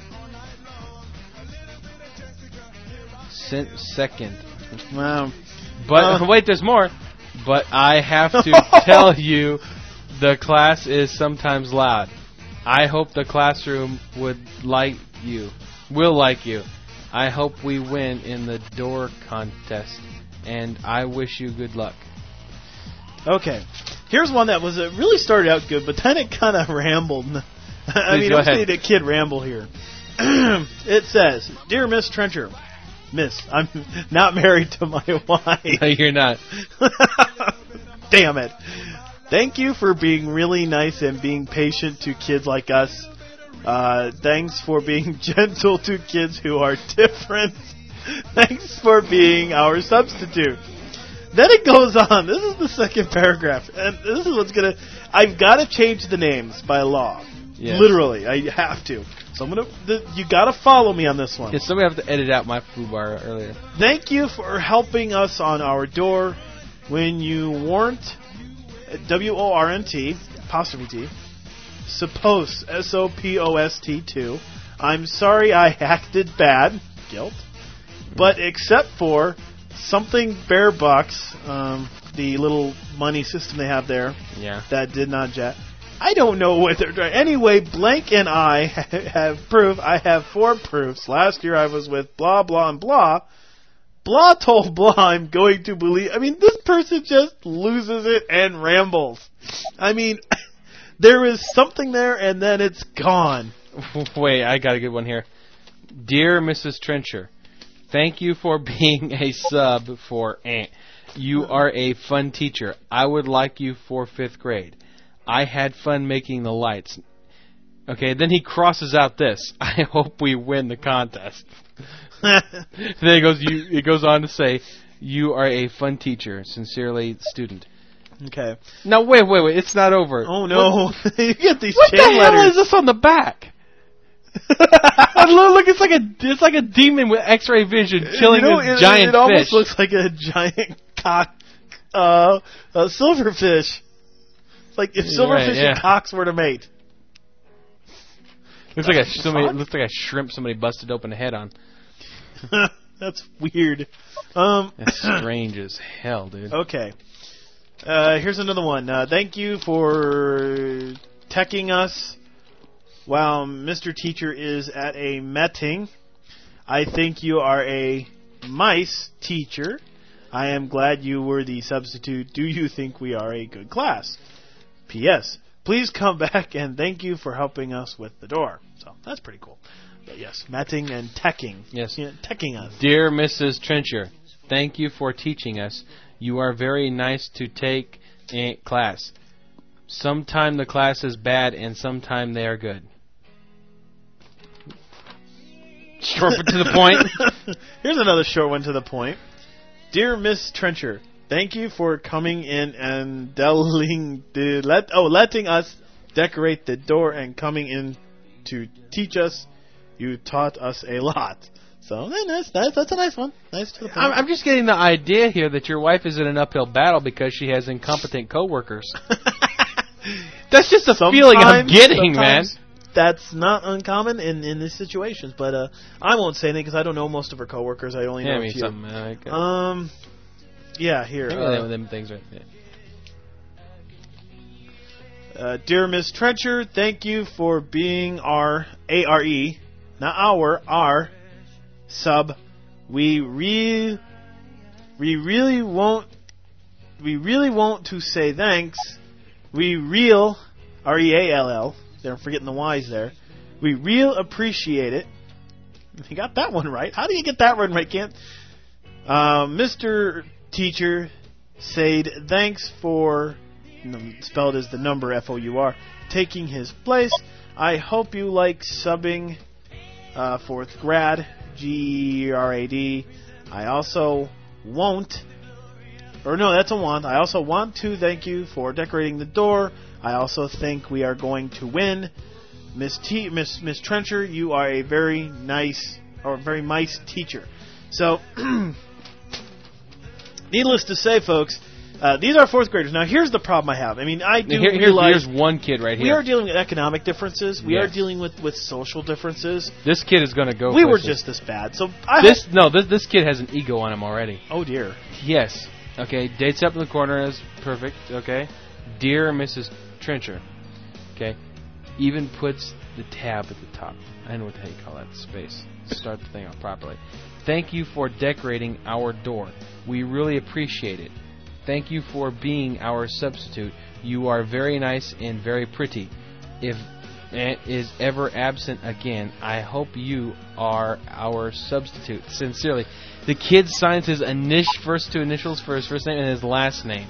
second. Wow. But wait, there's more. But I have to tell you, the class is sometimes loud. I hope the classroom will like you. I hope we win in the door contest, and I wish you good luck. Okay. Here's one that was really started out good, but then it kind of rambled. I mean, I'm seeing a kid ramble here. It says, Dear Miss Trencher, Miss, I'm not married to my wife. No, you're not. Damn it. Thank you for being really nice and being patient to kids like us. Thanks for being gentle to kids who are different. Thanks for being our substitute. Then it goes on. This is the second paragraph. And this is what's going to... I've got to change the names by law. Yes. Literally. I have to. So I'm gonna. You got to follow me on this one. Yeah, somebody have to edit out my foobar earlier. Thank you for helping us on our door when you weren't... WORNT, apostrophe T, supposed, SOPOST 2. I'm sorry I acted bad, guilt, but except for something bear bucks, the little money system they have there, that did not jet. I don't know what they're trying. Anyway, blank and I have proof. I have 4 proofs. Last year I was with blah, blah, and blah. Blah told blah I'm going to believe... I mean, this person just loses it and rambles. I mean, there is something there and then it's gone. Wait, I got a good one here. Dear Mrs. Trencher, thank you for being a sub for Aunt. You are a fun teacher. I would like you for 5th grade. I had fun making the lights. Okay, then he crosses out this. I hope we win the contest. Then it goes on to say, you are a fun teacher. Sincerely, student. Okay. Now, wait. It's not over. Oh, no. You get these what chain the letters. hell is this on the back? Look, it's like a demon with X-ray vision killing this giant fish. It almost looks like a giant cock, a silverfish. It's like if silverfish and cocks were to mate. Looks like a shrimp somebody busted open the head on. That's weird. That's strange as hell, dude. Okay. Here's another one. Thank you for teching us while Mr. Teacher is at a meeting. I think you are a mice teacher. I am glad you were the substitute. Do you think we are a good class? P.S. Please come back and thank you for helping us with the door. So that's pretty cool. But yes, matting and teching. Yes. Teching us. Dear Mrs. Trencher, thank you for teaching us. You are very nice to take a class. Sometime the class is bad and sometime they are good. Short but to the point. Here's another short one to the point. Dear Miss Trencher, thank you for coming in and letting us decorate the door and coming in to teach us. You taught us a lot. So that's a nice one. Nice to the point. I'm just getting the idea here that your wife is in an uphill battle because she has incompetent coworkers. That's just a feeling I'm getting, man. That's not uncommon in these situations, but I won't say anything because I don't know most of her coworkers. I only know a few. Yeah, here. Them things right there. Dear Miss Trencher, thank you for being our ARE, not our sub. We really want to say thanks. We real REALL. They're forgetting the Y's there. We real appreciate it. You got that one right. How do you get that one right, Kent? Mr. Teacher said thanks for, spelled as the number FOUR, taking his place. I hope you like subbing 4th grad. G-E-R-A-D. I also won't, or no, that's a want. I also want to thank you for decorating the door. I also think we are going to win. Miss Trencher, you are a very nice teacher. So, needless to say, folks, these are fourth graders. Now, here's the problem I have. I mean, I do realize... Here's one kid right here. We are dealing with economic differences. We are dealing with social differences. This kid is going to go We places. were just this bad. So This kid has an ego on him already. Oh, dear. Yes. Okay, dates up in the corner is perfect. Okay. Dear Mrs. Trencher. Okay. Even puts the tab at the top. I don't know what the hell you call that space. Start the thing off properly. Thank you for decorating our door. We really appreciate it. Thank you for being our substitute. You are very nice and very pretty. If it is ever absent again, I hope you are our substitute. Sincerely. The kid signs his first two initials for his first name and his last name.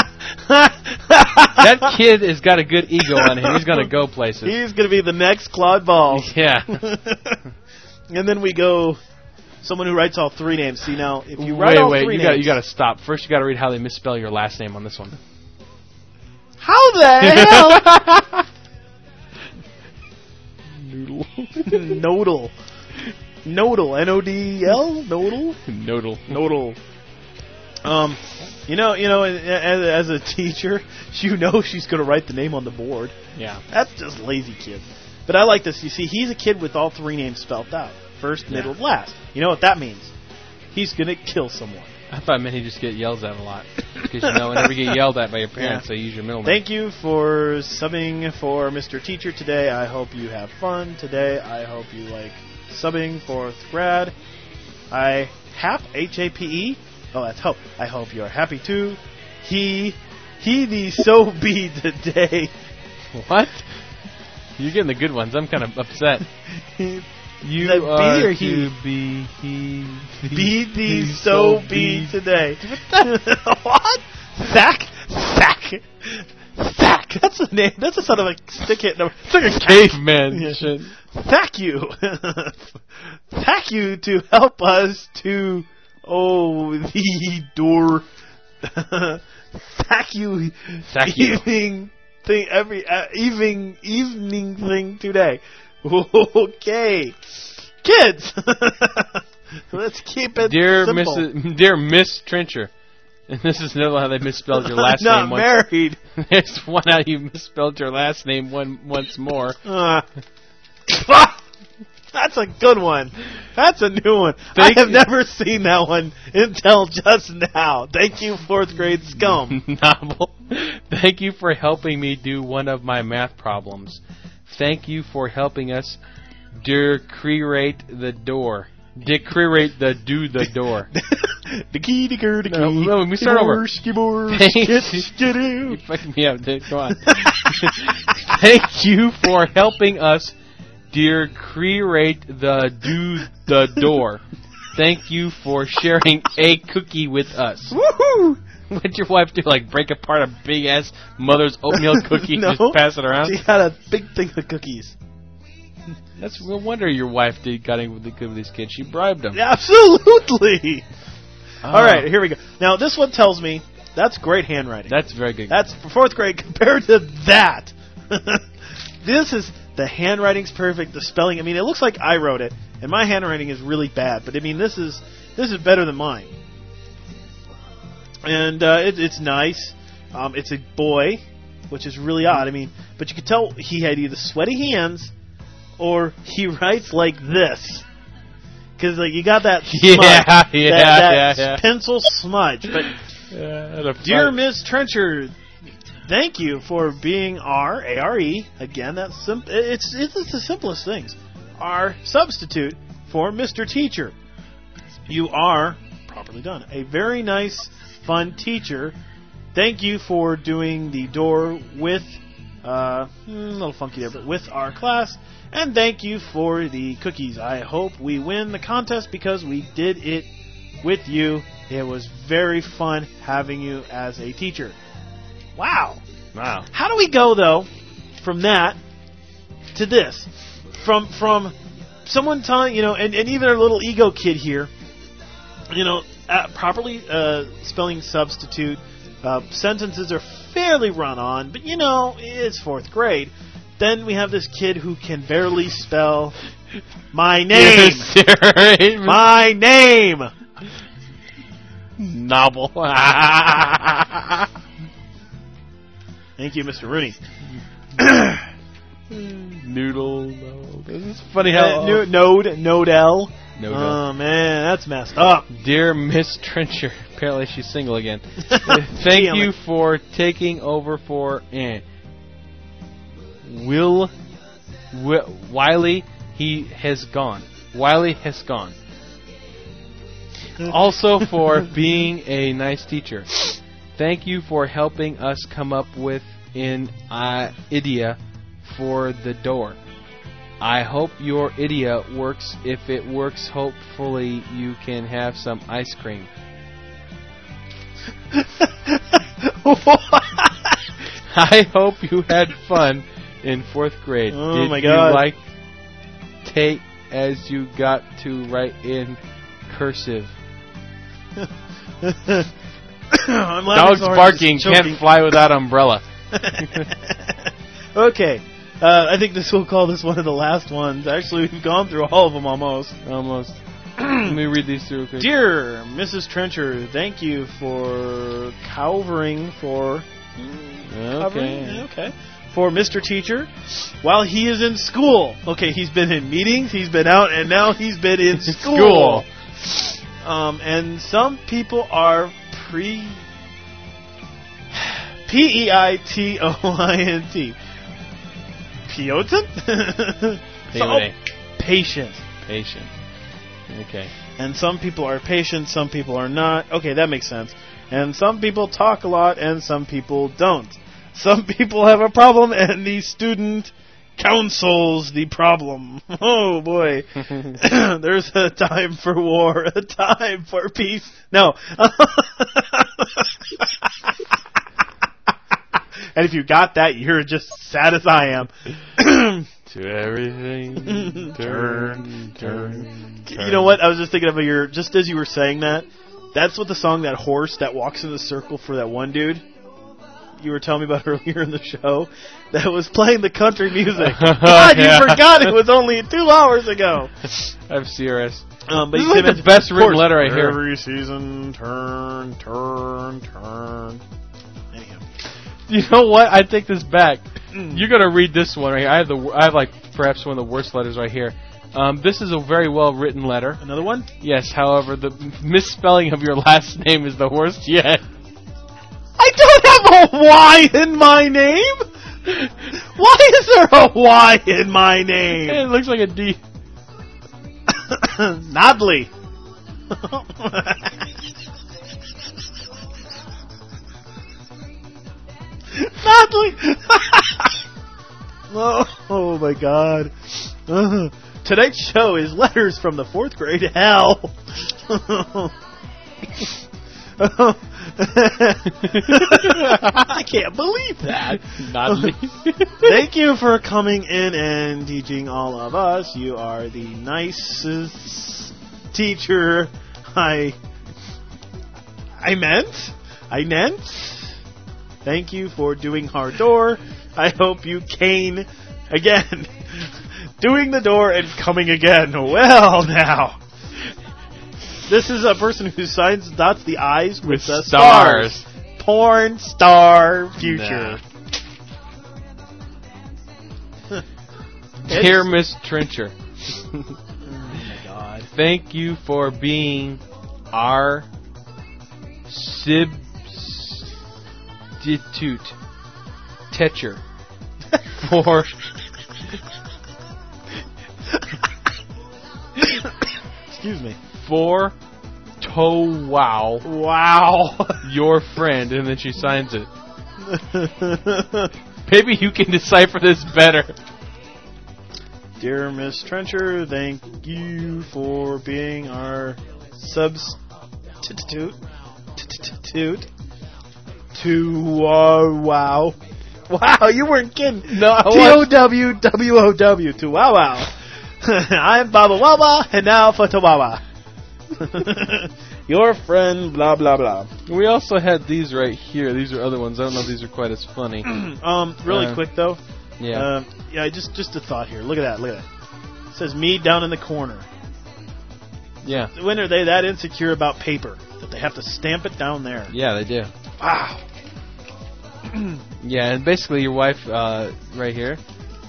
That kid has got a good ego on him. He's going to go places. He's going to be the next Claude Balls. Yeah. And then we go... Someone who writes all three names. See, now, if you write all three names... you got to stop. First, you got to read how they misspell your last name on this one. How the hell? Nodal. Nodal. N-O-D-L? Nodal? Nodal. You know, as a teacher, you know she's going to write the name on the board. Yeah. That's just lazy kid. But I like this. You see, he's a kid with all three names spelled out. First, middle, last. You know what that means? He's going to kill someone. I thought it meant he just get yelled at a lot. Because, whenever you get yelled at by your parents, they use your middle name. Thank you for subbing for Mr. Teacher today. I hope you have fun today. I hope you like subbing fourth grad. H-A-P-E? Oh, that's hope. I hope you're happy too. He thee so be today. What? You're getting the good ones. I'm kind of upset. You that are be or to be he. Be thee so be today. What? Thack? That's a name. That's a sort of a stick hit number. It's like a caveman shit. Thank you. Thank you to help us to the door. Thank you. Evening thing evening thing today. Okay, kids. Let's keep it simple. Dear Miss Trencher, and this is another how they misspelled your last name. Not married. There's one how you misspelled your last name once more. That's a good one. That's a new one. I have never seen that one until just now. Thank you, fourth grade scum. Novel. Thank you for helping me do one of my math problems. Thank you for helping us decorate the door. Decorate the door. The key. No, let me start over. You fucking me up, dude. Go on. Thank you for helping us decorate the door. Thank you for sharing a cookie with us. Woohoo! What'd your wife do? Like break apart a big ass mother's oatmeal cookie and just pass it around? She had a big thing of cookies. That's no wonder your wife got in with these kids. She bribed them. Absolutely. All right, here we go. Now this one tells me that's great handwriting. That's very good. That's for fourth grade compared to that. This is the handwriting's perfect. The spelling. I mean, it looks like I wrote it, and my handwriting is really bad. But I mean, this is better than mine. And it's nice. It's a boy, which is really odd. I mean, but you could tell he had either sweaty hands or he writes like this. Because like you got that smudge, that pencil smudge. But dear Miss Trencher, thank you for being our ARE. Again, that's it's the simplest things. Our substitute for Mr. Teacher. You are properly done. A very nice, fun teacher. Thank you for doing the door with a little funky there, but with our class. And thank you for the cookies. I hope we win the contest because we did it with you. It was very fun having you as a teacher. Wow. How do we go though from that to this? From someone telling, and even our little ego kid here, properly spelling substitute, sentences are fairly run on, but it's 4th grade. Then we have this kid who can barely spell my name. My name. Novel. Thank you, Mr. Rooney. Noodle. No. This is funny how Nodell. No, oh man, that's messed up. Dear Miss Trencher, apparently she's single again. Thank you for taking over for Wiley. He has gone. Wiley has gone. Also for being a nice teacher. Thank you for helping us come up with an idea for the door. I hope your idea works. If it works, hopefully you can have some ice cream. I hope you had fun in 4th grade. Oh my God. You like Tate as you got to write in cursive? Dogs barking, can't fly without umbrella. Okay. I think we'll call this one of the last ones. Actually, we've gone through all of them almost. Let me read these through. Quick. Dear Mrs. Trencher, thank you for covering for... Okay. For Mr. Teacher while he is in school. Okay, he's been in meetings, he's been out, and now he's been in school. And some people are P-E-I-T-O-I-N-T. Patient. Okay. And some people are patient, some people are not. Okay, that makes sense. And some people talk a lot, and some people don't. Some people have a problem, and the student counsels the problem. Oh, boy. There's a time for war, a time for peace. No. And if you got that, you're just sad as I am. To everything, turn. You know what? I was just thinking of just as you were saying that, that's what the song, that horse that walks in the circle for that one dude you were telling me about earlier in the show, that was playing the country music. God, you forgot it was only 2 hours ago. I have CRS. But this is like the best written letter I hear. Every season, turn. Anyhow. You know what? I take this back. You're gonna read this one right here. I have like perhaps one of the worst letters right here. This is a very well written letter. Another one? Yes. However, the misspelling of your last name is the worst yet. I don't have a Y in my name. Why is there a Y in my name? It looks like a D. Nodley. Nodley. Oh my God. Tonight's show is letters from the 4th grade hell. I can't believe that. Thank you for coming in and teaching all of us. You are the nicest teacher I meant. Thank you for doing our door. I hope you cane again. Doing the door and coming again. Well, now. This is a person who dots the I's with the stars. Porn star future. Nah. Dear Miss Trencher. Oh my God. Thank you for being our substitute teacher for excuse me. For wow your friend, and then she signs it. Maybe you can decipher this better. Dear Miss Trencher, thank you for being our substitute to wow. Wow, you weren't kidding. No, T-O-W-W-O-W to wow. I'm Baba Waba, and now Photo Baba. Your friend, blah, blah, blah. We also had these right here. These are other ones. I don't know if these are quite as funny. Really quick, though. Yeah. Just a thought here. Look at that. It says me down in the corner. Yeah. When are they that insecure about paper that they have to stamp it down there? Yeah, they do. Wow. Yeah, and basically your wife, right here,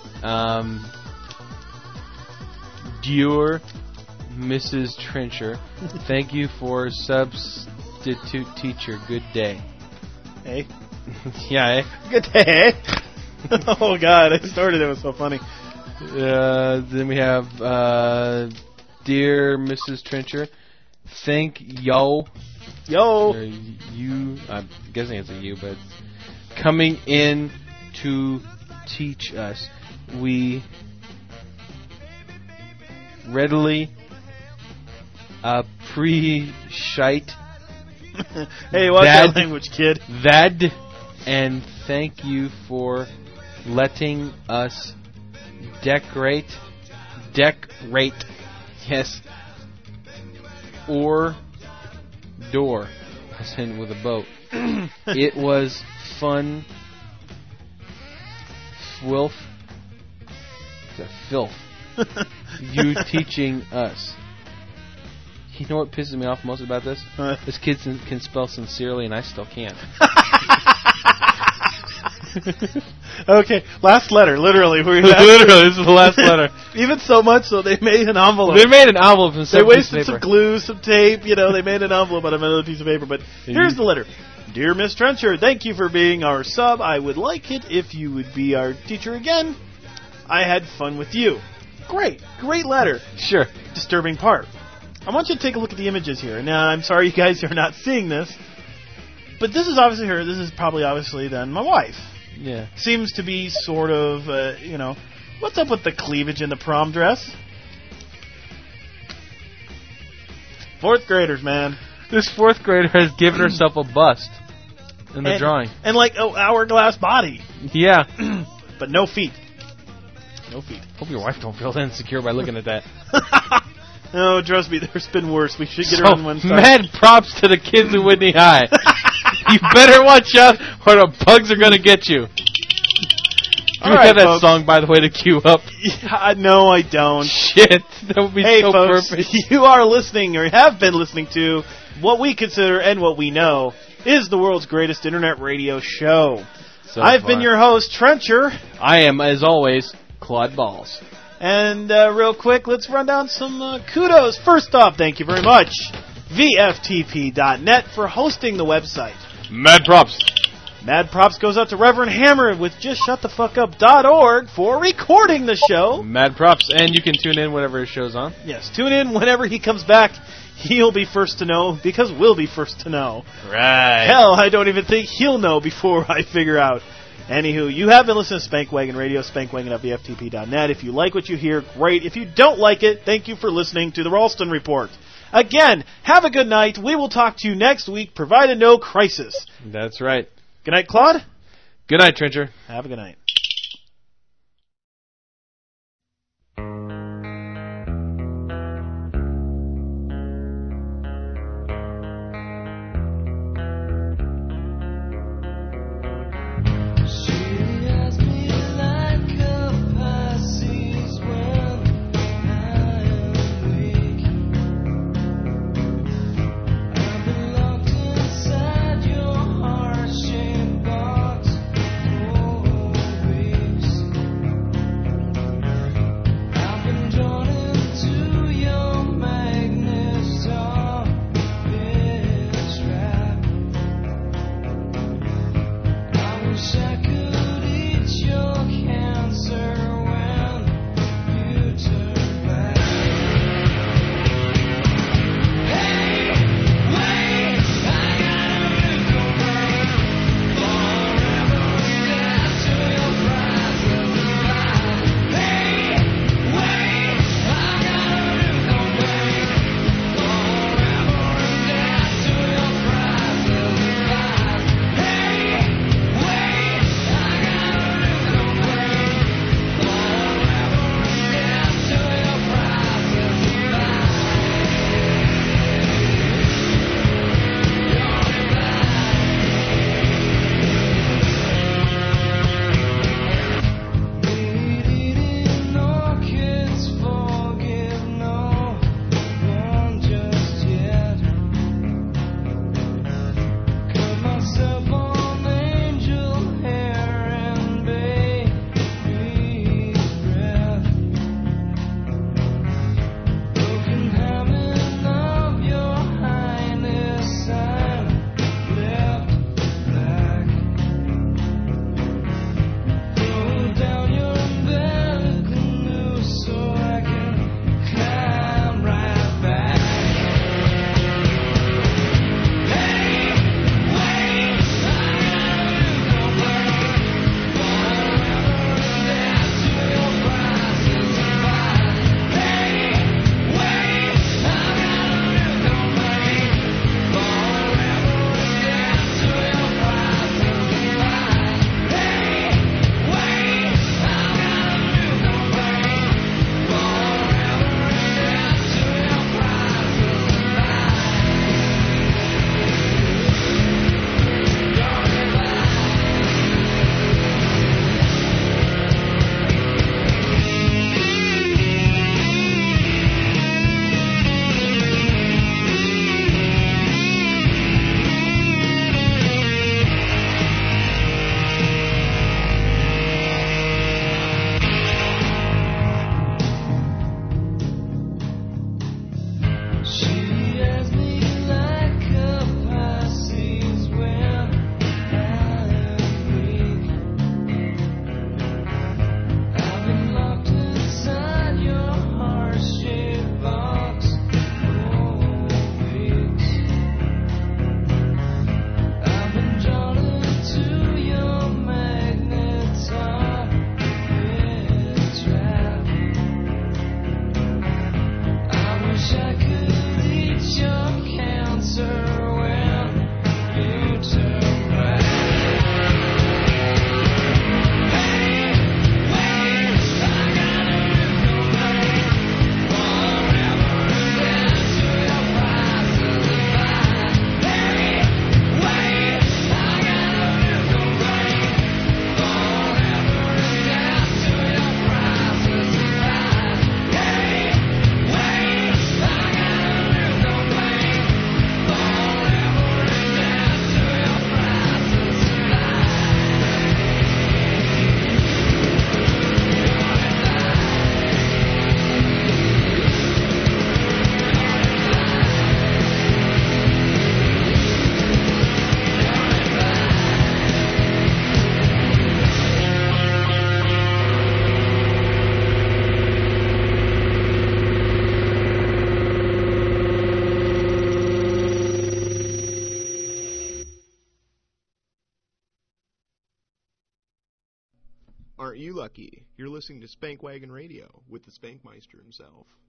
dear Mrs. Trencher, thank you for substitute teacher. Good day. Hey. Yeah, eh? Good day. Oh, God, I started. It was so funny. Then we have, dear Mrs. Trencher, thank yo. Yo. Or you, I'm guessing it's a you, but coming in to teach us. We readily appreciate hey, watch that language, kid. That, and thank you for letting us decorate, yes, or door, as in with a boat. It was fun. Filth. You teaching us. You know what pisses me off most about this? This kid can spell sincerely, and I still can't. Okay, last letter, literally. Literally, this is the last letter. Even so much so they made an envelope. They made an envelope and they wasted some glue, some tape, they made an envelope out of another piece of paper. But here's the letter. Dear Miss Trencher, thank you for being our sub. I would like it if you would be our teacher again. I had fun with you. Great letter. Sure. Disturbing part. I want you to take a look at the images here. Now, I'm sorry you guys are not seeing this, but this is obviously her. This is probably obviously then my wife. Yeah. Seems to be sort of, what's up with the cleavage in the prom dress? Fourth graders, man. This fourth grader has given herself a bust in the drawing. And like an hourglass body. Yeah. But no feet. No feet. Hope your wife don't feel insecure by looking at that. No, trust me, there's been worse. We should get her on one side. Mad props to the kids in Whitney High. You better watch out or the bugs are going to get you. Do you have that song, by the way, to cue up? Yeah, no, I don't. Shit, that would be so folks, perfect. You are listening, or have been listening to, what we consider and what we know is the world's greatest internet radio show. I've been your host, Trencher. I am, as always, Claude Balls. And real quick, let's run down some kudos. First off, thank you very much, VFTP.net, for hosting the website. Mad props. Mad props goes out to Reverend Hammer with JustShutTheFuckUp.org for recording the show. Mad props. And you can tune in whenever his show's on. Yes, tune in whenever he comes back. He'll be first to know because we'll be first to know. Right. Hell, I don't even think he'll know before I figure out. Anywho, you have been listening to Spank Wagon Radio, SpankWagon.VFTP.net. If you like what you hear, great. If you don't like it, thank you for listening to the Ralston Report. Again, have a good night. We will talk to you next week, provided no crisis. That's right. Good night, Claude. Good night, Trencher. Have a good night. Aren't you lucky? You're listening to Spank Wagon Radio with the Spankmeister himself.